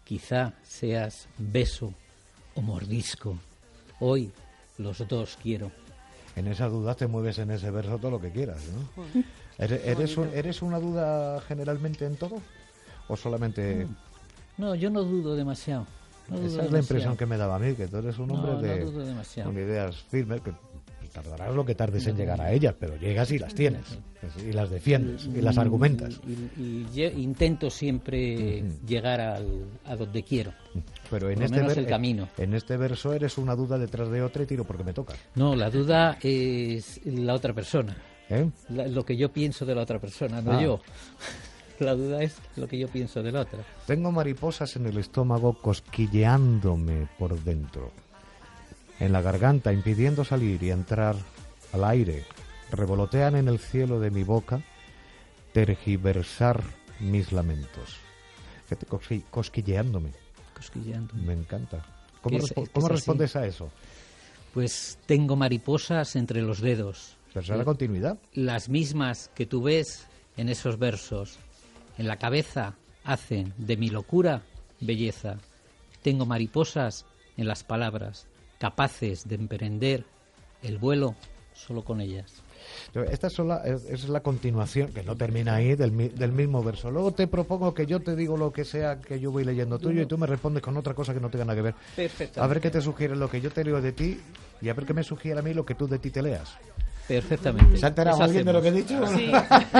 quizá seas beso o mordisco. Hoy los dos quiero. En esa duda te mueves en ese verso todo lo que quieras, ¿no? ¿Eres una duda generalmente en todo? ¿O solamente...? No, yo no dudo demasiado. Esa es la impresión que me daba a mí, que tú eres un hombre con ideas firmes, que tardarás lo que tardes en llegar a ellas, pero llegas y las tienes, y las defiendes, y las argumentas. Y intento siempre llegar a donde quiero. Pero en el camino. En este verso eres una duda detrás de otra y tiro porque me toca. No, la duda es la otra persona. Lo que yo pienso de la otra persona, no yo. La duda es lo que yo pienso de la otra. Tengo mariposas en el estómago cosquilleándome por dentro. En la garganta, impidiendo salir y entrar al aire. Revolotean en el cielo de mi boca, tergiversar mis lamentos. Fíjate, cosquilleándome. Me encanta. ¿Cómo respondes a eso? Pues tengo mariposas entre los dedos. ¿Pero será la continuidad? Las mismas que tú ves en esos versos. En la cabeza hacen de mi locura belleza. Tengo mariposas en las palabras, capaces de emprender el vuelo solo con ellas. Esta es la continuación, que no termina ahí, del mismo verso. Luego te propongo que yo te digo lo que sea que yo voy leyendo tuyo y tú me respondes con otra cosa que no tenga nada que ver. Perfecto. A ver qué te sugiere lo que yo te leo de ti y a ver qué me sugiere a mí lo que tú de ti te leas. Perfectamente. ¿Se ha enterado alguien de lo que he dicho? Sí.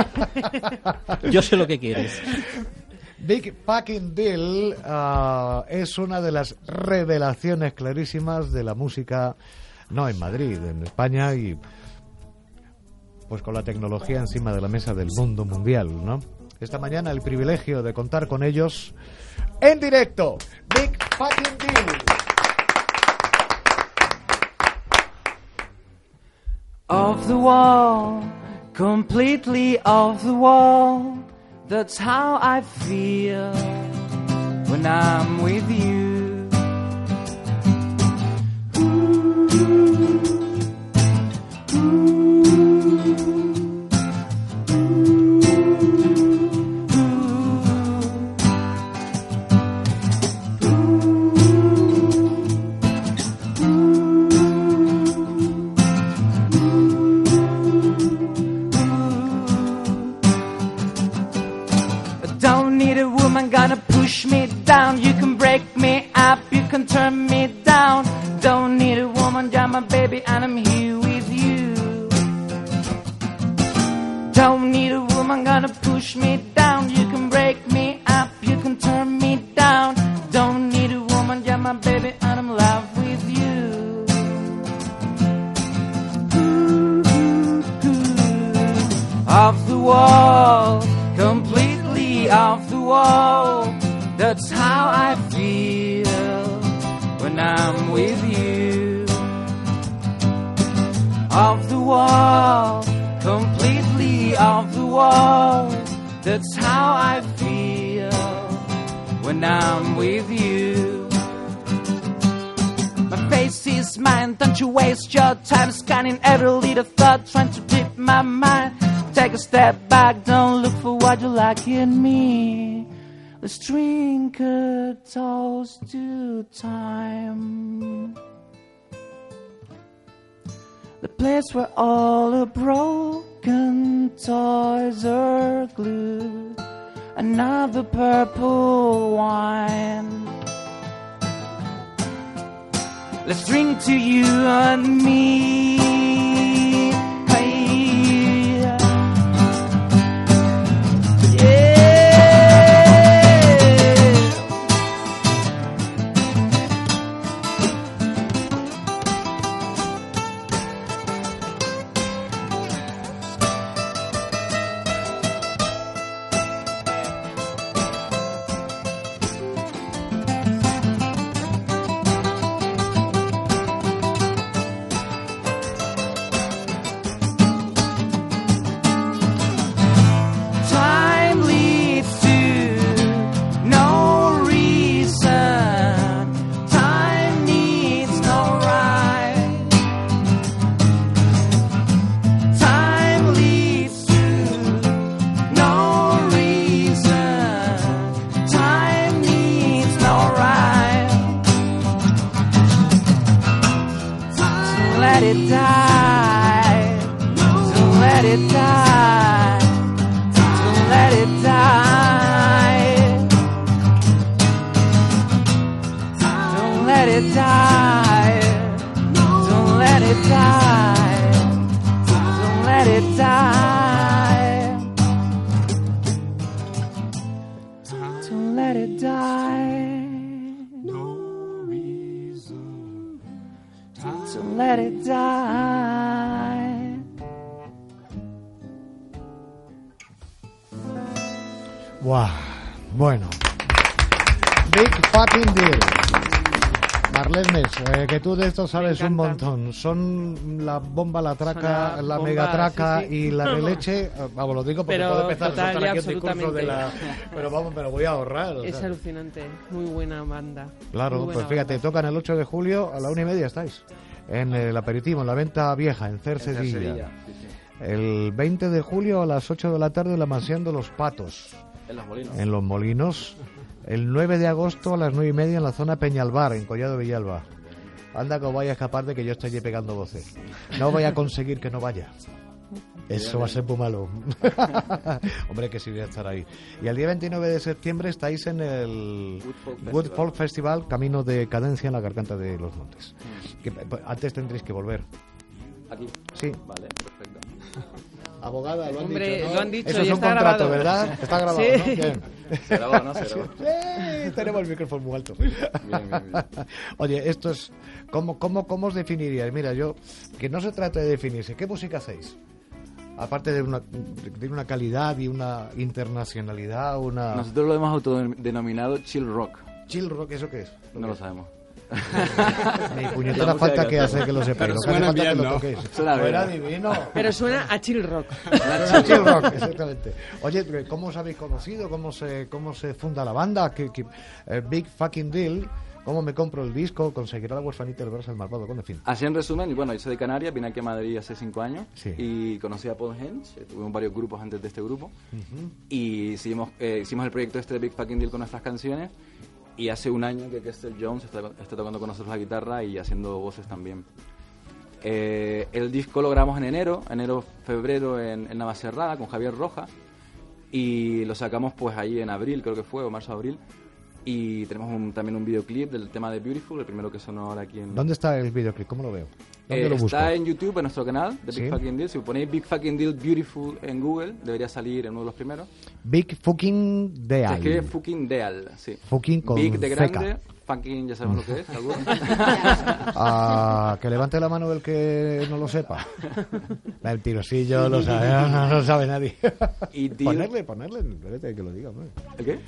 Yo sé lo que quieres. Big Fucking Deal es una de las revelaciones clarísimas de la música, no en Madrid, en España, y pues con la tecnología encima de la mesa del mundo mundial, ¿no? Esta mañana el privilegio de contar con ellos en directo. Big Fucking Deal. Off the wall, completely off the wall. That's how I feel when I'm with you. Gonna push me down, you can break me up, you can turn me down. Don't need a woman, you're my baby and I'm here with you. Don't need a woman, gonna push me down, you can break me up, you can turn me down. Don't need a woman, you're my baby and I'm in love with you. Off the wall, completely off the wall. That's how I feel when I'm with you. Off the wall, completely off the wall. That's how I feel when I'm with you. My face is mine, don't you waste your time scanning every little thought, trying to read my mind. Take a step back, don't look for what you like in me. Let's drink a toast to time. The place where all the broken toys are glued. Another purple wine. Let's drink to you and me. let it die. Don't let it die. Don't let it die. Don't let it die. Don't let it die. Don't let it die. Don't let it die. No reason. Don't let it die. Buah, bueno. Big fucking deal. Marlene Mes, que tú de esto sabes un montón. Son la bomba, la traca, Son la bomba, megatraca sí, sí. y la releche. Vamos, lo digo porque Pero puedo empezar total a soltar y aquí un discurso de la... absolutamente. Pero vamos, me lo voy a ahorrar. o Es sea. alucinante. Muy buena banda. Claro, Muy buena pues fíjate, banda. tocan el 8 de julio a la 1:30 estáis. En el aperitivo, en la venta vieja, en Cercedilla. Sí, sí. El 20 de julio a las 8 de la tarde en la mansión de los Patos. En Los Molinos. En Los Molinos. El 9 de agosto a las 9:30 en la zona Peñalbar, en Collado Villalba. Anda que os vaya a escapar de que yo estoy pegando voces. No voy a conseguir que no vaya. Eso va a ser muy malo. Hombre, que sí voy a estar ahí. Y el día 29 de septiembre estáis en el Wood Folk Festival, camino de Cadencia en la Garganta de los Montes. Que, antes tendréis que volver. Aquí. Sí. Vale, perfecto. Abogada, lo han Hombre, dicho, ¿no? lo han dicho, Eso y es un está contrato, grabado. ¿verdad? Está grabado, Sí. ¿no? Bien. Se grabó, ¿no? Se grabó. Sí, tenemos el micrófono muy alto. Bien. Oye, esto es... ¿Cómo os definiríais? Mira, yo... Que no se trata de definirse. ¿Qué música hacéis? Aparte de una calidad y una internacionalidad, una... Nosotros lo hemos autodenominado chill rock. ¿Chill rock eso qué es? No lo sabemos. Ni puñetera falta que hace que lo sepáis. Pero Lo que hace suena falta bien, que lo ¿no? toquéis. Suena bien. divino. Pero suena a chill rock. Chill rock, exactamente. Oye, ¿cómo os habéis conocido? ¿Cómo se funda la banda? Big fucking deal. ¿Cómo me compro el disco? ¿Conseguirá la huerfanita del brazo del malvado? En fin. Así en resumen, bueno, yo soy de Canarias, vine aquí a Madrid hace 5 años Sí. y conocí a Paul Hens, tuvimos varios grupos antes de este grupo y hicimos el proyecto este de Big Fucking Deal con nuestras canciones y hace un año que Kester Jones está tocando con nosotros la guitarra y haciendo voces también. El disco lo grabamos en enero, febrero en Navacerrada con Javier Roja y lo sacamos pues ahí en abril, creo que fue, o marzo-abril. Y tenemos también un videoclip del tema de Beautiful, el primero que sonó ahora aquí en... ¿Dónde está el videoclip? ¿Cómo lo veo? ¿Dónde lo busco? Está en YouTube, en nuestro canal de Big Sí. Fucking Deal. Si ponéis Big Fucking Deal Beautiful en Google, debería salir en uno de los primeros. Big fucking Se deal. escribe Fucking Deal, sí. Fucking con Big de grande, ceca. fucking ya sabemos lo que es, seguro. Que levante la mano el que no lo sepa. El tirosillo lo sabe, no lo sabe nadie. Y deal- Ponerle, espérate que lo diga, hombre. ¿El qué?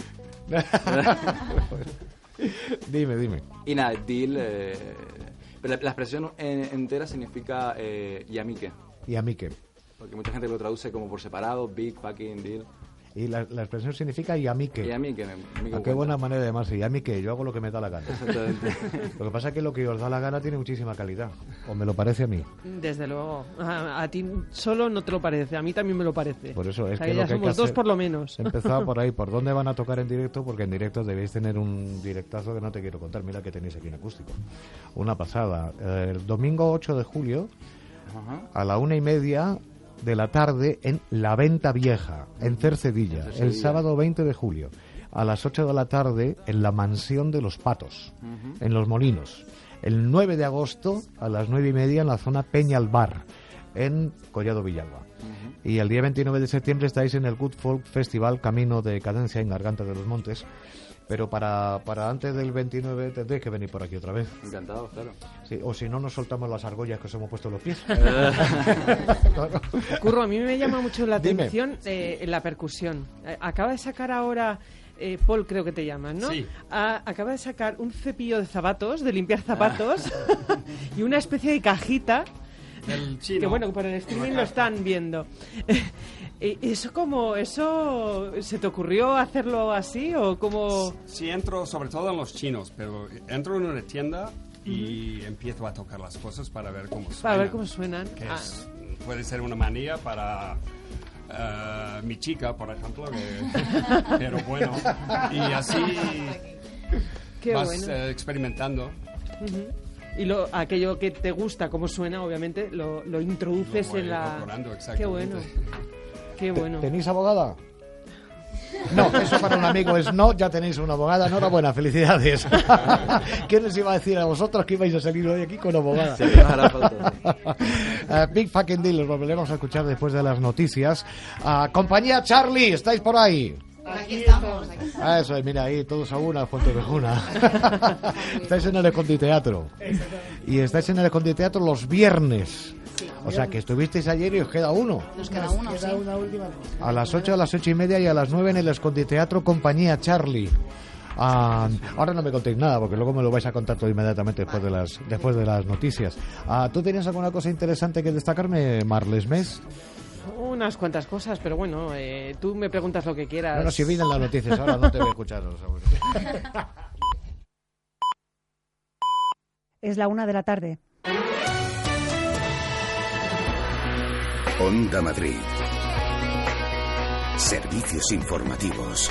Dime. Y nada, Deal... pero la expresión entera significa yamique. ¿Y a mí qué? Porque mucha gente lo traduce como por separado, Big Fucking Deal. Y la expresión significa ¿y a mí qué? Yamique. Qué buena manera de llamarse. ¿Y a mí qué? Yo hago lo que me da la gana. Exactamente. Lo que pasa es que lo que os da la gana tiene muchísima calidad. O me lo parece a mí. Desde luego. A ti solo no te lo parece, a mí también me lo parece. Por eso es O sea, que ya lo que hay que somos dos hacer- por lo menos. He empezado por ahí. ¿Por dónde van a tocar en directo? Porque en directo debéis tener un directazo que no te quiero contar. Mira que tenéis aquí en acústico. Una pasada. El domingo 8 de julio, Ajá. a la 1:30 de la tarde, en La Venta Vieja, en Cercedilla. El sábado 20 de julio, a las 8 de la tarde, en la Mansión de los Patos, en Los Molinos. El 9 de agosto, a las 9:30, en la zona Peñalbar, en Collado Villalba. Y el día 29 de septiembre estáis en el Good Folk Festival, camino de Cadencia en Garganta de los Montes. Pero para antes del 29 tendréis que venir por aquí otra vez. Encantado, claro. Sí, o si no, nos soltamos las argollas que os hemos puesto en los pies. Curro, a mí me llama mucho la Dime. atención la percusión. Acaba de sacar ahora... Paul, creo que te llamas, ¿no? Sí. Acaba de sacar un cepillo de zapatos, de limpiar zapatos, y una especie de cajita. El chino. Que bueno, por el streaming lo están viendo. ¿Eso se te ocurrió hacerlo así o cómo...? Sí, entro sobre todo en los chinos, pero entro en una tienda y empiezo a tocar las cosas para ver cómo suenan. Para ver cómo suenan. Que puede ser una manía para mi chica, por ejemplo, pero bueno, y así Qué vas bueno. experimentando. Ujú. y aquello que te gusta, cómo suena, obviamente, lo introduces en la... Qué bueno. Qué bueno. ¿Tenéis abogada? No, eso para un amigo es no, ya tenéis una abogada, enhorabuena, felicidades. ¿Quién os iba a decir a vosotros que ibais a salir hoy aquí con abogada? Sí, nos hará falta. Big Fucking Deal, los volveremos a escuchar después de las noticias. Compañía Charlie, ¿estáis por ahí? Aquí estamos. Eso es, mira ahí, todos a una, Fuentevejuna. Estáis en el Esconditeatro. Y estáis en el Esconditeatro los viernes. O sea, que estuvisteis ayer y os queda uno. Nos queda uno, sí. A las 8, a las 8:30 y a las 9 en el Esconditeatro Compañía Charlie. Ahora no me contéis nada, porque luego me lo vais a contar todo inmediatamente después de las noticias. ¿Tú tenías alguna cosa interesante que destacarme, Marles Mes? Unas cuantas cosas, pero bueno, tú me preguntas lo que quieras. No, si vienen las noticias ahora no te voy a escuchar. Es la 1:00 p.m. Onda Madrid. Servicios informativos.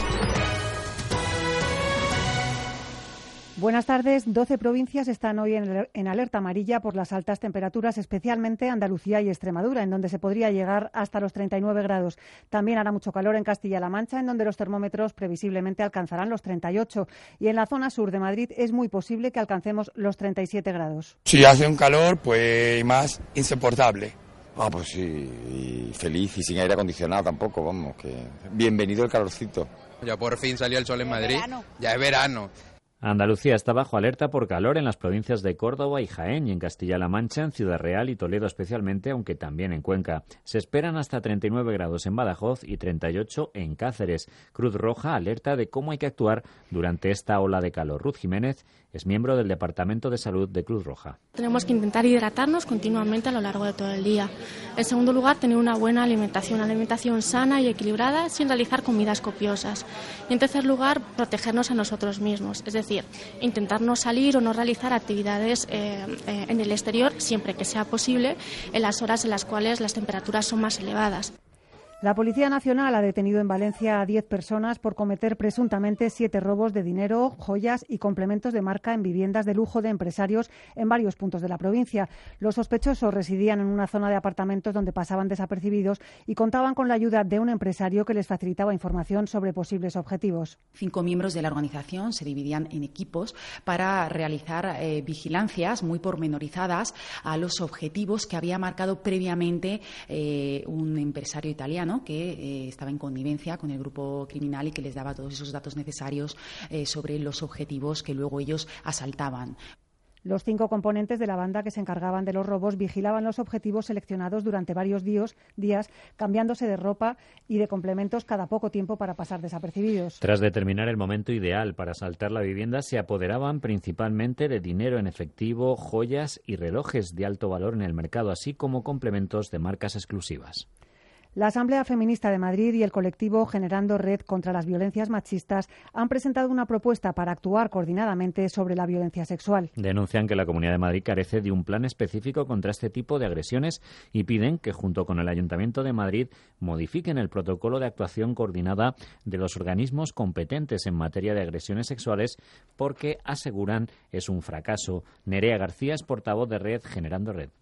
Buenas tardes. 12 provincias están hoy en alerta amarilla por las altas temperaturas, especialmente Andalucía y Extremadura, en donde se podría llegar hasta los 39 grados. También hará mucho calor en Castilla-La Mancha, en donde los termómetros previsiblemente alcanzarán los 38. Y en la zona sur de Madrid es muy posible que alcancemos los 37 grados. Si hace un calor, pues más insoportable. Pues sí, y feliz y sin aire acondicionado tampoco, vamos, que bienvenido el calorcito. Ya por fin salió el sol en Madrid, ya es verano. Andalucía está bajo alerta por calor en las provincias de Córdoba y Jaén y en Castilla-La Mancha, en Ciudad Real y Toledo especialmente, aunque también en Cuenca. Se esperan hasta 39 grados en Badajoz y 38 en Cáceres. Cruz Roja alerta de cómo hay que actuar durante esta ola de calor. Ruth Jiménez es miembro del Departamento de Salud de Cruz Roja. Tenemos que intentar hidratarnos continuamente a lo largo de todo el día. En segundo lugar, tener una buena alimentación sana y equilibrada sin realizar comidas copiosas. Y en tercer lugar, protegernos a nosotros mismos, es decir, intentar no salir o no realizar actividades en el exterior siempre que sea posible en las horas en las cuales las temperaturas son más elevadas. La Policía Nacional ha detenido en Valencia a 10 personas por cometer presuntamente 7 robos de dinero, joyas y complementos de marca en viviendas de lujo de empresarios en varios puntos de la provincia. Los sospechosos residían en una zona de apartamentos donde pasaban desapercibidos y contaban con la ayuda de un empresario que les facilitaba información sobre posibles objetivos. 5 miembros de la organización se dividían en equipos para realizar vigilancias muy pormenorizadas a los objetivos que había marcado previamente un empresario italiano que estaba en connivencia con el grupo criminal y que les daba todos esos datos necesarios sobre los objetivos que luego ellos asaltaban. Los 5 componentes de la banda que se encargaban de los robos vigilaban los objetivos seleccionados durante varios días, cambiándose de ropa y de complementos cada poco tiempo para pasar desapercibidos. Tras determinar el momento ideal para asaltar la vivienda, se apoderaban principalmente de dinero en efectivo, joyas y relojes de alto valor en el mercado, así como complementos de marcas exclusivas. La Asamblea Feminista de Madrid y el colectivo Generando Red contra las Violencias Machistas han presentado una propuesta para actuar coordinadamente sobre la violencia sexual. Denuncian que la Comunidad de Madrid carece de un plan específico contra este tipo de agresiones y piden que, junto con el Ayuntamiento de Madrid, modifiquen el protocolo de actuación coordinada de los organismos competentes en materia de agresiones sexuales porque, aseguran, es un fracaso. Nerea García es portavoz de Red Generando Red.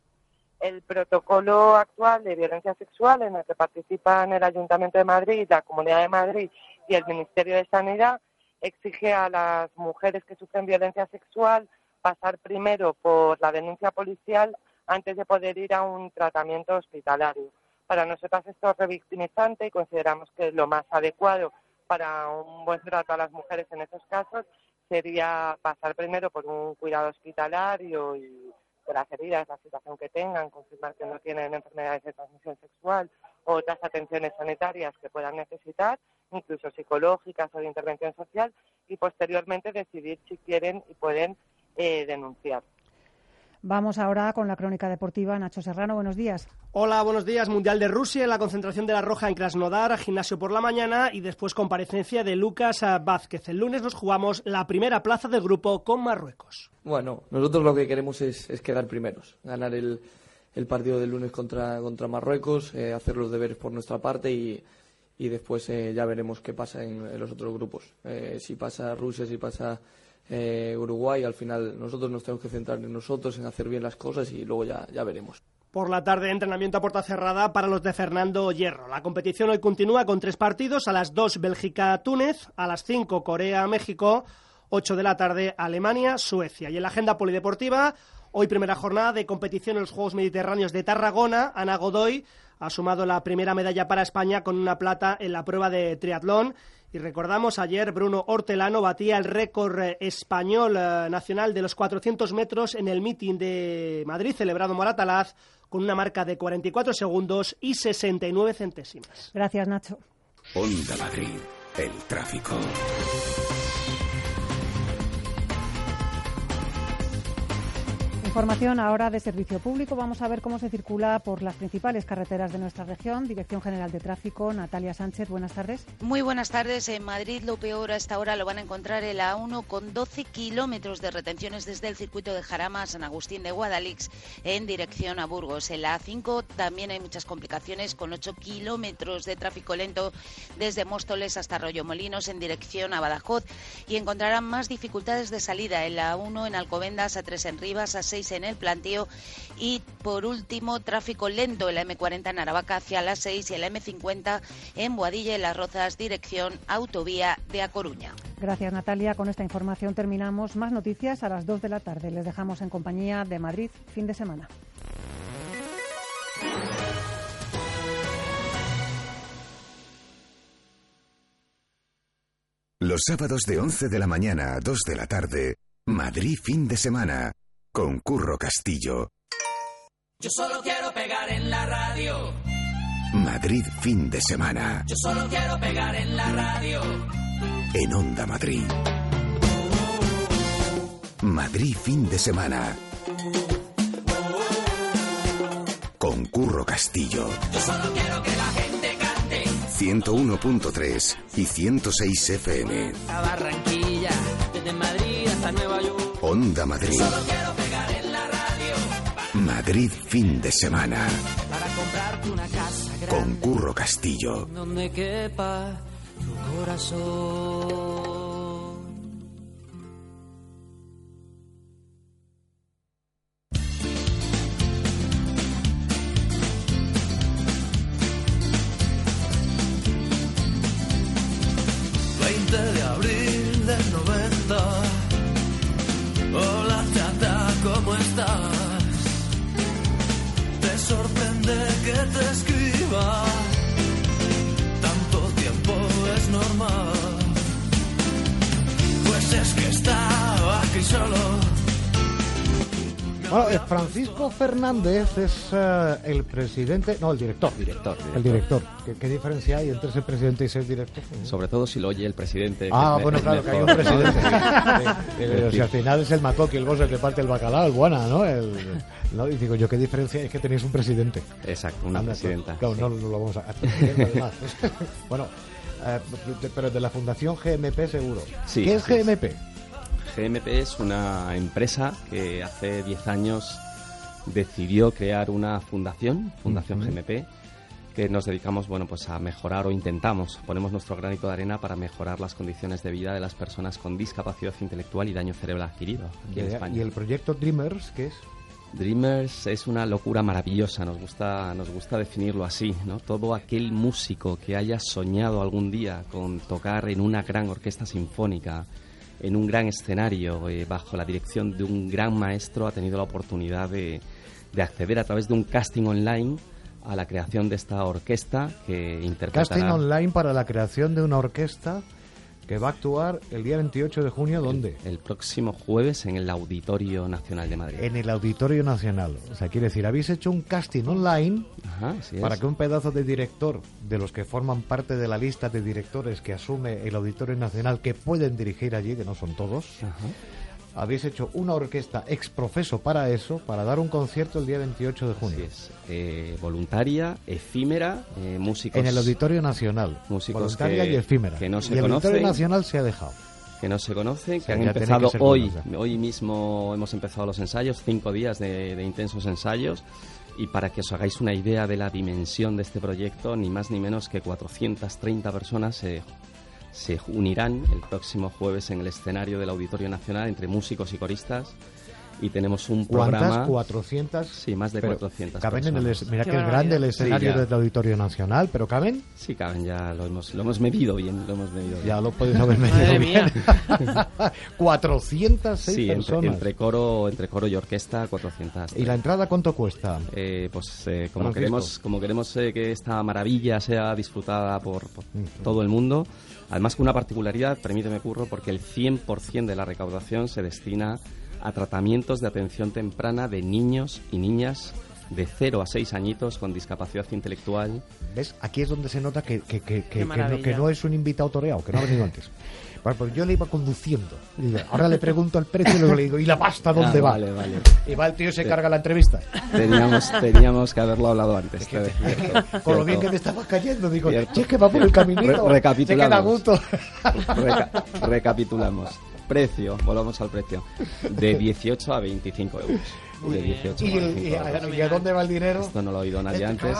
El protocolo actual de violencia sexual en el que participan el Ayuntamiento de Madrid, la Comunidad de Madrid y el Ministerio de Sanidad exige a las mujeres que sufren violencia sexual pasar primero por la denuncia policial antes de poder ir a un tratamiento hospitalario. Para nosotras esto es revictimizante y consideramos que lo más adecuado para un buen trato a las mujeres en esos casos sería pasar primero por un cuidado hospitalario y de las heridas, la situación que tengan, confirmar que no tienen enfermedades de transmisión sexual o otras atenciones sanitarias que puedan necesitar, incluso psicológicas o de intervención social, y posteriormente decidir si quieren y pueden denunciar. Vamos ahora con la crónica deportiva. Nacho Serrano, buenos días. Hola, buenos días. Mundial de Rusia, la concentración de la Roja en Krasnodar, gimnasio por la mañana y después comparecencia de Lucas Vázquez. El lunes nos jugamos la primera plaza del grupo con Marruecos. Bueno, nosotros lo que queremos es quedar primeros, ganar el partido del lunes contra Marruecos, hacer los deberes por nuestra parte y después ya veremos qué pasa en los otros grupos. Si pasa Rusia, si pasa Uruguay. Al final nosotros nos tenemos que centrar en nosotros, en hacer bien las cosas y luego ya veremos. Por la tarde, entrenamiento a puerta cerrada para los de Fernando Hierro. La competición hoy continúa con 3 partidos. A las 2, Bélgica-Túnez. A las 5, Corea-México. 8 de la tarde, Alemania-Suecia. Y en la agenda polideportiva, hoy primera jornada de competición en los Juegos Mediterráneos de Tarragona. Ana Godoy ha sumado la primera medalla para España con una plata en la prueba de triatlón. Y recordamos, ayer Bruno Hortelano batía el récord español nacional de los 400 metros en el meeting de Madrid, celebrado en Moratalaz, con una marca de 44 segundos y 69 centésimas. Gracias, Nacho. Onda Madrid, el tráfico. Información ahora de servicio público. Vamos a ver cómo se circula por las principales carreteras de nuestra región. Dirección General de Tráfico, Natalia Sánchez, buenas tardes. Muy buenas tardes. En Madrid lo peor a esta hora lo van a encontrar en la A1 con 12 kilómetros de retenciones desde el circuito de Jarama a San Agustín de Guadalix en dirección a Burgos. En la A5 también hay muchas complicaciones con 8 kilómetros de tráfico lento desde Móstoles hasta Arroyomolinos en dirección a Badajoz y encontrarán más dificultades de salida en la A1 en Alcobendas, A3 en Rivas, A6 en el Plantío y por último tráfico lento en la M40 en Aravaca hacia la 6 y en la M50 en Boadilla y Las Rozas dirección autovía de A Coruña. Gracias, Natalia. Con esta información terminamos. Más noticias a las 2 de la tarde. Les dejamos en compañía de Madrid fin de semana. Los sábados de 11 de la mañana a 2 de la tarde, Madrid fin de semana, con Curro Castillo. Yo solo quiero pegar en la radio. Madrid fin de semana, Yo solo quiero pegar en la radio. en Onda Madrid. Madrid fin de semana, con Curro Castillo. Yo solo quiero que la gente cante. 101.3 y 106 FM. A Barranquilla, desde Madrid hasta Nueva York. Onda Madrid. Yo solo quiero pegar en la radio. Madrid fin de semana, Para comprarte una casa grande. con Curro Castillo. Donde quepa tu corazón. De abril del 90. Hola chata, ¿cómo estás? Te sorprende que te escriba. Tanto tiempo es normal. Pues es que estaba aquí solo. Bueno, Francisco Fernández es el presidente, no, el director. El director. ¿Qué diferencia hay entre ser presidente y ser director? Sobre todo si lo oye el presidente. Bueno, claro, que hay un presidente. Pero si al final es el Macoqui, el boss el que parte el bacalao, el buena, ¿no? ¿no? Y digo yo, ¿qué diferencia es que tenéis un presidente? Exacto, una presidenta. Claro, sí. no lo vamos a además. Bueno, pero de la Fundación GMP seguro. Sí, ¿Qué es GMP? GMP es una empresa que hace 10 años decidió crear una fundación GMP, que nos dedicamos pues a mejorar o ponemos nuestro granito de arena para mejorar las condiciones de vida de las personas con discapacidad intelectual y daño cerebral adquirido aquí en España. ¿Y el proyecto Dreamers qué es? Dreamers es una locura maravillosa, nos gusta definirlo así, ¿no? Todo aquel músico que haya soñado algún día con tocar en una gran orquesta sinfónica, en un gran escenario, bajo la dirección de un gran maestro, ha tenido la oportunidad de acceder a través de un casting online a la creación de esta orquesta que interpretará... Casting online para la creación de una orquesta que va a actuar el día 28 de junio, ¿dónde? El próximo jueves en el Auditorio Nacional de Madrid. En el Auditorio Nacional. O sea, quiere decir, habéis hecho un casting online para que un pedazo de director, de los que forman parte de la lista de directores que asume el Auditorio Nacional, que pueden dirigir allí, que no son todos, habéis hecho una orquesta ex profeso para eso, para dar un concierto el día 28 de junio. Así es. Voluntaria, efímera, músicos... En el Auditorio Nacional. Músicos voluntaria y efímera. Que no se y el conocen, Auditorio Nacional se ha dejado. Que no se conocen, que O sea, han ya empezado tiene que ser hoy mismo hemos empezado los ensayos, 5 días de intensos ensayos. Y para que os hagáis una idea de la dimensión de este proyecto, ni más ni menos que 430 personas se unirán el próximo jueves en el escenario del Auditorio Nacional entre músicos y coristas. Y tenemos un programa... ¿Cuántas? ¿400? Sí, más de 400 ¿Caben personas. mira que es grande el escenario del Auditorio Nacional, pero ¿caben? Sí, caben, ya lo hemos medido bien, Ya lo podéis haber medido bien. 406 personas. Entre coro y orquesta, 400. ¿Y la entrada cuánto cuesta? Como queremos que esta maravilla sea disfrutada por todo el mundo, además con una particularidad, permíteme, Curro, porque el 100% de la recaudación se destina a tratamientos de atención temprana de niños y niñas de 0 a 6 añitos con discapacidad intelectual. ¿Ves? Aquí es donde se nota que no es un invitado toreado, que no ha venido antes. Bueno, pues yo le iba conduciendo. Ahora le pregunto el precio y luego le digo, ¿y la pasta dónde va? Vale. Y va el tío y se carga la entrevista. Teníamos que haberlo hablado antes. Con lo bien que me estaba cayendo, digo, es que va por el caminito. Recapitulamos. Se queda a gusto. Recapitulamos. Precio, volvamos al precio, de 18 a 25 euros. De 18 ¿Y a dónde va el dinero? Esto no lo ha oído nadie antes.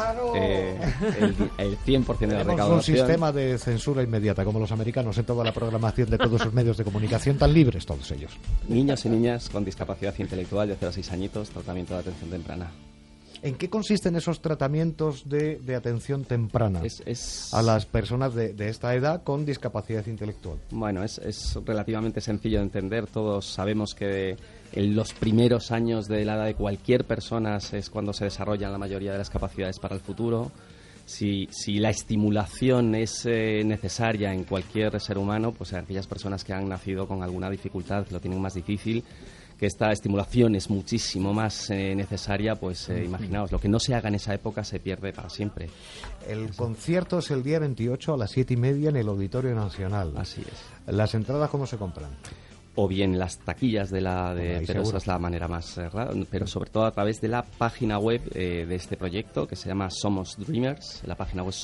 El 100% de la Tenemos recaudación. un sistema de censura inmediata, como los americanos en toda la programación de todos sus medios de comunicación, tan libres todos ellos. Niños y niñas con discapacidad intelectual de 0 a 6 añitos, tratamiento de atención temprana. ¿En qué consisten esos tratamientos de atención temprana a las personas de esta edad con discapacidad intelectual? Bueno, es relativamente sencillo de entender. Todos sabemos que en los primeros años de la edad de cualquier persona es cuando se desarrollan la mayoría de las capacidades para el futuro. Si la estimulación es necesaria en cualquier ser humano, pues aquellas personas que han nacido con alguna dificultad, que lo tienen más difícil, que esta estimulación es muchísimo más necesaria, pues imaginaos, lo que no se haga en esa época se pierde para siempre. El concierto es el día 28 a las 7:30 en el Auditorio Nacional. Así es. ¿Las entradas cómo se compran? O bien las taquillas pero esa es la manera más rara, pero sobre todo a través de la página web de este proyecto que se llama Somos Dreamers, la página web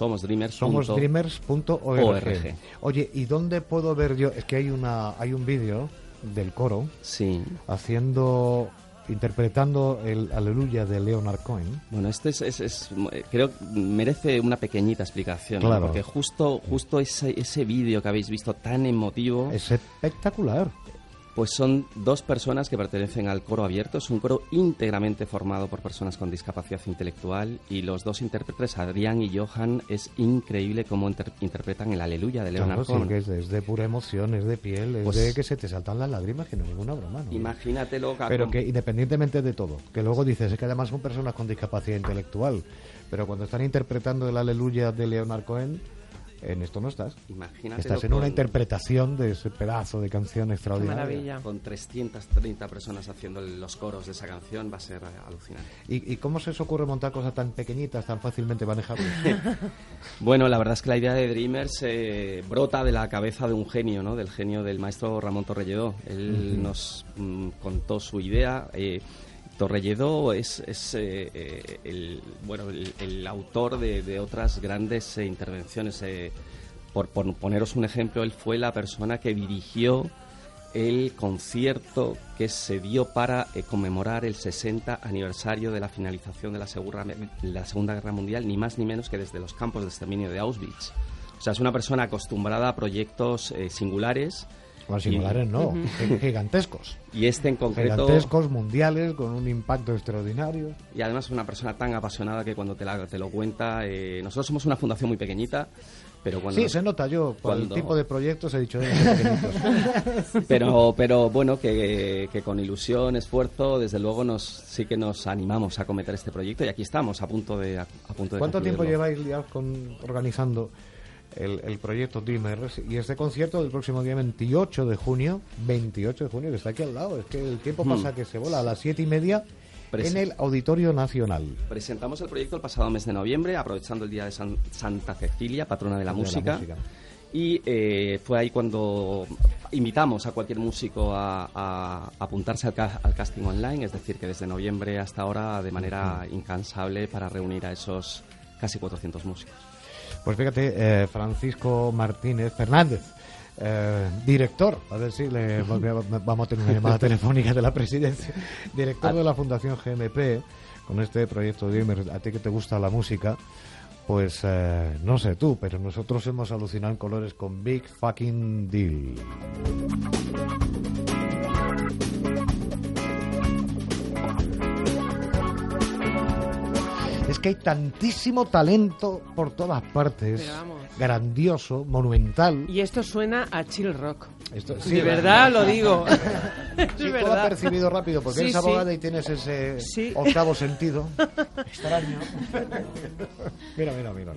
somosdreamers.org. Oye, ¿y dónde puedo ver yo? Es que hay un vídeo del coro interpretando el Aleluya de Leonard Cohen. Bueno, este creo que merece una pequeñita explicación, claro, ¿no? Porque justo ese vídeo que habéis visto tan emotivo es espectacular. Pues son dos personas que pertenecen al coro abierto. Es un coro íntegramente formado por personas con discapacidad intelectual y los dos intérpretes, Adrián y Johan, es increíble cómo interpretan el Aleluya de Leonard Cohen. Sí, que es de pura emoción, es de piel, es de que se te saltan las lágrimas, que no es ninguna broma, ¿no? Imagínatelo. Pero que independientemente de todo, que luego dices, es que además son personas con discapacidad intelectual, pero cuando están interpretando el Aleluya de Leonard Cohen, en esto no estás. Imagínate. Estás en una interpretación de ese pedazo de canción extraordinaria. Maravilla. Con 330 personas haciendo los coros de esa canción va a ser alucinante. ¿Y cómo se os ocurre montar cosas tan pequeñitas, tan fácilmente manejables? Bueno, la verdad es que la idea de Dreamers brota de la cabeza de un genio, ¿no? Del genio del maestro Ramón Torrelledó. Él nos contó su idea. Torrelledó es el autor de otras grandes intervenciones. Por poneros un ejemplo, él fue la persona que dirigió el concierto que se dio para conmemorar el 60 aniversario de la finalización de la Segunda Guerra Mundial, ni más ni menos que desde los campos de exterminio de Auschwitz. O sea, es una persona acostumbrada a proyectos singulares. Bueno, singulares no, gigantescos. Y este en concreto... Gigantescos, mundiales, con un impacto extraordinario. Y además es una persona tan apasionada que cuando te lo cuenta... nosotros somos una fundación muy pequeñita, pero cuando... Sí, se nota yo, por el tipo de proyectos he dicho pequeñitos. pero bueno, que con ilusión, esfuerzo, desde luego sí que nos animamos a acometer este proyecto y aquí estamos, a punto de ¿Cuánto tiempo lleváis ya organizando el proyecto Dreamers y este concierto del próximo día 28 de junio, que está aquí al lado? Es que el tiempo pasa que se vola, a las 7:30 en el Auditorio Nacional. Presentamos el proyecto el pasado mes de noviembre, aprovechando el día de Santa Cecilia, patrona de la música. Y fue ahí cuando invitamos a cualquier músico a apuntarse al casting online, es decir, que desde noviembre hasta ahora de manera incansable para reunir a esos casi 400 músicos. Pues fíjate, Francisco Martínez Fernández, director, a ver si vamos a tener una llamada telefónica de la presidencia, director de la Fundación GMP, con este proyecto Dreamers, a ti que te gusta la música, Pues no sé tú, pero nosotros hemos alucinado en colores con Big Fucking Deal. Es que hay tantísimo talento por todas partes, grandioso, monumental. Y esto suena a chill rock. Esto, de verdad lo digo. Sí, tú lo has percibido rápido porque eres abogada y tienes ese octavo sentido extraño. Mira.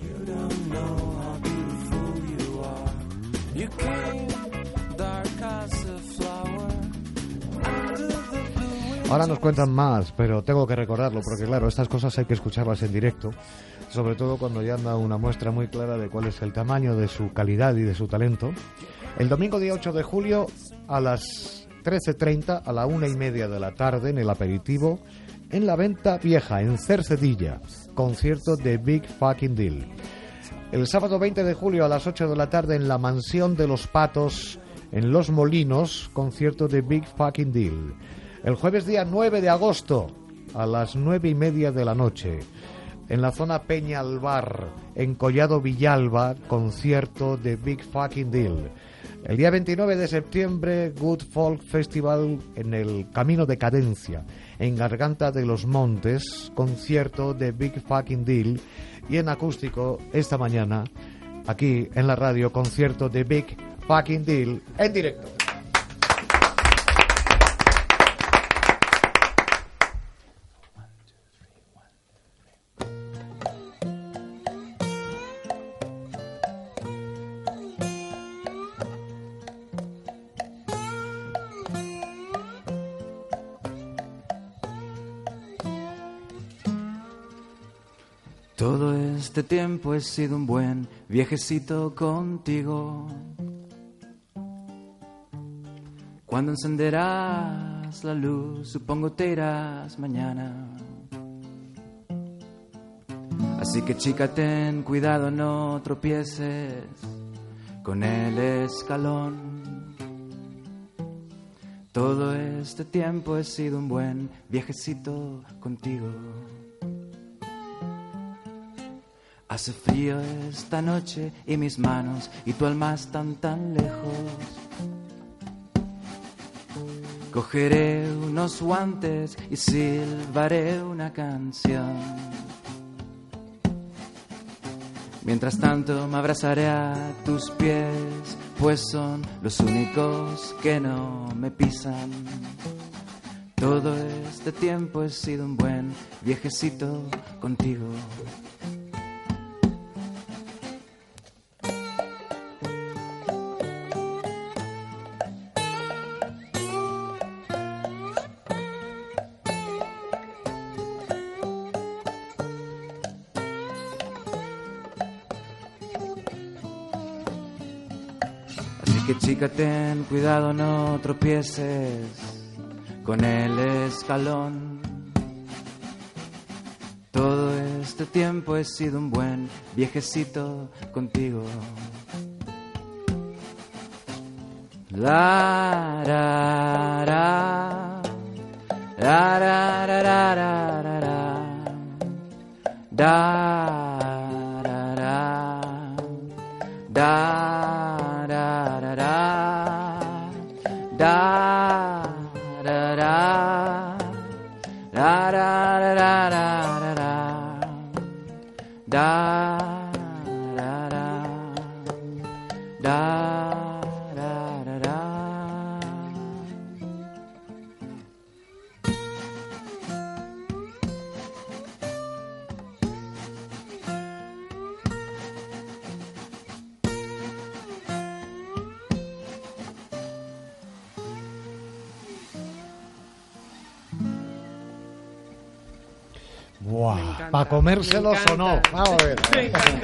Ahora nos cuentan más, pero tengo que recordarlo porque claro, estas cosas hay que escucharlas en directo, sobre todo cuando ya anda una muestra muy clara de cuál es el tamaño de su calidad y de su talento. El domingo día 8 de julio a las 13:30, a la 1:30 de la tarde, en el aperitivo, en la Venta Vieja, en Cercedilla, concierto de Big Fucking Deal. El sábado 20 de julio a las 8 de la tarde, en la Mansión de los Patos, en Los Molinos, concierto de Big Fucking Deal. El jueves día 9 de agosto, a las 9:30 de la noche, en la zona Peña Albar, en Collado Villalba, concierto de Big Fucking Deal. El día 29 de septiembre, Good Folk Festival en el Camino de Cadencia, en Garganta de los Montes, concierto de Big Fucking Deal. Y en acústico, esta mañana, aquí en la radio, concierto de Big Fucking Deal en directo. Todo este tiempo he sido un buen viejecito contigo. Cuando encenderás la luz, supongo te irás mañana. Así que chica, ten cuidado, no tropieces con el escalón. Todo este tiempo he sido un buen viejecito contigo. Hace frío esta noche y mis manos y tu alma están tan lejos. Cogeré unos guantes y silbaré una canción. Mientras tanto me abrazaré a tus pies, pues son los únicos que no me pisan. Todo este tiempo he sido un buen viejecito contigo. Chica, ten cuidado, no tropieces con el escalón. Todo este tiempo he sido un buen viejecito contigo. La ra ra ra ra ra ra ra ra ra ra ra ra. Da da da da da da da da da da da da da da da. Para comérselos o no. Vamos a ver. Me encanta.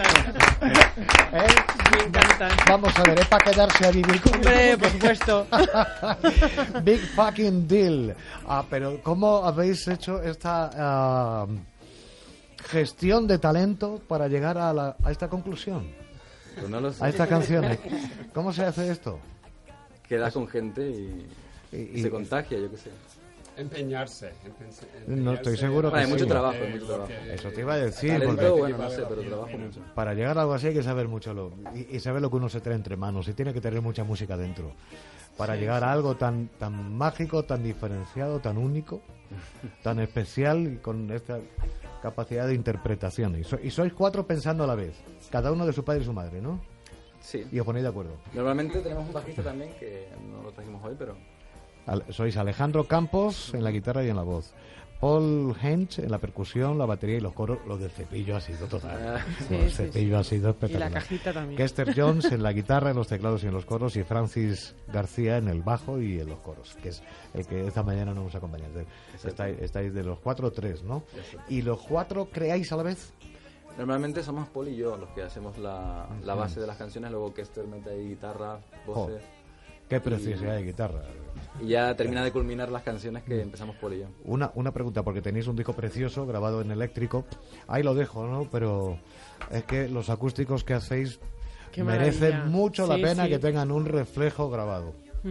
Me encanta. Vamos a ver, es para quedarse a vivir con Hombre, por supuesto. Big Fucking Deal. Pero ¿cómo habéis hecho esta gestión de talento para llegar a esta conclusión? Pues no lo sé. A esta canción. ¿Cómo se hace esto? Queda con gente y se contagia, yo qué sé. Empeñarse. No estoy seguro que hay sí. mucho trabajo, mucho trabajo. Eso te iba a decir. Talento, porque bueno, no sé, pero trabajo mucho. para llegar a algo así hay que saber mucho y saber lo que uno se trae entre manos y tiene que tener mucha música dentro. Para llegar a algo tan mágico, tan diferenciado, tan único, tan especial y con esta capacidad de interpretación. Y sois 4 pensando a la vez, cada uno de su padre y su madre, ¿no? Sí. Y os ponéis de acuerdo. Normalmente tenemos un bajista también, que no lo trajimos hoy, pero... Sois Alejandro Campos en la guitarra y en la voz. Paul Hench en la percusión, la batería y los coros. Lo del cepillo ha sido total. El cepillo ha sido espectacular. Y la cajita también. Kester Jones en la guitarra, en los teclados y en los coros. Y Francis García en el bajo y en los coros, que es el que esta mañana no nos acompaña. Estáis de los 4, 3, ¿no? ¿Y los 4 creáis a la vez? Normalmente somos Paul y yo los que hacemos la base de las canciones. Luego Kester mete ahí guitarra, voces... Qué preciosidad de guitarra. Y ya termina de culminar las canciones que empezamos por ello. Una pregunta, porque tenéis un disco precioso grabado en eléctrico. Ahí lo dejo, ¿no? Pero es que los acústicos que hacéis merecen mucho la pena que tengan un reflejo grabado.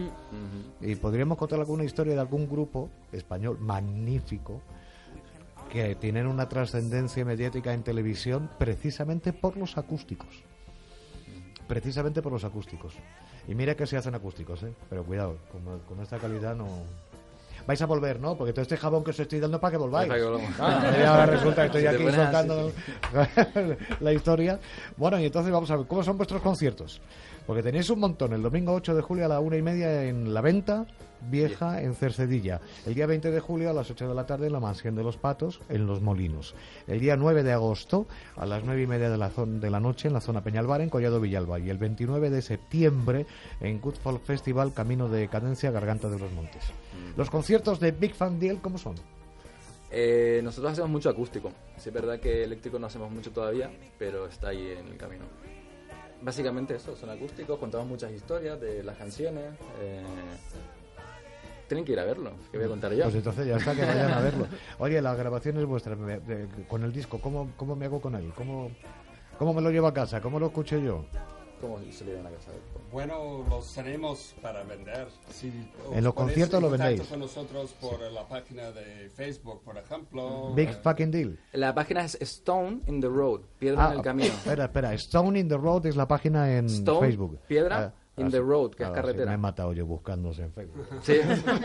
Y podríamos contar alguna historia de algún grupo español magnífico que tienen una trascendencia mediática en televisión precisamente por los acústicos. Precisamente por los acústicos. Y mira que se hacen acústicos, pero cuidado, con esta calidad no... Vais a volver, ¿no? Porque todo este jabón que os estoy dando para que volváis. Y ahora resulta que estoy aquí soltando la historia. Bueno, y entonces vamos a ver, ¿cómo son vuestros conciertos? Porque tenéis un montón. El domingo 8 de julio a la 1:30 en La Venta Vieja, en Cercedilla. El día 20 de julio a las 8 de la tarde en la Mansión de los Patos, en Los Molinos. El día 9 de agosto a las 9:30 de la noche en la zona Peñalbar, en Collado Villalba. Y el 29 de septiembre en Good Folk Festival, Camino de Cadencia, Garganta de los Montes. Los conciertos de Big Fun Deal, ¿cómo son? Nosotros hacemos mucho acústico. Sí, es verdad que eléctrico no hacemos mucho todavía, pero está ahí en el camino. Básicamente eso, son acústicos, contamos muchas historias de las canciones. Tienen que ir a verlo, que voy a contar yo. Pues entonces ya está, que vayan a verlo. Oye, la grabación es vuestra, con el disco, ¿cómo me hago con él? ¿Cómo me lo llevo a casa? ¿Cómo lo escucho yo? ¿Cómo se lo llevan a casa? Bueno, los tenemos para vender. Si en los conciertos lo vendéis. Con nosotros por la página de Facebook, por ejemplo. Big Fucking Deal. La página es Stone in the Road, Piedra en el Camino. Espera, Stone in the Road es la página en Stone, Facebook. Piedra in the Road, que es carretera. Sí, me he matado yo buscándose en Facebook. Sí.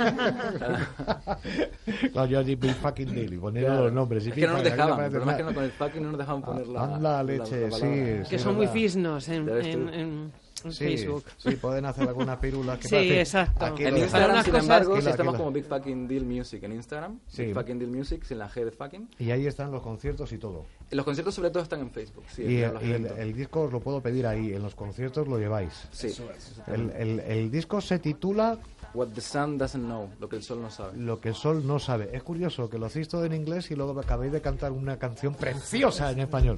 No, yo di Big Fucking Deal y poner los nombres. Es que no nos dejaban, el problema es que con el fucking no nos dejaban poner la leche, sí. Que son muy fisnos en Facebook. Sí, pueden hacer algunas pirulas. Sí, exacto. En Instagram, sin embargo, estamos como Big Fucking Deal Music en Instagram. Big Fucking Deal Music, sin la G de fucking. Y ahí están los conciertos y todo. Los conciertos sobre todo están en Facebook. Sí, y el disco os lo puedo pedir ahí, en los conciertos lo lleváis. Sí. El disco se titula... What the Sun Doesn't Know, lo que el sol no sabe. Lo que el sol no sabe. Es curioso que lo hacéis todo en inglés y luego acabáis de cantar una canción preciosa en español.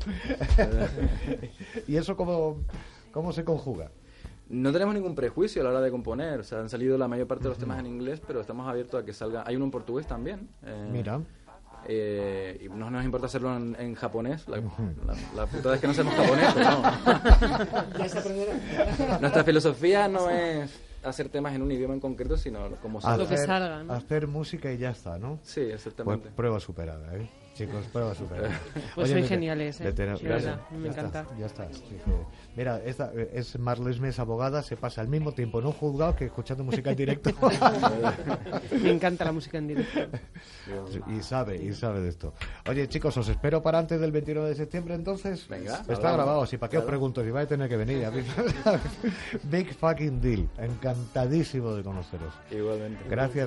¿Y eso cómo se conjuga? No tenemos ningún prejuicio a la hora de componer. O sea, han salido la mayor parte de los temas en inglés, pero estamos abiertos a que salga. Hay uno en portugués también. Mira. Y no nos importa hacerlo en japonés. La putada es que no sabemos japonés, pero no. Ya se aprenderá. Nuestra filosofía no es hacer temas en un idioma en concreto, sino como salga. Lo que salga, ¿no? Hacer música y ya está, ¿no? Sí, exactamente. Pues prueba superada, ¿eh? Chicos, prueba superada. Pues sois geniales, ¿eh? Gracias. Me encanta. Ya está. Mira, esta es Marles Mes, abogada, se pasa al mismo tiempo en un juzgado que escuchando música en directo. Me encanta la música en directo. Y sabe de esto. Oye, chicos, os espero para antes del 29 de septiembre, entonces. Venga. Está grabado, así, ¿para qué os pregunto? Si vais a tener que venir. Big Fucking Deal. Encantadísimo de conoceros. Igualmente. Gracias.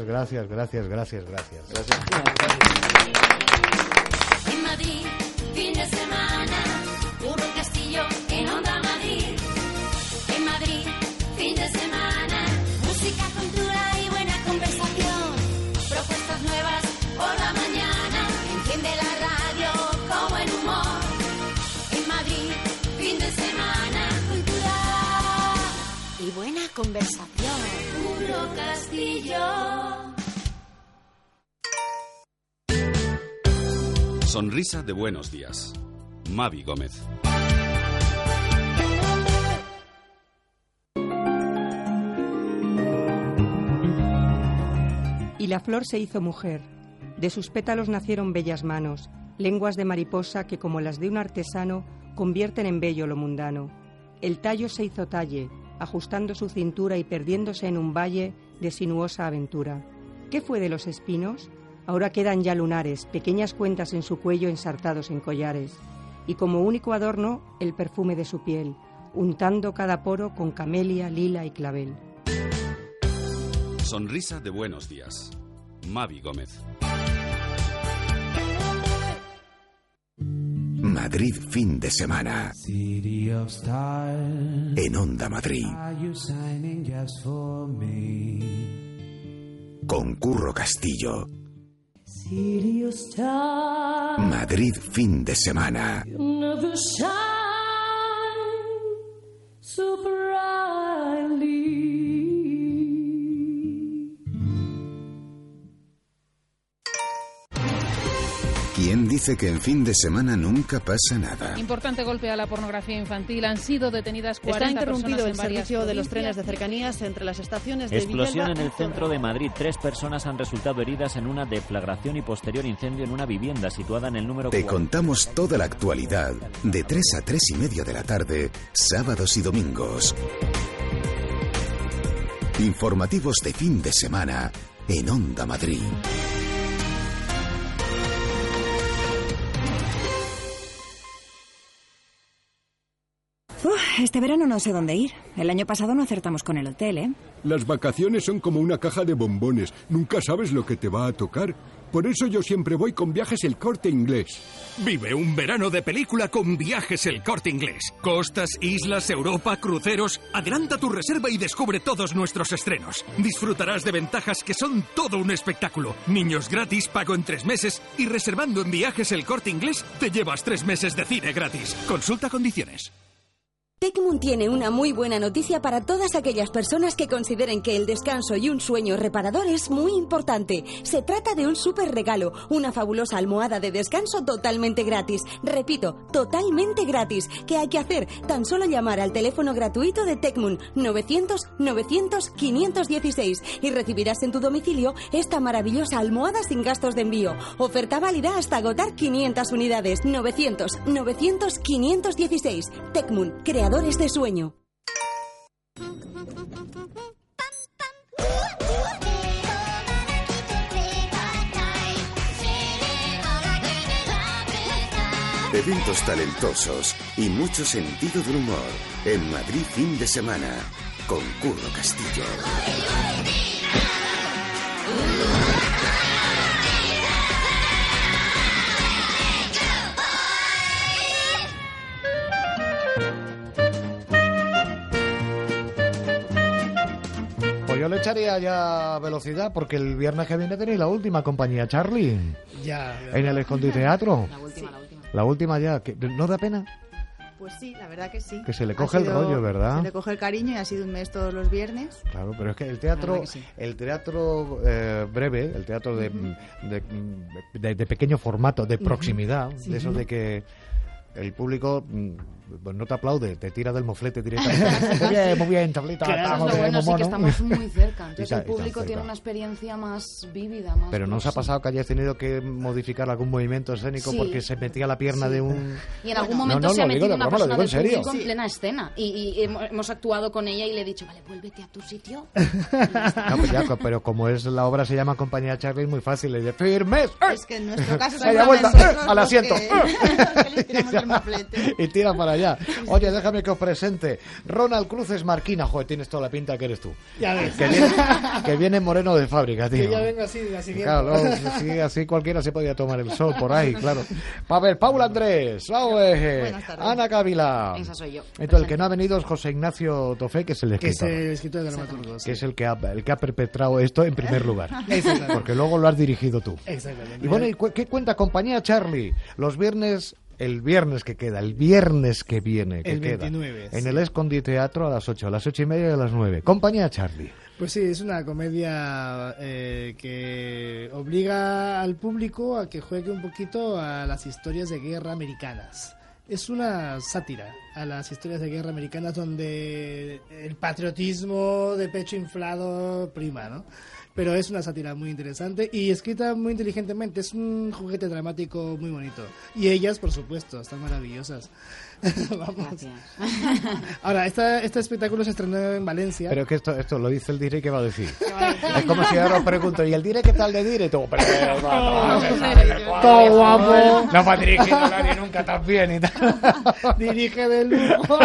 En Madrid, fin de semana, Burro Castillo en Onda Madrid. En Madrid, fin de semana, música, cultura y buena conversación. Propuestas nuevas por la mañana, enciende la radio como en humor. En Madrid, fin de semana, cultura y buena conversación. Burro Castillo. Sonrisa de buenos días. Mavi Gómez. Y la flor se hizo mujer. De sus pétalos nacieron bellas manos, lenguas de mariposa que, como las de un artesano, convierten en bello lo mundano. El tallo se hizo talle, ajustando su cintura y perdiéndose en un valle de sinuosa aventura. ¿Qué fue de los espinos? Ahora quedan ya lunares, pequeñas cuentas en su cuello ensartados en collares. Y como único adorno, el perfume de su piel, untando cada poro con camelia, lila y clavel. Sonrisa de buenos días. Mavi Gómez. Madrid fin de semana. En Onda Madrid. Con Curro Castillo. Madrid fin de semana. ¿Quién dice que en fin de semana nunca pasa nada? Importante golpe a la pornografía infantil. Han sido detenidas 40 Está interrumpido el personas en servicio de los trenes provincias. de cercanías entre las estaciones de Explosión Villalba en y el centro de Madrid. 3 personas han resultado heridas en una deflagración y posterior incendio en una vivienda situada en el número Te 4. contamos toda la actualidad de 3 a 3 y media de la tarde, sábados y domingos. Informativos de fin de semana en Onda Madrid. Este verano no sé dónde ir. El año pasado no acertamos con el hotel, ¿eh? Las vacaciones son como una caja de bombones. Nunca sabes lo que te va a tocar. Por eso yo siempre voy con Viajes El Corte Inglés. Vive un verano de película con Viajes El Corte Inglés. Costas, islas, Europa, cruceros. Adelanta tu reserva y descubre todos nuestros estrenos. Disfrutarás de ventajas que son todo un espectáculo. Niños gratis, pago en 3 meses. Y reservando en Viajes El Corte Inglés, te llevas 3 meses de cine gratis. Consulta condiciones. Tecmun tiene una muy buena noticia para todas aquellas personas que consideren que el descanso y un sueño reparador es muy importante. Se trata de un súper regalo, una fabulosa almohada de descanso totalmente gratis. Repito, totalmente gratis. ¿Qué hay que hacer? Tan solo llamar al teléfono gratuito de Tecmun 900-900-516 y recibirás en tu domicilio esta maravillosa almohada sin gastos de envío. Oferta válida hasta agotar 500 unidades. 900-900-516. Tecmun, creadores de sueño. Eventos talentosos y mucho sentido del humor en Madrid fin de semana con Curro Castillo. Pues yo le echaría ya velocidad porque el viernes que viene tenéis la última compañía, Charlie. Ya. En el Escondite Teatro. La última. La última ya. ¿No da pena? Pues sí, la verdad que sí. Que se le coge el rollo, ¿verdad? Se le coge el cariño y ha sido un mes todos los viernes. Claro, pero es que el teatro, breve, el teatro de pequeño formato, de proximidad, Sí. de eso de que el público pues no te aplaude, te tira del moflete directamente. Muy bien, chavalita. Claro, lo bueno sí que estamos muy cerca. Entonces el público cerca. tiene una experiencia más vívida, más... Pero ¿no os ha pasado que hayas tenido que modificar algún movimiento escénico Sí. porque se metía la pierna de un... Y en algún momento se ha metido una persona del serio. público en plena escena. Y hemos actuado con ella y le he dicho, vale, vuélvete a tu sitio. No, pues ya, pero como es la obra se llama Compañía Charlie, es muy fácil. Le dice, ¡firmes! Es que en nuestro caso ¡Media vuelta! ¡Al asiento! que les tiramos el moflete. Y tira para allá. Oye, déjame que os presente. Ronald Cruces Marquina. Joder, tienes toda la pinta que eres tú. Ya ves. Que viene moreno de fábrica, tío. Que ya vengo así bien. Claro, sí, así cualquiera se podía tomar el sol por ahí, claro. A ver, Paula Andrés, Buenas tardes. Ana Cávila. Esa soy yo. Entonces, el que no ha venido es José Ignacio Tofé, que es el escritor. Que es el escritor de dramaturgo. Que es el que ha perpetrado esto en primer lugar. Exactamente. Porque luego lo has dirigido tú. Exactamente. Y bueno, ¿qué cuenta Compañía Charlie? Los viernes... El viernes que viene, que El queda, 29, en sí. el Escondite Teatro a las 8 y media y a las 9. Compañía Charlie. Pues sí, es una comedia que obliga al público a que juegue un poquito a las historias de guerra americanas. Es una sátira a las historias de guerra americanas donde el patriotismo de pecho inflado prima, ¿no? pero es una sátira muy interesante y escrita muy inteligentemente. Es un juguete dramático muy bonito. Y ellas, por supuesto, están maravillosas. Vamos. Ahora, este espectáculo se estrenó en Valencia. Pero que esto lo dice el dire, ¿qué va a decir? Es como si ahora os pregunto, ¿y el dire qué tal de dire? Todo guapo. No va dirigido a nadie nunca tan bien y tal. Dirige de lujo.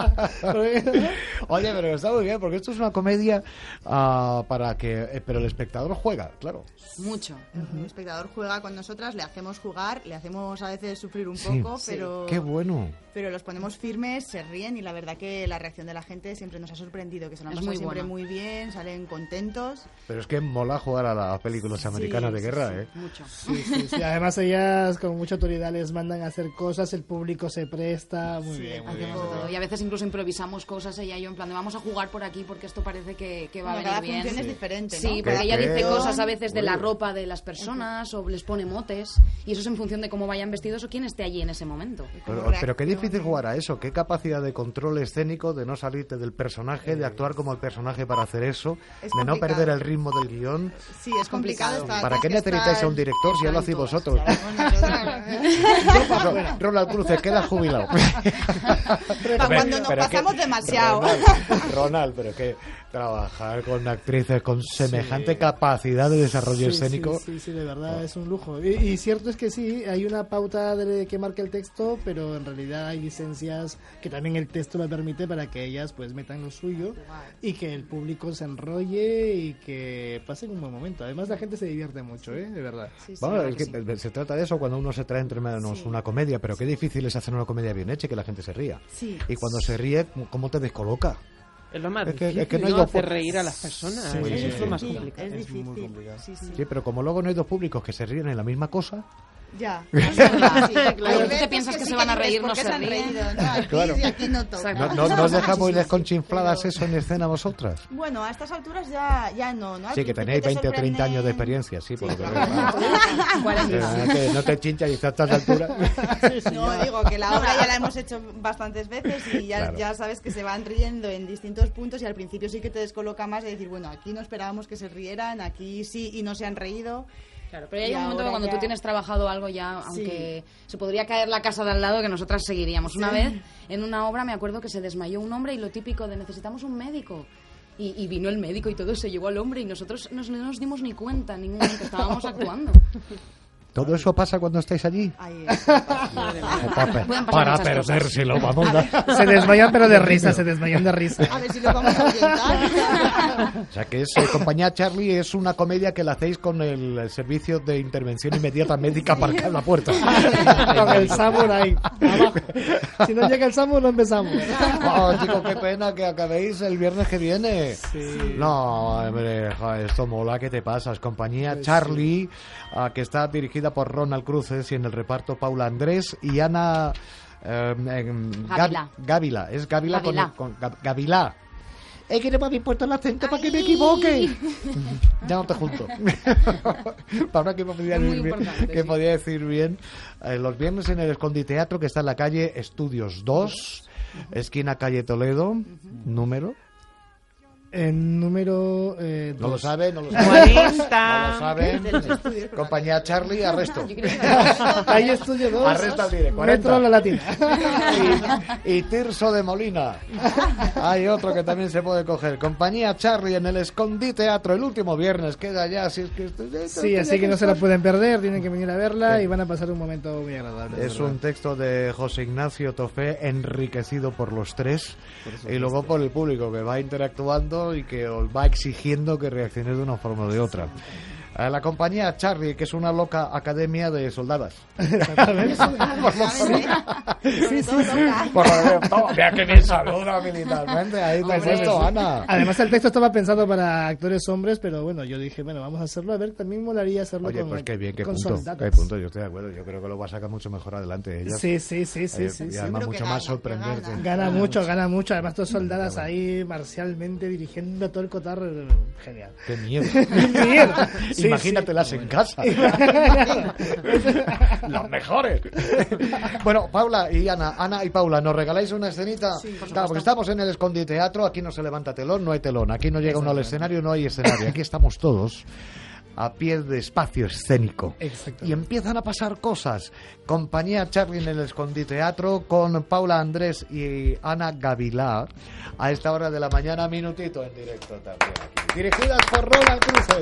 Oye, pero está muy bien, porque esto es una comedia para que... pero el espectador juega, claro. Mucho. El espectador juega con nosotras, le hacemos jugar, le hacemos a veces sufrir un Sí. poco, pero... Qué bueno. Pero los ponemos firmes, se ríen y la verdad que la reacción de la gente siempre nos ha sorprendido, que se lo han Es pasado muy siempre buena. muy bien, salen contentos. Pero es que mola jugar a las películas americanas de guerra, ¿eh? Mucho. Sí. Además ellas con mucha autoridad les mandan a hacer cosas, el público se presta, muy bien. Hacemos de todo. Y a veces incluso improvisamos cosas, ella y yo, en plan de vamos a jugar por aquí porque esto parece que va a Bueno, venir cada bien. función es diferente, ¿no? Sí, porque Cada ella dice función- cosas a veces de la Bueno. ropa de las personas o les pone motes y eso es en función de cómo vayan vestidos o quién esté allí en ese momento. Pero qué difícil jugar a eso, qué capacidad de control escénico, de no salirte del personaje, de actuar como el personaje para hacer eso, Es de no complicado. perder el ritmo del guión. Sí, es complicado. ¿Para qué necesitáis a un director si ya lo hacéis vosotros? Ronald Cruces, queda jubilado. Para cuando nos pasamos demasiado. Ronald, pero que trabajar con actrices con semejante capacidad de desarrollo escénico. Sí, de verdad es un lujo. Y cierto es que sí, hay una pauta que marca el texto, pero en realidad hay licencias que también el texto lo permite para que ellas pues metan lo suyo y que el público se enrolle y que pasen un buen momento. Además la gente se divierte mucho, de verdad. Bueno, es que se trata de eso cuando uno se trae entre manos una comedia, pero qué difícil es hacer una comedia bien hecha y que la gente se ría. Sí. Y cuando se ríe, ¿cómo te descoloca? Es lo más Es que- difícil, es que no hay ¿no? dos Hacer pu- reír a las personas. Sí, Eso es lo más Sí, complicado. es difícil. Sí, pero como luego no hay dos públicos que se ríen en la misma cosa. Ya. Es verdad. Sí, Claro, hay tú te veces piensas que sí se van a dices, reír, ¿por no qué se han ríen. reído? No, aquí Claro. sí, aquí no toca. ¿No os dejamos desconchifladas eso en escena vosotras? Bueno, a estas alturas ya no, ¿no? Al Sí, que principio tenéis te 20 o 30 años de sorprenden- experiencia, sí, por lo que veo. Cuarenta. Que no te chinchas y estás a estas alturas. No, digo que la obra ya la hemos hecho bastantes veces y ya, Claro. ya sabes que se van riendo en distintos puntos y al principio sí que te descoloca más de decir, bueno, aquí no esperábamos que se rieran, aquí sí y no se han reído. Claro, pero hay Y un momento que ahora cuando ya- tú tienes trabajado algo ya, Sí. aunque se podría caer la casa de al lado, que nosotras seguiríamos. Una Sí. vez, en una obra, me acuerdo que se desmayó un hombre y lo típico de necesitamos un médico. Y vino el médico y todo se llevó al hombre y nosotros no nos dimos ni cuenta en ningún momento que estábamos actuando. ¿Todo eso pasa cuando estáis allí? Ahí Para perdérselo, vamos. Se desmayan pero de risa, se desmayan de risa. A ver si lo vamos a orientar. O sea que es Compañía Charlie es una comedia que la hacéis con el servicio de intervención inmediata médica aparcado en la puerta. Con el Samur ahí, abajo. Si no llega el Samur, no empezamos. Oh, chico, qué pena que acabéis el viernes que viene. No, hombre, joder, esto mola, ¿qué te pasas? Compañía Charlie, que está dirigida por Ronald Cruces y en el reparto Paula Andrés y Ana Gávila. Gávila. Es Gávila Gávila. con Gávila. Es que no me habéis puesto el acento para que me equivoque. Ya no te junto. Para que podía Es muy decir bien, importante, que sí. podía decir bien. Los viernes en el Esconditeatro, que está en la calle Estudios 2, esquina calle Toledo, número. En número... No lo dos. saben, no lo 40. saben. No lo saben. Compañía Charlie, arresto. Calle Estudio 2. Arresta al dire, 40. Metro La Latina. Y Tirso de Molina. Hay otro que también se puede coger. Compañía Charlie en el Esconditeatro. El último viernes queda ya. Si es que Sí, así que no se la pueden perder, tienen que venir a verla y van a pasar un momento muy agradable. Es un texto de José Ignacio Tofé enriquecido por los tres y luego por el público que va interactuando y que os va exigiendo que reaccionéis de una forma o de otra. La compañía Charlie, que es una loca academia de soldadas. Sí. Por lo que veo, mira que bien saluda militarmente. Ahí te has puesto, Ana. Además el texto estaba pensado para actores hombres, pero bueno, yo dije, bueno, vamos a hacerlo, a ver, también molaría hacerlo Oye, con, pues qué bien, qué con punto. soldados. Qué punto, yo estoy de acuerdo. Yo creo que lo va a sacar mucho mejor adelante ella. Sí. Y además mucho más sorprenderte. Gana mucho. Además, dos soldadas ahí marcialmente dirigiendo todo el cotarro. Genial. Qué miedo. Qué miedo. Y imagínatelas en casa. Las mejores. Bueno, Paula y Ana y Paula, ¿nos regaláis una escenita? Claro, porque estamos en el Esconditeatro, aquí no se levanta telón, no hay telón, aquí no llega uno al escenario, no hay escenario, aquí estamos todos a pie de espacio escénico. Y empiezan a pasar cosas. Compañía Charlie en el Esconditeatro con Paula Andrés y Ana Gavilá a esta hora de la mañana, minutito en directo también aquí. Dirigidas por Ronald Cruces.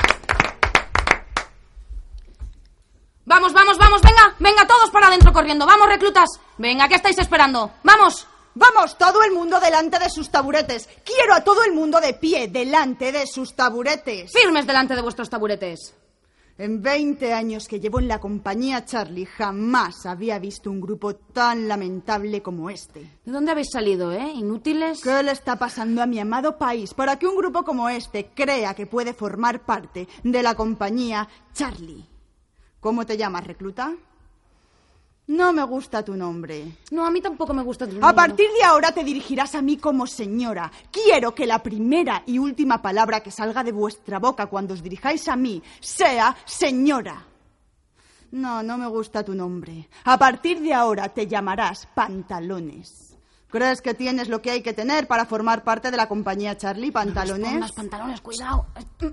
Vamos, venga todos para adentro corriendo, vamos reclutas, venga, ¿qué estáis esperando? ¡Vamos! Vamos, todo el mundo delante de sus taburetes. Quiero a todo el mundo de pie delante de sus taburetes. Firmes delante de vuestros taburetes. En 20 años que llevo en la compañía Charlie, jamás había visto un grupo tan lamentable como este. ¿De dónde habéis salido, inútiles? ¿Qué le está pasando a mi amado país para que un grupo como este crea que puede formar parte de la compañía Charlie? ¿Cómo te llamas, recluta? No me gusta tu nombre. No, a mí tampoco me gusta tu nombre. A partir de ahora te dirigirás a mí como señora. Quiero que la primera y última palabra que salga de vuestra boca cuando os dirijáis a mí sea señora. No me gusta tu nombre. A partir de ahora te llamarás Pantalones. ¿Crees que tienes lo que hay que tener para formar parte de la compañía Charlie, Pantalones? No pantalones, cuidado.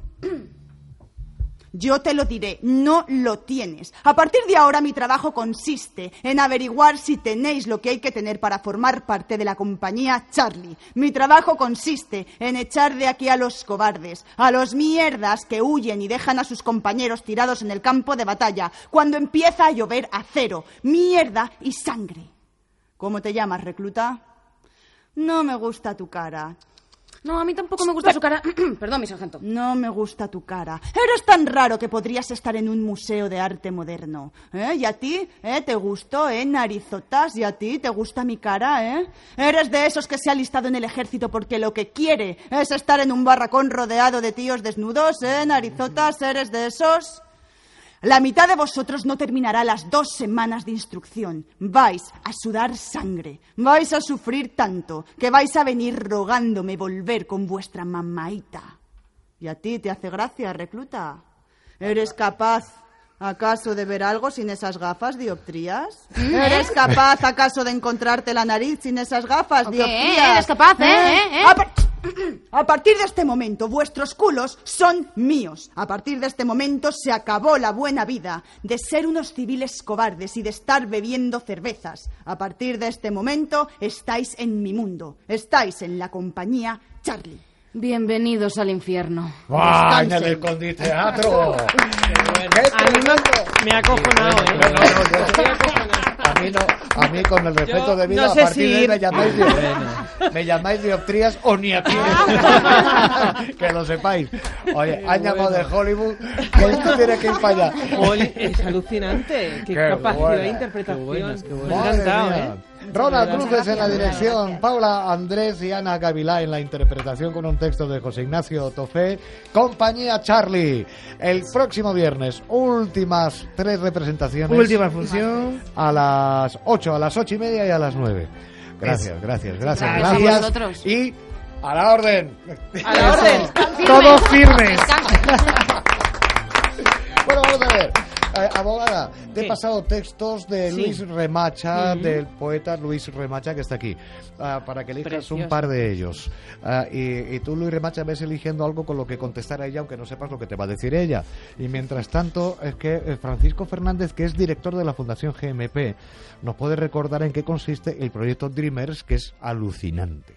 Yo te lo diré, no lo tienes. A partir de ahora mi trabajo consiste en averiguar si tenéis lo que hay que tener para formar parte de la compañía Charlie. Mi trabajo consiste en echar de aquí a los cobardes, a los mierdas que huyen y dejan a sus compañeros tirados en el campo de batalla cuando empieza a llover acero, mierda y sangre. ¿Cómo te llamas, recluta? No me gusta tu cara. No, a mí tampoco me gusta su cara. Perdón, mi sargento. No me gusta tu cara. Eres tan raro que podrías estar en un museo de arte moderno. ¿Y a ti? ¿Te gustó, narizotas? ¿Y a ti te gusta mi cara, Eres de esos que se ha alistado en el ejército porque lo que quiere es estar en un barracón rodeado de tíos desnudos, narizotas? ¿Eres de esos? La mitad de vosotros no terminará las 2 semanas de instrucción. Vais a sudar sangre. Vais a sufrir tanto que vais a venir rogándome volver con vuestra mamaita. ¿Y a ti te hace gracia, recluta? ¿Eres capaz, acaso, de ver algo sin esas gafas dioptrías? ¿Eres capaz, acaso, de encontrarte la nariz sin esas gafas dioptrías? ¿Eres capaz, A partir de este momento, vuestros culos son míos. A partir de este momento se acabó la buena vida de ser unos civiles cobardes y de estar bebiendo cervezas. A partir de este momento, estáis en mi mundo. Estáis en la compañía Charlie. Bienvenidos al infierno. ¡Guau! En el Esconditeatro. Me ha acojonado, A mí, con el respeto de vida, no sé a partir de me llamáis dioptrías o ni a ti. Que lo sepáis. Oye, han llamado de Hollywood, que esto tiene que ir para allá. Es alucinante. Qué capacidad de interpretación. Me ha encantado, Ronald Cruces en la dirección, Paula Andrés y Ana Gavilá en la interpretación con un texto de José Ignacio Tofé. Compañía Charlie, el próximo viernes, últimas 3 representaciones. Última función. A las 8, a las 8:30 y a las 9. Gracias. Y a la orden. A la orden. Todos firmes. Bueno, vamos a ver. Abogada, te he pasado textos de Luis Remacha, del poeta Luis Remacha, que está aquí, para que elijas un par de ellos. Y tú, Luis Remacha, ves eligiendo algo con lo que contestar a ella, aunque no sepas lo que te va a decir ella. Y mientras tanto, es que Francisco Fernández, que es director de la Fundación GMP, nos puede recordar en qué consiste el proyecto Dreamers, que es alucinante.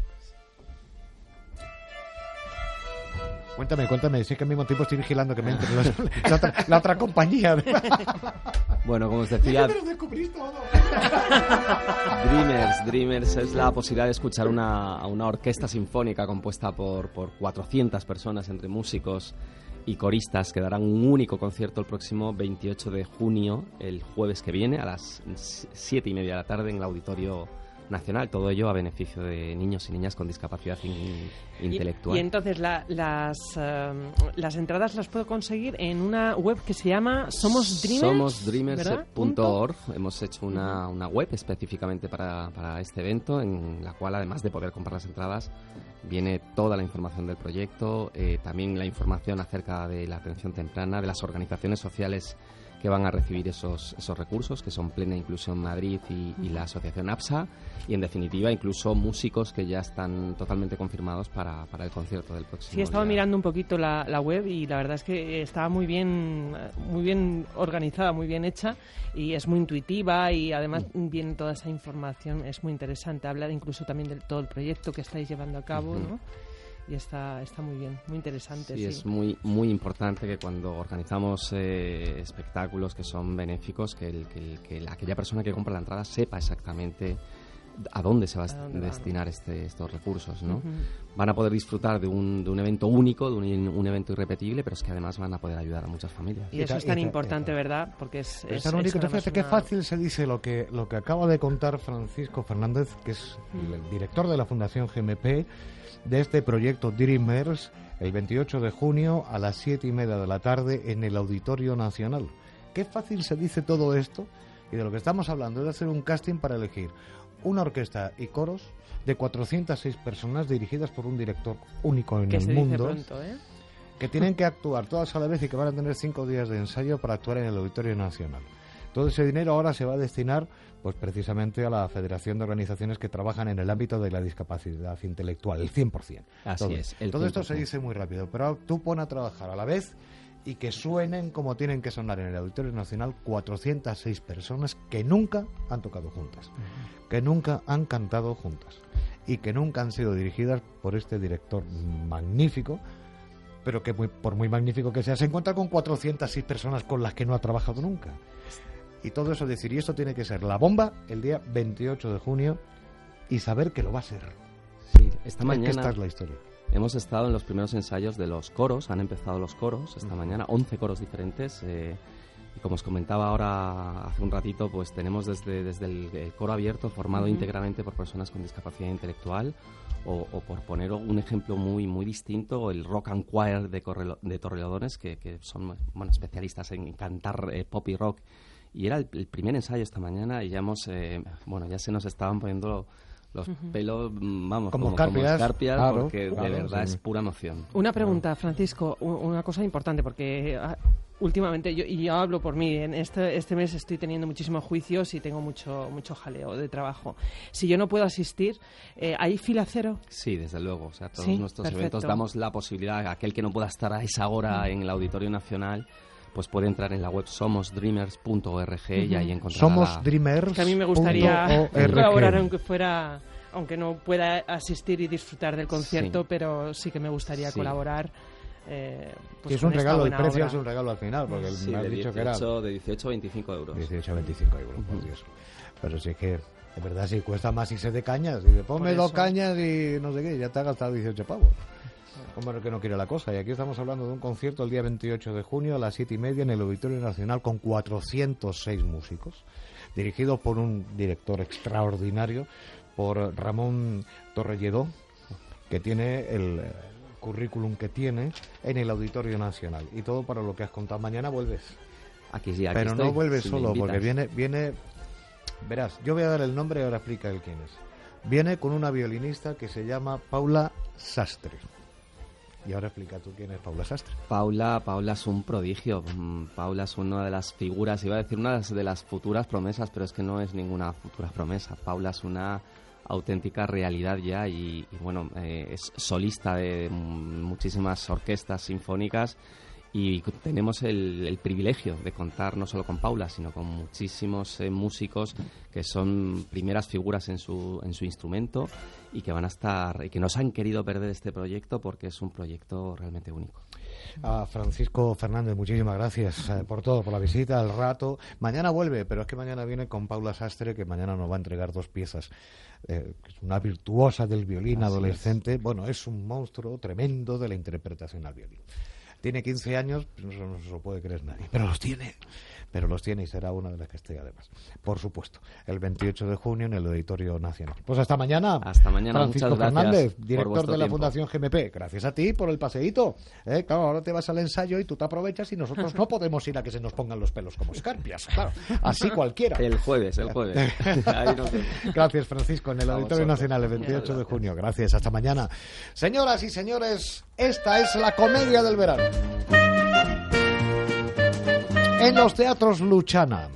Cuéntame, sé que al mismo tiempo estoy vigilando que me entre la otra compañía. Bueno, como os decía, Dreamers es la posibilidad de escuchar a una orquesta sinfónica compuesta por 400 personas, entre músicos y coristas, que darán un único concierto el próximo 28 de junio, el jueves que viene, a las 7:30 de la tarde en el Auditorio Nacional, todo ello a beneficio de niños y niñas con discapacidad intelectual. Y entonces las entradas las puedo conseguir en una web que se llama somosdreamers.org. Hemos hecho una web específicamente para este evento, en la cual, además de poder comprar las entradas, Viene toda la información del proyecto, también la información acerca de la atención temprana, de las organizaciones sociales que van a recibir esos recursos, que son Plena Inclusión Madrid y la asociación APSA, y en definitiva incluso músicos que ya están totalmente confirmados para el concierto del próximo Sí, he estado día. mirando un poquito la web y la verdad es que está muy bien organizada, muy bien hecha, y es muy intuitiva, y además viene toda esa información, es muy interesante. Habla incluso también de todo el proyecto que estáis llevando a cabo, ¿no? Y está muy bien, muy interesante. Sí, es muy importante que cuando organizamos espectáculos que son benéficos, que aquella persona que compra la entrada sepa exactamente a dónde se va a destinar estos recursos, ¿no? Van a poder disfrutar de un evento único, de un evento irrepetible, pero es que además van a poder ayudar a muchas familias. Y eso es tan importante, ¿verdad? Porque es tan único. Fíjate qué una... fácil se dice lo que acaba de contar Francisco Fernández, que es el director de la Fundación GMP, de este proyecto Dreamers, el 28 de junio a las 7:30 de la tarde en el Auditorio Nacional. Qué fácil se dice todo esto, y de lo que estamos hablando es de hacer un casting para elegir una orquesta y coros de 406 personas dirigidas por un director único en el mundo, pronto, que tienen que actuar todas a la vez y que van a tener 5 días de ensayo para actuar en el Auditorio Nacional. Todo ese dinero ahora se va a destinar pues precisamente a la Federación de Organizaciones que trabajan en el ámbito de la discapacidad intelectual, el 100%. Así es, el todo 100%. esto se dice muy rápido, pero tú pon a trabajar a la vez y que suenen como tienen que sonar en el Auditorio Nacional 406 personas que nunca han tocado juntas, que nunca han cantado juntas y que nunca han sido dirigidas por este director magnífico, pero que por muy magnífico que sea, se encuentra con 406 personas con las que no ha trabajado nunca. Y todo eso decir, y esto tiene que ser la bomba el día 28 de junio y saber que lo va a ser. Sí, esta mañana Es que esta es la historia. hemos estado en los primeros ensayos de los coros, han empezado los coros esta mañana, 11 coros diferentes, y como os comentaba ahora hace un ratito, pues tenemos desde el coro abierto formado íntegramente por personas con discapacidad intelectual, o por poner un ejemplo muy distinto, el Rock and Choir de Torrelodones, que son especialistas en cantar pop y rock. Y era el primer ensayo esta mañana y ya ya se nos estaban poniendo los pelos, como escarpias, claro, porque de verdad es pura emoción. Una pregunta, Francisco, una cosa importante, porque últimamente, yo hablo por mí, en este mes estoy teniendo muchísimos juicios y tengo mucho jaleo de trabajo. Si yo no puedo asistir, ¿hay fila cero? Sí, desde luego. O sea, todos nuestros perfecto. eventos damos la posibilidad a aquel que no pueda estar a esa hora en el Auditorio Nacional, pues puede entrar en la web somosdreamers.org y ahí encontrará Somos Dreamers. Que a mí me gustaría colaborar aunque no pueda asistir y disfrutar del concierto, pero sí que me gustaría colaborar. Es un regalo, el precio es un regalo al final, porque me has dicho que era de 18 a 25 euros. 18 a 25 euros, por Dios. Pero sí que, de verdad, sí cuesta más irse de cañas. Y de ponme 2 cañas y no sé qué, ya te ha gastado 18 pavos. Hombre, que no quiere la cosa. Y aquí estamos hablando de un concierto el día 28 de junio a las 7:30 en el Auditorio Nacional con 406 músicos, dirigidos por un director extraordinario, por Ramón Torrelledó, que tiene el currículum que tiene en el Auditorio Nacional. Y todo para lo que has contado. Mañana vuelves. Aquí Pero estoy, no vuelves si solo, porque viene... Verás, yo voy a dar el nombre y ahora explica él quién es. Viene con una violinista que se llama Paula Sastre. Y ahora explica tú quién es Paula Sastre. Paula es un prodigio. Paula es una de las figuras, iba a decir una de las futuras promesas, pero es que no es ninguna futura promesa. Paula es una auténtica realidad ya y es solista de muchísimas orquestas sinfónicas y tenemos el privilegio de contar no solo con Paula, sino con muchísimos músicos que son primeras figuras en su instrumento y que van a estar y que nos han querido perder este proyecto porque es un proyecto realmente único. Francisco Fernández, muchísimas gracias por todo, por la visita, el rato. Mañana vuelve, pero es que mañana viene con Paula Sastre, que mañana nos va a entregar 2 piezas. Es una virtuosa del violín adolescente. Bueno, es un monstruo tremendo de la interpretación al violín. Tiene 15 años, eso no se lo puede creer nadie, pero los tiene. Pero los tiene y será una de las que esté, además. Por supuesto, el 28 de junio en el Auditorio Nacional. Pues hasta mañana. Hasta mañana. Francisco Muchas gracias Fernández, por director vuestro de la tiempo. Fundación GMP. Gracias a ti por el paseíto. Claro, ahora te vas al ensayo y tú te aprovechas y nosotros no podemos ir a que se nos pongan los pelos como escarpias. Claro, así cualquiera. El jueves. Ahí nos vemos. Gracias, Francisco, en el Auditorio Nacional el 28 de junio. Gracias, hasta mañana. Señoras y señores, esta es la comedia del verano. En los teatros Luchana.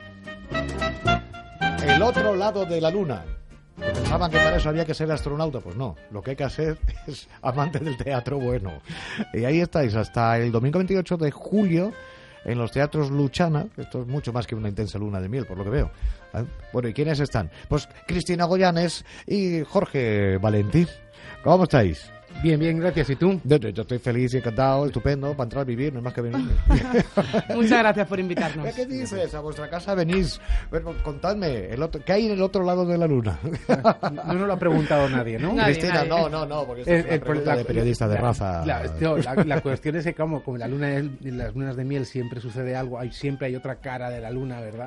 El otro lado de la luna. Pensaban que para eso había que ser astronauta. Pues no, lo que hay que hacer es amante del teatro bueno. Y ahí estáis, hasta el domingo 28 de julio, en los teatros Luchana. Esto es mucho más que una intensa luna de miel, por lo que veo. Bueno, ¿y quiénes están? Pues Cristina Goyanes y Jorge Valentí. ¿Cómo estáis? Bien, bien, gracias. ¿Y tú? Yo estoy feliz y encantado, estupendo, para entrar a vivir, no es más que venir. Muchas gracias por invitarnos. ¿Qué dices? A vuestra casa venís. Bueno, contadme, ¿qué hay en el otro lado de la luna? No nos lo ha preguntado nadie, ¿no? Cristina, no, porque esto es una pregunta de periodista de raza. La cuestión es que como la luna, en las lunas de miel siempre sucede algo, siempre hay otra cara de la luna, ¿verdad?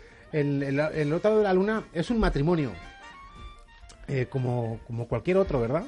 El otro lado de la luna es un matrimonio, como cualquier otro, ¿verdad?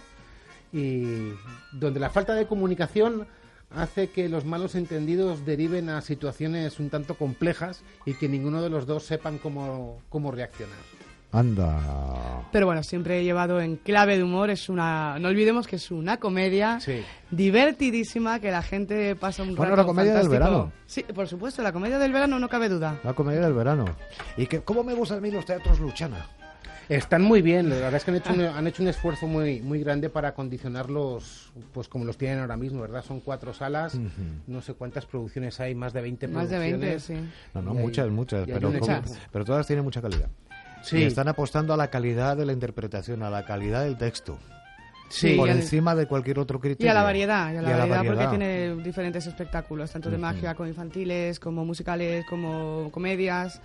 Y donde la falta de comunicación hace que los malos entendidos deriven a situaciones un tanto complejas y que ninguno de los dos sepan cómo reaccionar. Anda. Pero bueno, siempre llevado en clave de humor. No olvidemos que es una comedia divertidísima, que la gente pasa un rato Bueno, la comedia fantástico. del verano. Sí, por supuesto, la comedia del verano, no cabe duda. La comedia del verano. ¿Y cómo me gustan a mí los teatros Luchana? Están muy bien, la verdad es que han hecho un esfuerzo muy grande para acondicionarlos, pues como los tienen ahora mismo, ¿verdad? Son 4 salas, no sé cuántas producciones hay, más de 20 más producciones. De 20, sí. No, muchas, pero todas tienen mucha calidad. Sí. Y están apostando a la calidad de la interpretación, a la calidad del texto. Sí, por encima de cualquier otro criterio. Y a la variedad, variedad, porque tiene diferentes espectáculos, tanto de magia como infantiles, como musicales, como comedias.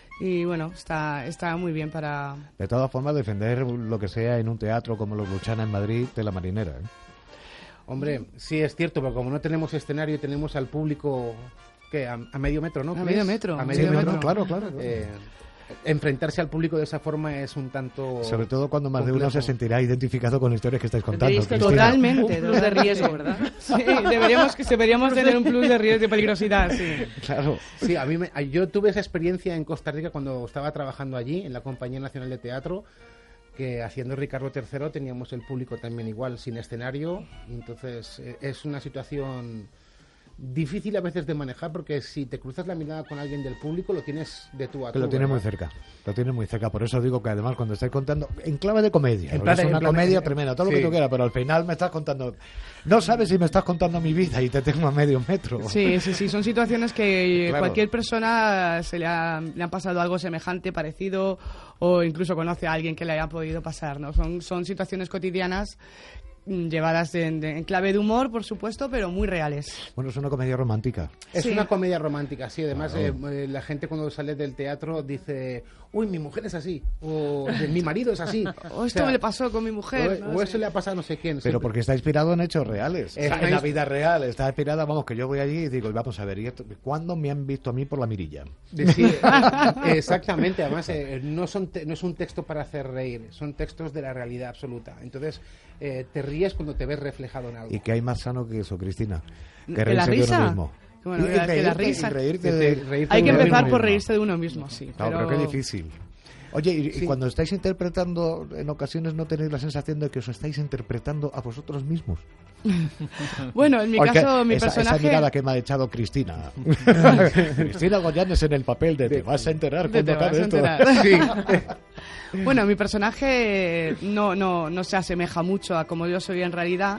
Y bueno, está muy bien para... De todas formas, defender lo que sea en un teatro como los Luchana en Madrid, de la marinera, ¿eh? Hombre, sí es cierto, pero como no tenemos escenario, tenemos al público que a medio metro, ¿no? A medio metro. A medio metro, claro. Enfrentarse al público de esa forma es un tanto... Sobre todo cuando más de uno se sentirá identificado con la historia que estáis contando. Totalmente. Un plus de riesgo, ¿verdad? Sí, deberíamos tener un plus de riesgo, de peligrosidad, sí. Claro. Sí, yo tuve esa experiencia en Costa Rica cuando estaba trabajando allí, en la Compañía Nacional de Teatro, que haciendo Ricardo III teníamos el público también igual, sin escenario. Entonces, es una situación difícil a veces de manejar, porque si te cruzas la mirada con alguien del público, lo tienes de tú a tú. Lo tienes muy cerca, por eso digo que además cuando estáis contando en clave de comedia, es una comedia tremenda, todo lo que tú quieras, pero al final me estás contando, no sabes si me estás contando mi vida y te tengo a medio metro. Sí, son situaciones que cualquier persona le han pasado algo semejante, parecido, o incluso conoce a alguien que le haya podido pasar, ¿no? Son situaciones cotidianas llevadas en clave de humor, por supuesto, pero muy reales. Bueno, es una comedia romántica. Es una comedia romántica, sí. Además, la gente cuando sale del teatro dice, uy, mi mujer es así, o mi marido es así. O esto me le pasó con mi mujer. O eso le ha pasado a no sé quién. Pero porque está inspirado en hechos reales. En la vida real. Está inspirada, vamos, que yo voy allí y digo, vamos a ver, ¿y esto, ¿cuándo me han visto a mí por la mirilla? Sí, exactamente. Además, no es un texto para hacer reír, son textos de la realidad absoluta. Entonces, te ríes cuando te ves reflejado en algo. ¿Y qué hay más sano que eso, Cristina? Que reírse de uno mismo. Bueno, la risa. Hay que empezar por reírse de uno mismo, sí. Pero qué difícil. Oye, y cuando estáis interpretando, en ocasiones no tenéis la sensación de que os estáis interpretando a vosotros mismos. Bueno, en mi caso, mi personaje... Esa mirada que me ha echado Cristina. Cristina Goyanes en el papel de te vas a enterar cuando acabe esto. Sí. Bueno, mi personaje no se asemeja mucho a como yo soy en realidad,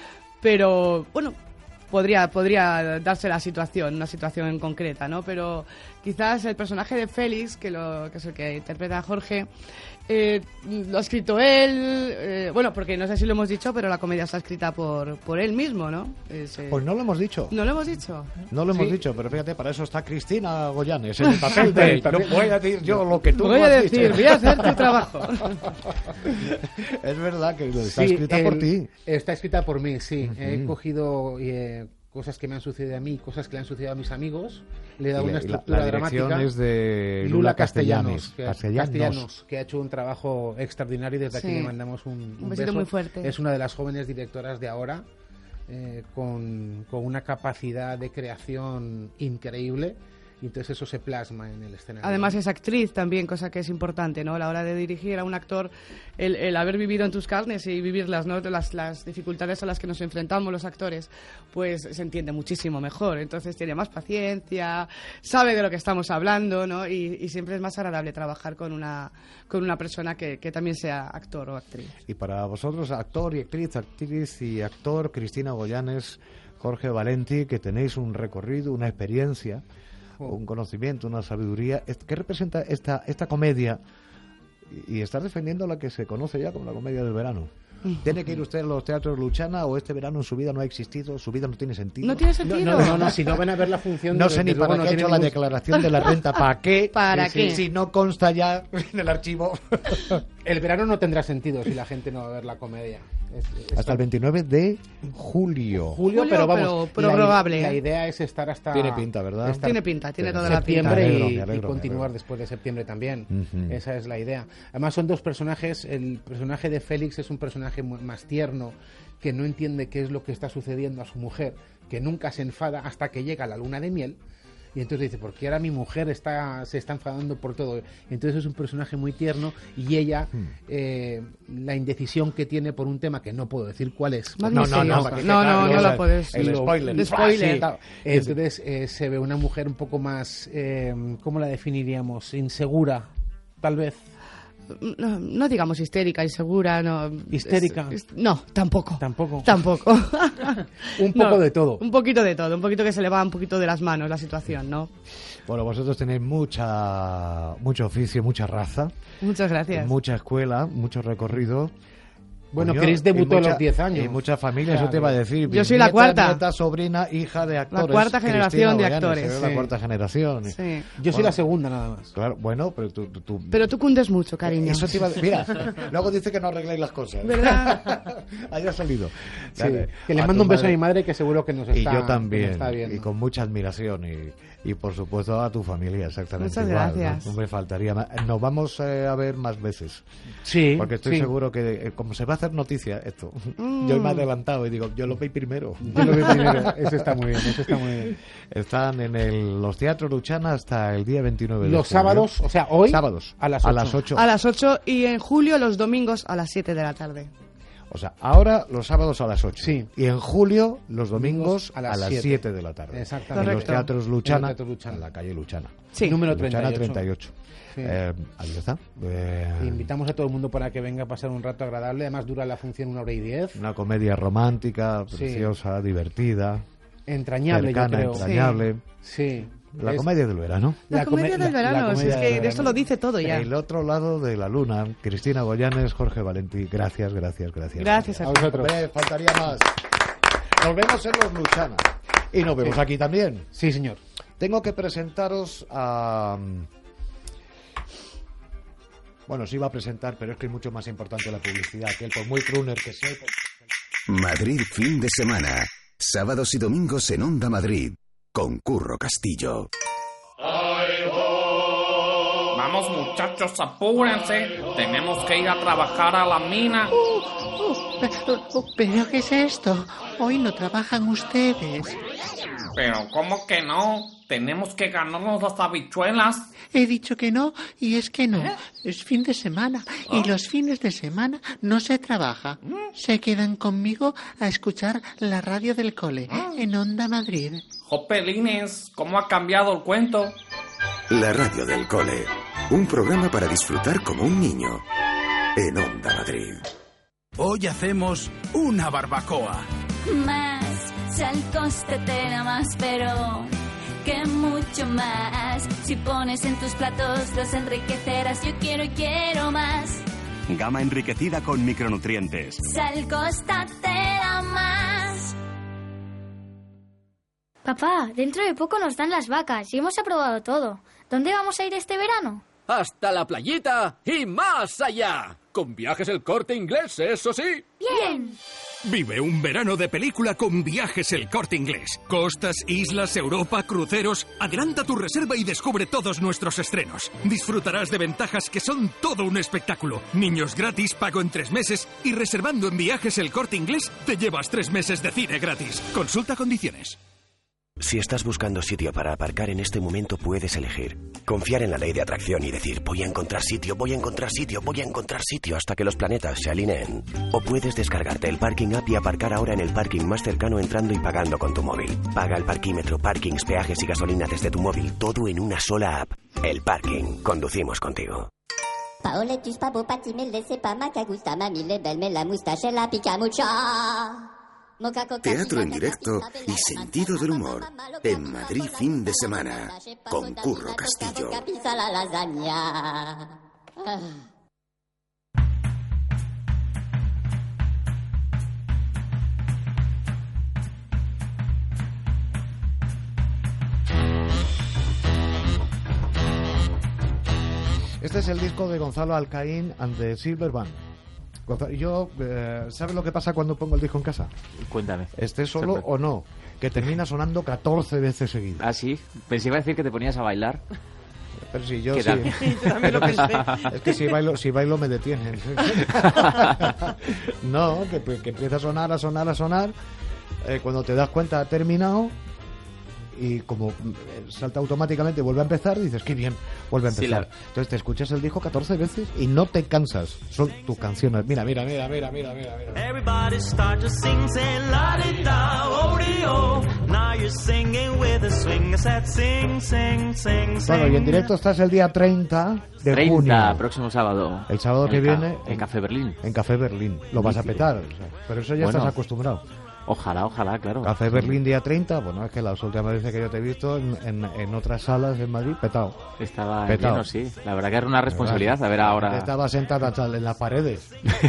pero bueno, podría darse la situación, una situación en concreta, ¿no? Pero quizás el personaje de Félix, que es el que interpreta a Jorge, lo ha escrito él, bueno, porque no sé si lo hemos dicho, pero la comedia está escrita por él mismo, ¿no? Pues no lo hemos dicho. ¿No lo hemos dicho? No lo hemos dicho, pero fíjate, para eso está Cristina Goyanes en el papel de no voy a decir yo lo que tú voy no a has decir, dicho. voy a hacer tu trabajo. Es verdad que está escrita por ti. Está escrita por mí, sí. He cogido cosas que me han sucedido a mí, cosas que le han sucedido a mis amigos. Le he dado Y una la estructura dirección dramática. es de Lula Castellanos. Castellanos, que ha hecho un trabajo extraordinario y desde aquí Sí. le mandamos un Un besito beso. muy fuerte. Es una de las jóvenes directoras de ahora, con una capacidad de creación increíble, y entonces eso se plasma en el escenario. Además es actriz también, cosa que es importante, ¿no? A la hora de dirigir a un actor, el haber vivido en tus carnes y vivirlas, ¿no? Las dificultades a las que nos enfrentamos los actores, pues se entiende muchísimo mejor. Entonces tiene más paciencia, sabe de lo que estamos hablando, ¿no? Y siempre es más agradable trabajar con una persona que también sea actor o actriz. Y para vosotros, actor y actriz y actor, Cristina Goyanes, Jorge Valenti, que tenéis un recorrido, una experiencia, un conocimiento, una sabiduría. ¿Qué representa esta comedia? Y está defendiendo la que se conoce ya como la comedia del verano. ¿Tiene que ir usted a los teatros Luchana o este verano en su vida no ha existido? ¿Su vida no tiene sentido? ¿No tiene sentido? No, si no van a ver la función... No sé ni para qué ha tiene hecho la ningún- declaración de la renta. ¿Para qué? ¿Para qué? Si no consta ya en el archivo. El verano no tendrá sentido si la gente no va a ver la comedia. Hasta el 29 de julio. Julio, pero vamos, pero probable, la ¿eh? idea es estar hasta... Tiene pinta, ¿verdad? estar Tiene pinta, tiene toda la septiembre pinta. y Me alegro, continuar me después de septiembre también. Ujú. Esa es la idea. Además son dos personajes. El personaje de Félix es un personaje más tierno, que no entiende qué es lo que está sucediendo a su mujer, que nunca se enfada hasta que llega la luna de miel. Y entonces dice, ¿por qué ahora mi mujer se está enfadando por todo? Entonces es un personaje muy tierno y ella, la indecisión que tiene por un tema que no puedo decir cuál es. Más No misterioso. para que No, quede no, claro, no o sea, la puedes. el Lo- spoiler. el spoiler. Sí. Entonces se ve una mujer un poco más, ¿cómo la definiríamos? Insegura, tal vez. No digamos histérica, insegura, no. ¿Histérica? No, tampoco. Tampoco. Tampoco. Un poco No, de todo. Un poquito de todo, un poquito que se le va un poquito de las manos la situación, ¿no? Bueno, vosotros tenéis mucho oficio, mucha raza, Muchas gracias. mucha escuela, mucho recorrido. Bueno, Coño, Chris debutó y a los 10 años. Y muchas familias, Claro. eso te iba a decir. Yo soy la Bisnieta, cuarta. Nieta, sobrina, hija de actores. cuarta generación de Cristina Goyanes, actores. eres la Sí. cuarta generación. Sí. Yo soy la segunda nada más. Claro, bueno, pero tú Pero tú cundes mucho, cariño. Eso te iba a decir. Mira, luego dice que no arregláis las cosas. ¿Verdad? Haya salido. Sí, Dale, que le a mando tu un beso a madre. mi madre que seguro que nos Y está, yo que nos también, está viendo. y con mucha admiración y por supuesto a tu familia, exactamente Muchas igual. gracias. No me faltaría más. Nos vamos a ver más veces, Sí, porque estoy sí. seguro que como se va a hacer noticia esto, yo me he adelantado y digo, yo lo veis primero. Yo lo veo primero. Eso está muy bien, eso está muy bien. Están en los teatros Luchana hasta el día 29 de Los julio. sábados, o sea, hoy, Sábados, a las 8. A las 8 y en julio los domingos a las 7 de la tarde. O sea, ahora los sábados a las 8. Sí. Y en julio los domingos a a las las 7. 7 de la tarde. Exactamente. En los Correcto. teatros Luchana, En los teatros Luchana. en la calle Luchana. Sí. Número Luchana 38. 38. Sí. Ahí está. Invitamos a todo el mundo para que venga a pasar un rato agradable. Además dura la función 1h10. Una comedia romántica, Sí. preciosa, divertida, Entrañable, cercana, yo creo. entrañable. Sí. La Es comedia del verano. La comedia come- del verano, comedia si es del que verano. esto lo dice todo ya. El otro lado de la luna, Cristina Goyanes, Jorge Valenti. Gracias. Gracias A vosotros. Hombre, faltaría más. Nos vemos en los Luchana. Y nos vemos Sí. aquí también. Sí, señor. Tengo que presentaros a... Bueno, sí iba a presentar, pero es que es mucho más importante la publicidad, que él, por muy crooner que sea... Madrid fin de semana. Sábados y domingos en Onda Madrid. Con Curro Castillo. Vamos muchachos, apúrense. Tenemos que ir a trabajar a la mina. ¿Pero qué es esto? Hoy no trabajan ustedes. Pero ¿cómo que no? Tenemos que ganarnos las habichuelas. He dicho que no, y es que no. Es fin de semana, y los fines de semana no se trabaja. Se quedan conmigo a escuchar la radio del cole, en Onda Madrid. Jopelines, ¿cómo ha cambiado el cuento? La radio del cole. Un programa para disfrutar como un niño. En Onda Madrid. Hoy hacemos una barbacoa. Más, sal coste te da más, pero que mucho más. Si pones en tus platos los enriquecerás. Yo quiero y quiero más. Gama enriquecida con micronutrientes. Sal costa te da más. Papá, dentro de poco nos dan las vacas y hemos aprobado todo. ¿Dónde vamos a ir este verano? Hasta la playita y más allá. Con Viajes El Corte Inglés, eso sí. ¡Bien! Vive un verano de película con Viajes El Corte Inglés. Costas, islas, Europa, cruceros. Adelanta tu reserva y descubre todos nuestros estrenos. Disfrutarás de ventajas que son todo un espectáculo. Niños gratis, pago en 3 meses y reservando en Viajes El Corte Inglés te llevas 3 meses de cine gratis. Consulta condiciones. Si estás buscando sitio para aparcar en este momento, puedes elegir. Confiar en la ley de atracción y decir, voy a encontrar sitio, voy a encontrar sitio, voy a encontrar sitio hasta que los planetas se alineen. O puedes descargarte el Parking App y aparcar ahora en el parking más cercano entrando y pagando con tu móvil. Paga el parquímetro, parkings, peajes y gasolina desde tu móvil, todo en una sola app. El Parking. Conducimos contigo. Paola, tus papo, patimel, de sepa, maca, gusta, mami, le belme, la mustache, la pica mucho. Teatro en directo y sentido del humor. En Madrid fin de semana. Con Curro Castillo. Este es el disco de Gonzalo Alcaín and the Silver Band. Yo, ¿sabes lo que pasa cuando pongo el disco en casa? Cuéntame. Esté solo o no, que termina sonando 14 veces seguidas. Ah, sí. Pensé iba a decir que te ponías a bailar. Pero si yo ¿Qué sí. Es que si bailo me detienen. No, que empieza a sonar. Cuando te das cuenta ha terminado. Y como salta automáticamente, vuelve a empezar, dices, qué bien, vuelve a empezar. Sí, entonces te escuchas el disco 14 veces y no te cansas. Son tus canciones. Mira. Everybody start to sing, say la di da, oh di oh. Now you're singing with a swing, I said sing. Bueno, y en directo estás el día 30 de junio. Próximo sábado. El sábado que viene. En Café Berlín. En Café Berlín. Lo vas a petar. O sea, pero eso ya estás acostumbrado. Ojalá, claro. Café Berlín día 30, bueno, es que las últimas veces que yo te he visto en otras salas en Madrid, petado. Estaba lleno, sí. La verdad que era una responsabilidad, a ver ahora... Estaba sentada en las paredes.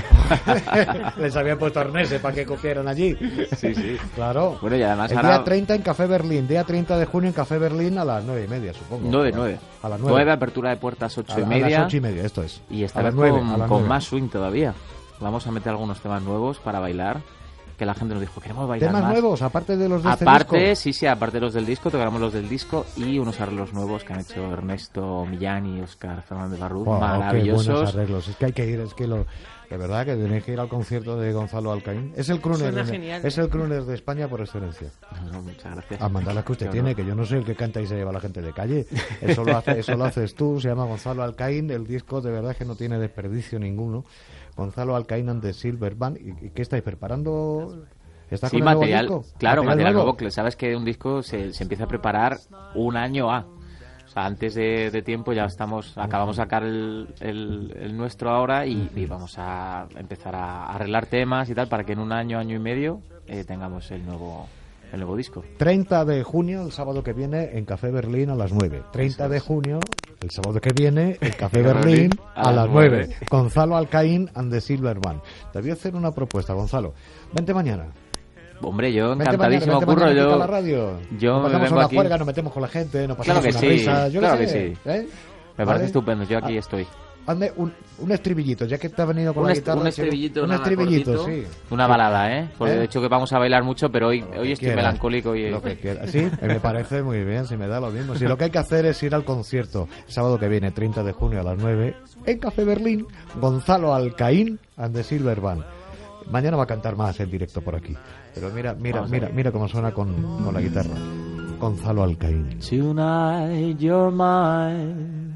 Les habían puesto arneses para que cupieran allí. Sí. Claro. Bueno, y además el ahora... día 30 en Café Berlín, día 30 de junio en Café Berlín a las 9:30, supongo. 9. A las 9. 9, apertura de puertas 8:30. A las 8:30, esto es. Y estará con más swing todavía. Vamos a meter algunos temas nuevos para bailar. Que la gente nos dijo, queremos bailar ¿temas más. nuevos, aparte de los de aparte, este disco? Sí, aparte de los del disco, tocaremos los del disco y unos arreglos nuevos que han hecho Ernesto Millán y Óscar Fernández Barruz, maravillosos. Qué buenos arreglos, es que hay que ir, de verdad que tenéis que ir al concierto de Gonzalo Alcaín. Es el crooner de España por excelencia. No, muchas gracias. A mandar las que usted tiene, que yo no soy el que canta y se lleva a la gente de calle. Eso lo haces tú, se llama Gonzalo Alcaín, el disco de verdad que no tiene desperdicio ninguno. Gonzalo Alcaín and the Silver Band. ¿Y qué estáis preparando? ¿Estás sí, con material nuevo. nuevo. Sabes que un disco se empieza a preparar un año a. O sea, antes de tiempo ya acabamos de sacar el nuestro ahora y vamos a empezar a arreglar temas y tal para que en un año y medio tengamos el nuevo disco. 30 de junio, el sábado que viene, en Café Berlín a las 9. 30 de junio, el sábado que viene, en Café Berlín a las 9. Gonzalo Alcaín and the Silver Band. Te voy a hacer una propuesta, Gonzalo. Vente mañana. Hombre, yo encantadísimo, Curro. Yo la radio. Yo nos vengo una aquí. Juerga, nos metemos con la gente, nos pasamos una risa. Claro que sí. Me parece estupendo, yo aquí estoy. Hazme un estribillito, ya que te ha venido con la guitarra. Un estribillito, sí. Una balada, Porque de hecho que vamos a bailar mucho, pero hoy estoy melancólico. Lo que quieras. Sí, me parece muy bien, si me da lo mismo. Si lo que hay que hacer es ir al concierto, el sábado que viene, 30 de junio a las 9, en Café Berlín, Gonzalo Alcaín and the Silver Band. Mañana va a cantar más en directo por aquí. Pero mira cómo suena con la guitarra. Gonzalo Alcaín. Tonight you're mine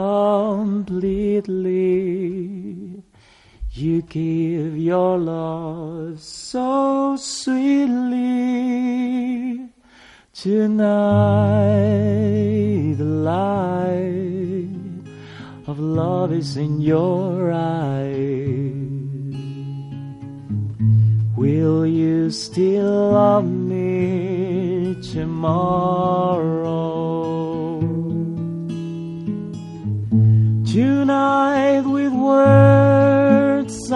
completely. You give your love so sweetly. Tonight the light of love is in your eyes. Will you still love me tomorrow? Tonight with words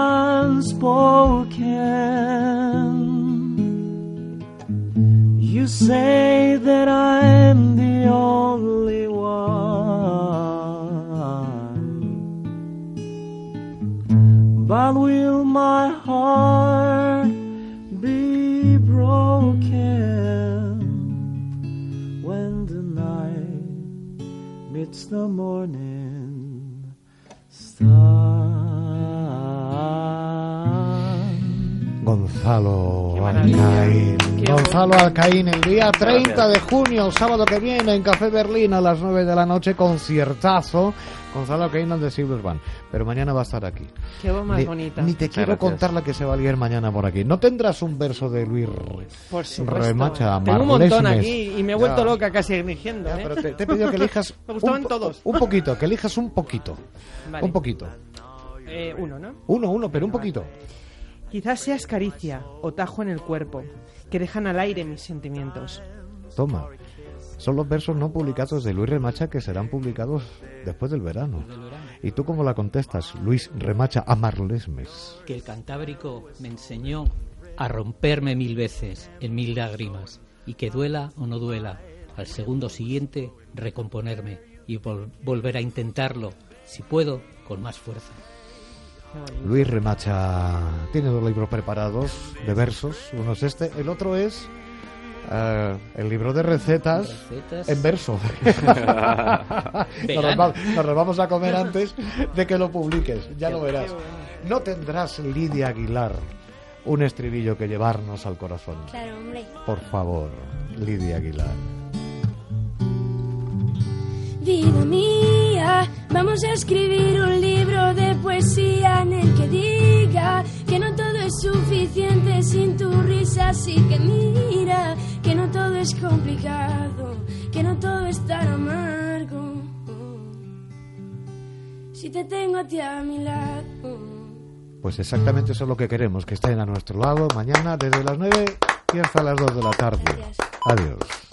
unspoken, you say that I'm the only one. it's the morning star. Gonzalo Alcaín. Gonzalo Alcaín, el día 30 de junio, sábado que viene, en Café Berlín a las 9 de la noche, conciertazo. Gonzalo Alcaín and the Silver Band. Pero mañana va a estar aquí. Qué voz más bonita. Ni te quiero contar la que se va a liar mañana por aquí. ¿No tendrás un verso de Luis Por supuesto. Remacha? Tengo un montón Marlesmes? aquí y me he vuelto loca casi eligiendo. Ya, pero te he pedido que elijas Me gustaban todos. un poquito, que elijas un poquito. Vale. Un poquito. Uno, ¿no? Uno, pero un poquito. Quizás seas caricia o tajo en el cuerpo que dejan al aire mis sentimientos. Toma. Son los versos no publicados de Luis Remacha que serán publicados después del verano. ¿Y tú cómo la contestas, Luis Remacha a Marlesmes? Que el Cantábrico me enseñó a romperme 1000 veces en 1000 lágrimas y que duela o no duela, al segundo siguiente recomponerme y volver a intentarlo, si puedo, con más fuerza. Luis Remacha tiene 2 libros preparados de versos. Uno es este, el otro es el libro de recetas en verso. Nos vamos a comer antes de que lo publiques, ya lo verás. ¿No tendrás, Lidia Aguilar, un estribillo que llevarnos al corazón? Claro, hombre. Por favor, Lidia Aguilar. Vida mía, vamos a escribir un libro de poesía en el que diga que no todo es suficiente sin tu risa, así que mira, que no todo es complicado, que no todo es tan amargo, si te tengo a ti a mi lado. Pues exactamente eso es lo que queremos, que estén a nuestro lado mañana desde las 9 y hasta las 2 de la tarde. Adiós.